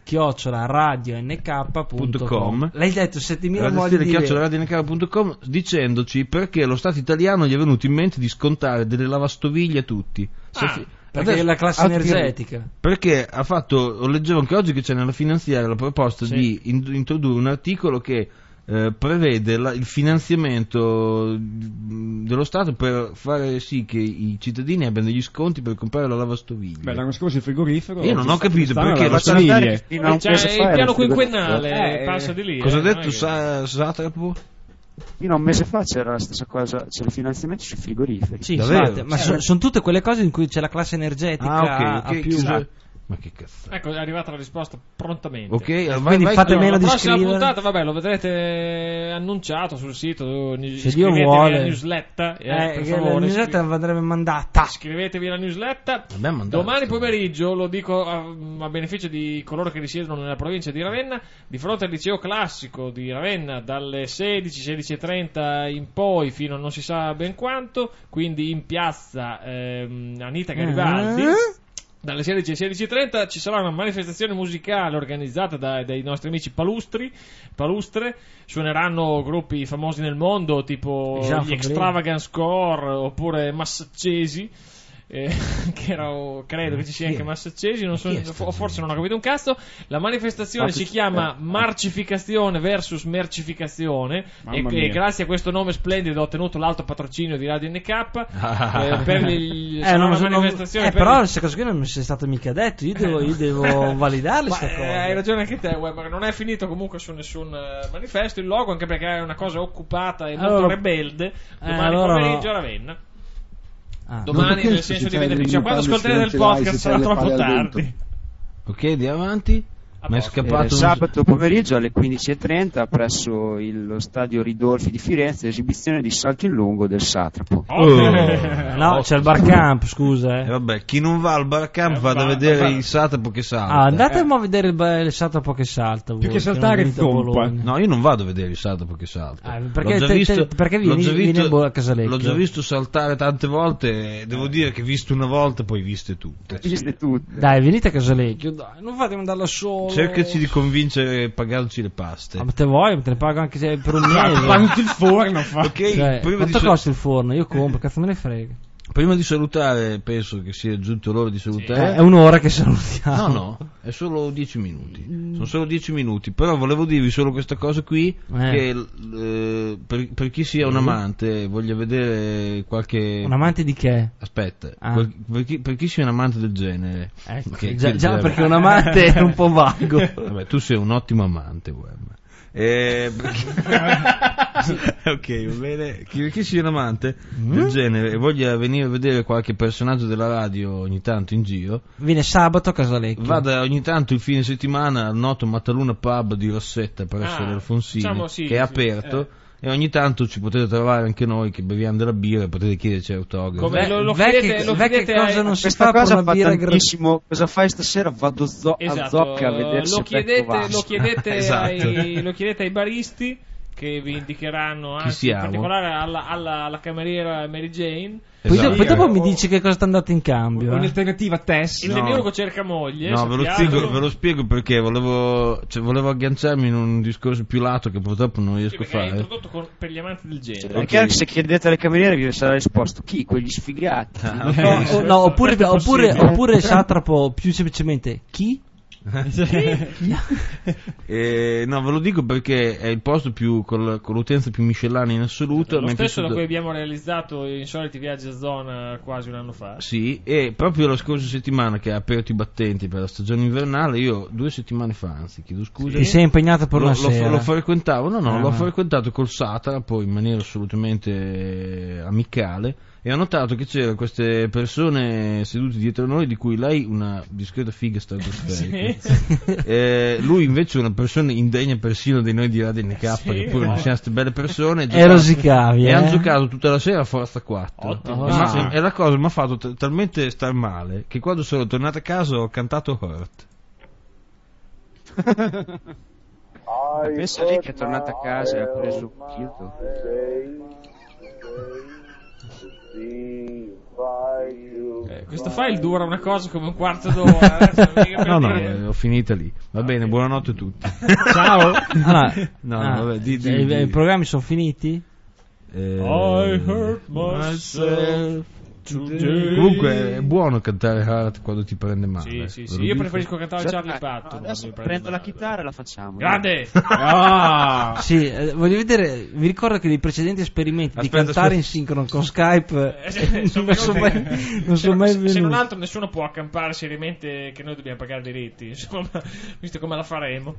@radionk.com. L'hai detto 7000 modi di @radionk.com dicendoci perché lo Stato italiano gli è venuto in mente di scontare delle lavastoviglie a tutti. Perché è la classe energetica. Perché leggevo anche oggi che c'è nella finanziaria la proposta di introdurre un articolo che prevede il finanziamento dello Stato per fare sì che i cittadini abbiano degli sconti per comprare la lavastoviglie. L'anno scorso il frigorifero. Io non ho capito perché il piano quinquennale passa di lì. Cosa ha detto Satrapo? Fino a un mese fa c'era la stessa cosa, c'era il finanziamento sui frigoriferi. Sì, ma sono tutte quelle cose in cui c'è la classe energetica più. Ma che cazzo? Ecco, è arrivata la risposta prontamente. Ok, quindi fate meno di scrivere. La prossima puntata, vabbè, lo vedrete annunciato sul sito. Se Dio vuole. La newsletter. Per favore, la newsletter andrebbe mandata. Iscrivetevi alla newsletter. Domani pomeriggio, lo dico a beneficio di coloro che risiedono nella provincia di Ravenna, di fronte al liceo classico di Ravenna, dalle 16:30 in poi fino a non si sa ben quanto, quindi in piazza Anita Garibaldi. Dalle 16 alle 16:30 ci sarà una manifestazione musicale organizzata dai nostri amici Palustre. Suoneranno gruppi famosi nel mondo tipo gli Extravagance Core oppure Massaccesi. Credo che ci sia anche Massaccesi, forse non ho capito un cazzo. La manifestazione si chiama Marcificazione versus Mercificazione e grazie a questo nome splendido ho ottenuto l'alto patrocinio di Radio NK per una manifestazione però queste cose qui non mi sei stato mica detto, io devo validarle queste cose. Hai ragione anche te, Weber, non è finito comunque su nessun manifesto il logo, anche perché è una cosa occupata e molto rebelde. Domani pomeriggio a Ravenna. Domani nel senso di venerdì, quando ascolterete il podcast sarà troppo tardi. Ok, andiamo avanti. Ma è scappato sabato pomeriggio alle 15:30 presso lo stadio Ridolfi di Firenze, esibizione di salto in lungo del Satrapo. No, c'è il bar camp, scusa. Vabbè, chi non va al bar camp vada a vedere il Satrapo che salta. Andate a vedere il Satrapo che salta. Più che saltare il zompa. No, io non vado a vedere il Satrapo che salta. Perché vieni a Casalecchio? L'ho già visto saltare tante volte. Devo dire che visto una volta, poi viste tutte. Dai, venite a Casalecchio, dai, non fatemi andare solo. Cercaci di convincere pagandoci le paste. Ma te vuoi? Te le pago anche per un mese. Pagati il forno, okay, cioè, quanto costa il forno? Io compro, cazzo me ne frega. Prima di salutare, penso che sia giunto l'ora di salutare. È un'ora che salutiamo. No, è solo 10 minuti. Sono solo 10 minuti. Però volevo dirvi solo questa cosa qui: che per chi sia un amante, voglia vedere qualche. Un amante di che? Aspetta, per chi sia un amante del genere. Ecco, già perché un amante è un po' vago. Vabbè, tu sei un ottimo amante, Web. Ok, va bene. Chi sia un amante del genere e voglia venire a vedere qualche personaggio della radio ogni tanto in giro, viene sabato a Casalecchio. Vada ogni tanto il fine settimana al noto Mataluna Pub di Rossetta presso l'Alfonsini, che è aperto. E ogni tanto ci potete trovare anche noi che beviamo della birra e potete chiederci autografo. Come lo chiedete cosa non si questa fa cosa con una birra tantissimo. Cosa fai stasera? Vado a Zocca a vedere lo chiedete ai baristi che vi indicheranno, anzi, in particolare alla cameriera Mary Jane. Poi dopo mi dici che cosa sta andando in cambio. Un'alternativa Tess. Il demiurgo cerca moglie. No, ve lo spiego perché volevo agganciarmi in un discorso più lato che purtroppo non riesco a fare. È introdotto per gli amanti del genere. È chiaro che se chiedete alle cameriere vi sarà risposto chi? Quegli sfigati. Oppure Satrapo, più semplicemente chi? No, ve lo dico perché è il posto più con l'utenza più miscellanea in assoluto. Lo stesso da cui abbiamo realizzato i soliti viaggi a zona quasi un anno fa. Sì, e proprio la scorsa settimana che ha aperto i battenti per la stagione invernale, io 2 settimane fa, anzi, chiedo scusa. Ti sei impegnato per una sera? Lo frequentavo, l'ho frequentato col Satrapo in maniera assolutamente amicale. E ho notato che c'erano queste persone sedute dietro a noi, di cui lei una discreta figa stratosferica. Lui invece una persona indegna persino di noi di Radio NK, che pure non siamo queste belle persone. E rosicavi, e hanno giocato tutta la sera a Forza 4. Ottimo. E la cosa mi ha fatto talmente star male che quando sono tornato a casa ho cantato Hurt. Pensa lì che è tornato a casa e ha preso un chilo. Questo file dura una cosa come un quarto d'ora. No, ho finita lì. Va bene, buonanotte a tutti. Ciao. Vabbè, i programmi sono finiti? I hurt myself. Comunque è buono cantare Hurt quando ti prende male. Sì. Io preferisco cantare Charlie Patton. Adesso prendo la chitarra e la facciamo. Grande! Sì, voglio vedere. Vi ricordo che nei precedenti esperimenti di cantare in sincrono con Skype non sono mai venuti. Se non altro nessuno può accampare seriamente che noi dobbiamo pagare diritti, insomma, visto come la faremo.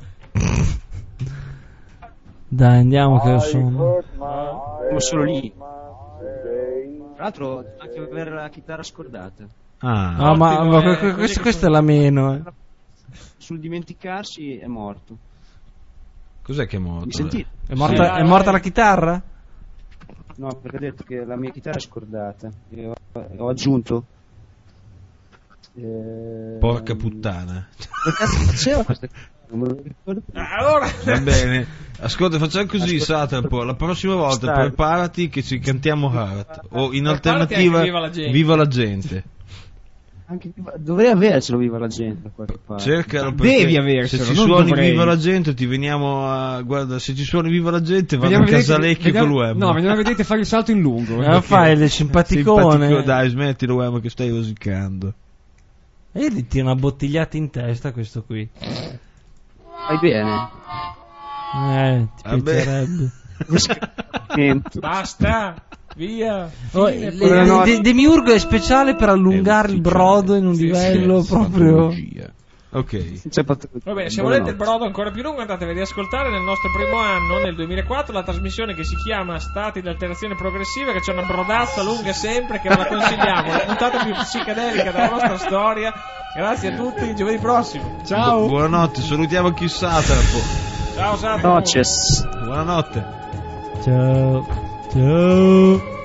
Dai, andiamo che sono solo lì. Tra l'altro anche avere la chitarra scordata. Ma questa è la meno. Sul dimenticarsi è morto. Cos'è che è morto? Mi sentite? È morta la chitarra? No, perché ho detto che la mia chitarra è scordata. Ho aggiunto. Porca puttana. Che cazzo faceva questa cosa? Non me lo ricordo più. Allora va bene, ascolta, facciamo così, Satrapo, la prossima volta preparati che ci cantiamo Hurt, o in alternativa Viva la gente. Anche dovrei avercelo Viva la gente da qualche parte. Cercalo, devi avercelo. Se ci suoni Viva la gente ti veniamo a guarda, se ci suoni Viva la gente vado a Casalecchio con l'UEM. No, veniamo a vedere fare il salto in lungo. Fai il simpaticone. Dai, smettilo UEM che stai rosicando. E gli tira una bottigliata in testa questo qui. Fai bene. Ti piacerebbe. Basta, via. Demiurgo è speciale per allungare il brodo in un livello proprio. Ok. Va bene, se volete il brodo ancora più lungo andatevi a riascoltare nel nostro primo anno, nel 2004, la trasmissione che si chiama Stati di alterazione progressiva, che c'è una brodazza lunga sempre, che ve la consigliamo, la puntata più psichedelica della nostra storia. Grazie a tutti, giovedì prossimo. Ciao. Buonanotte, salutiamo chi Satrapo. Ciao Satrapo. Noches. Buonanotte. Ciao. Ciao.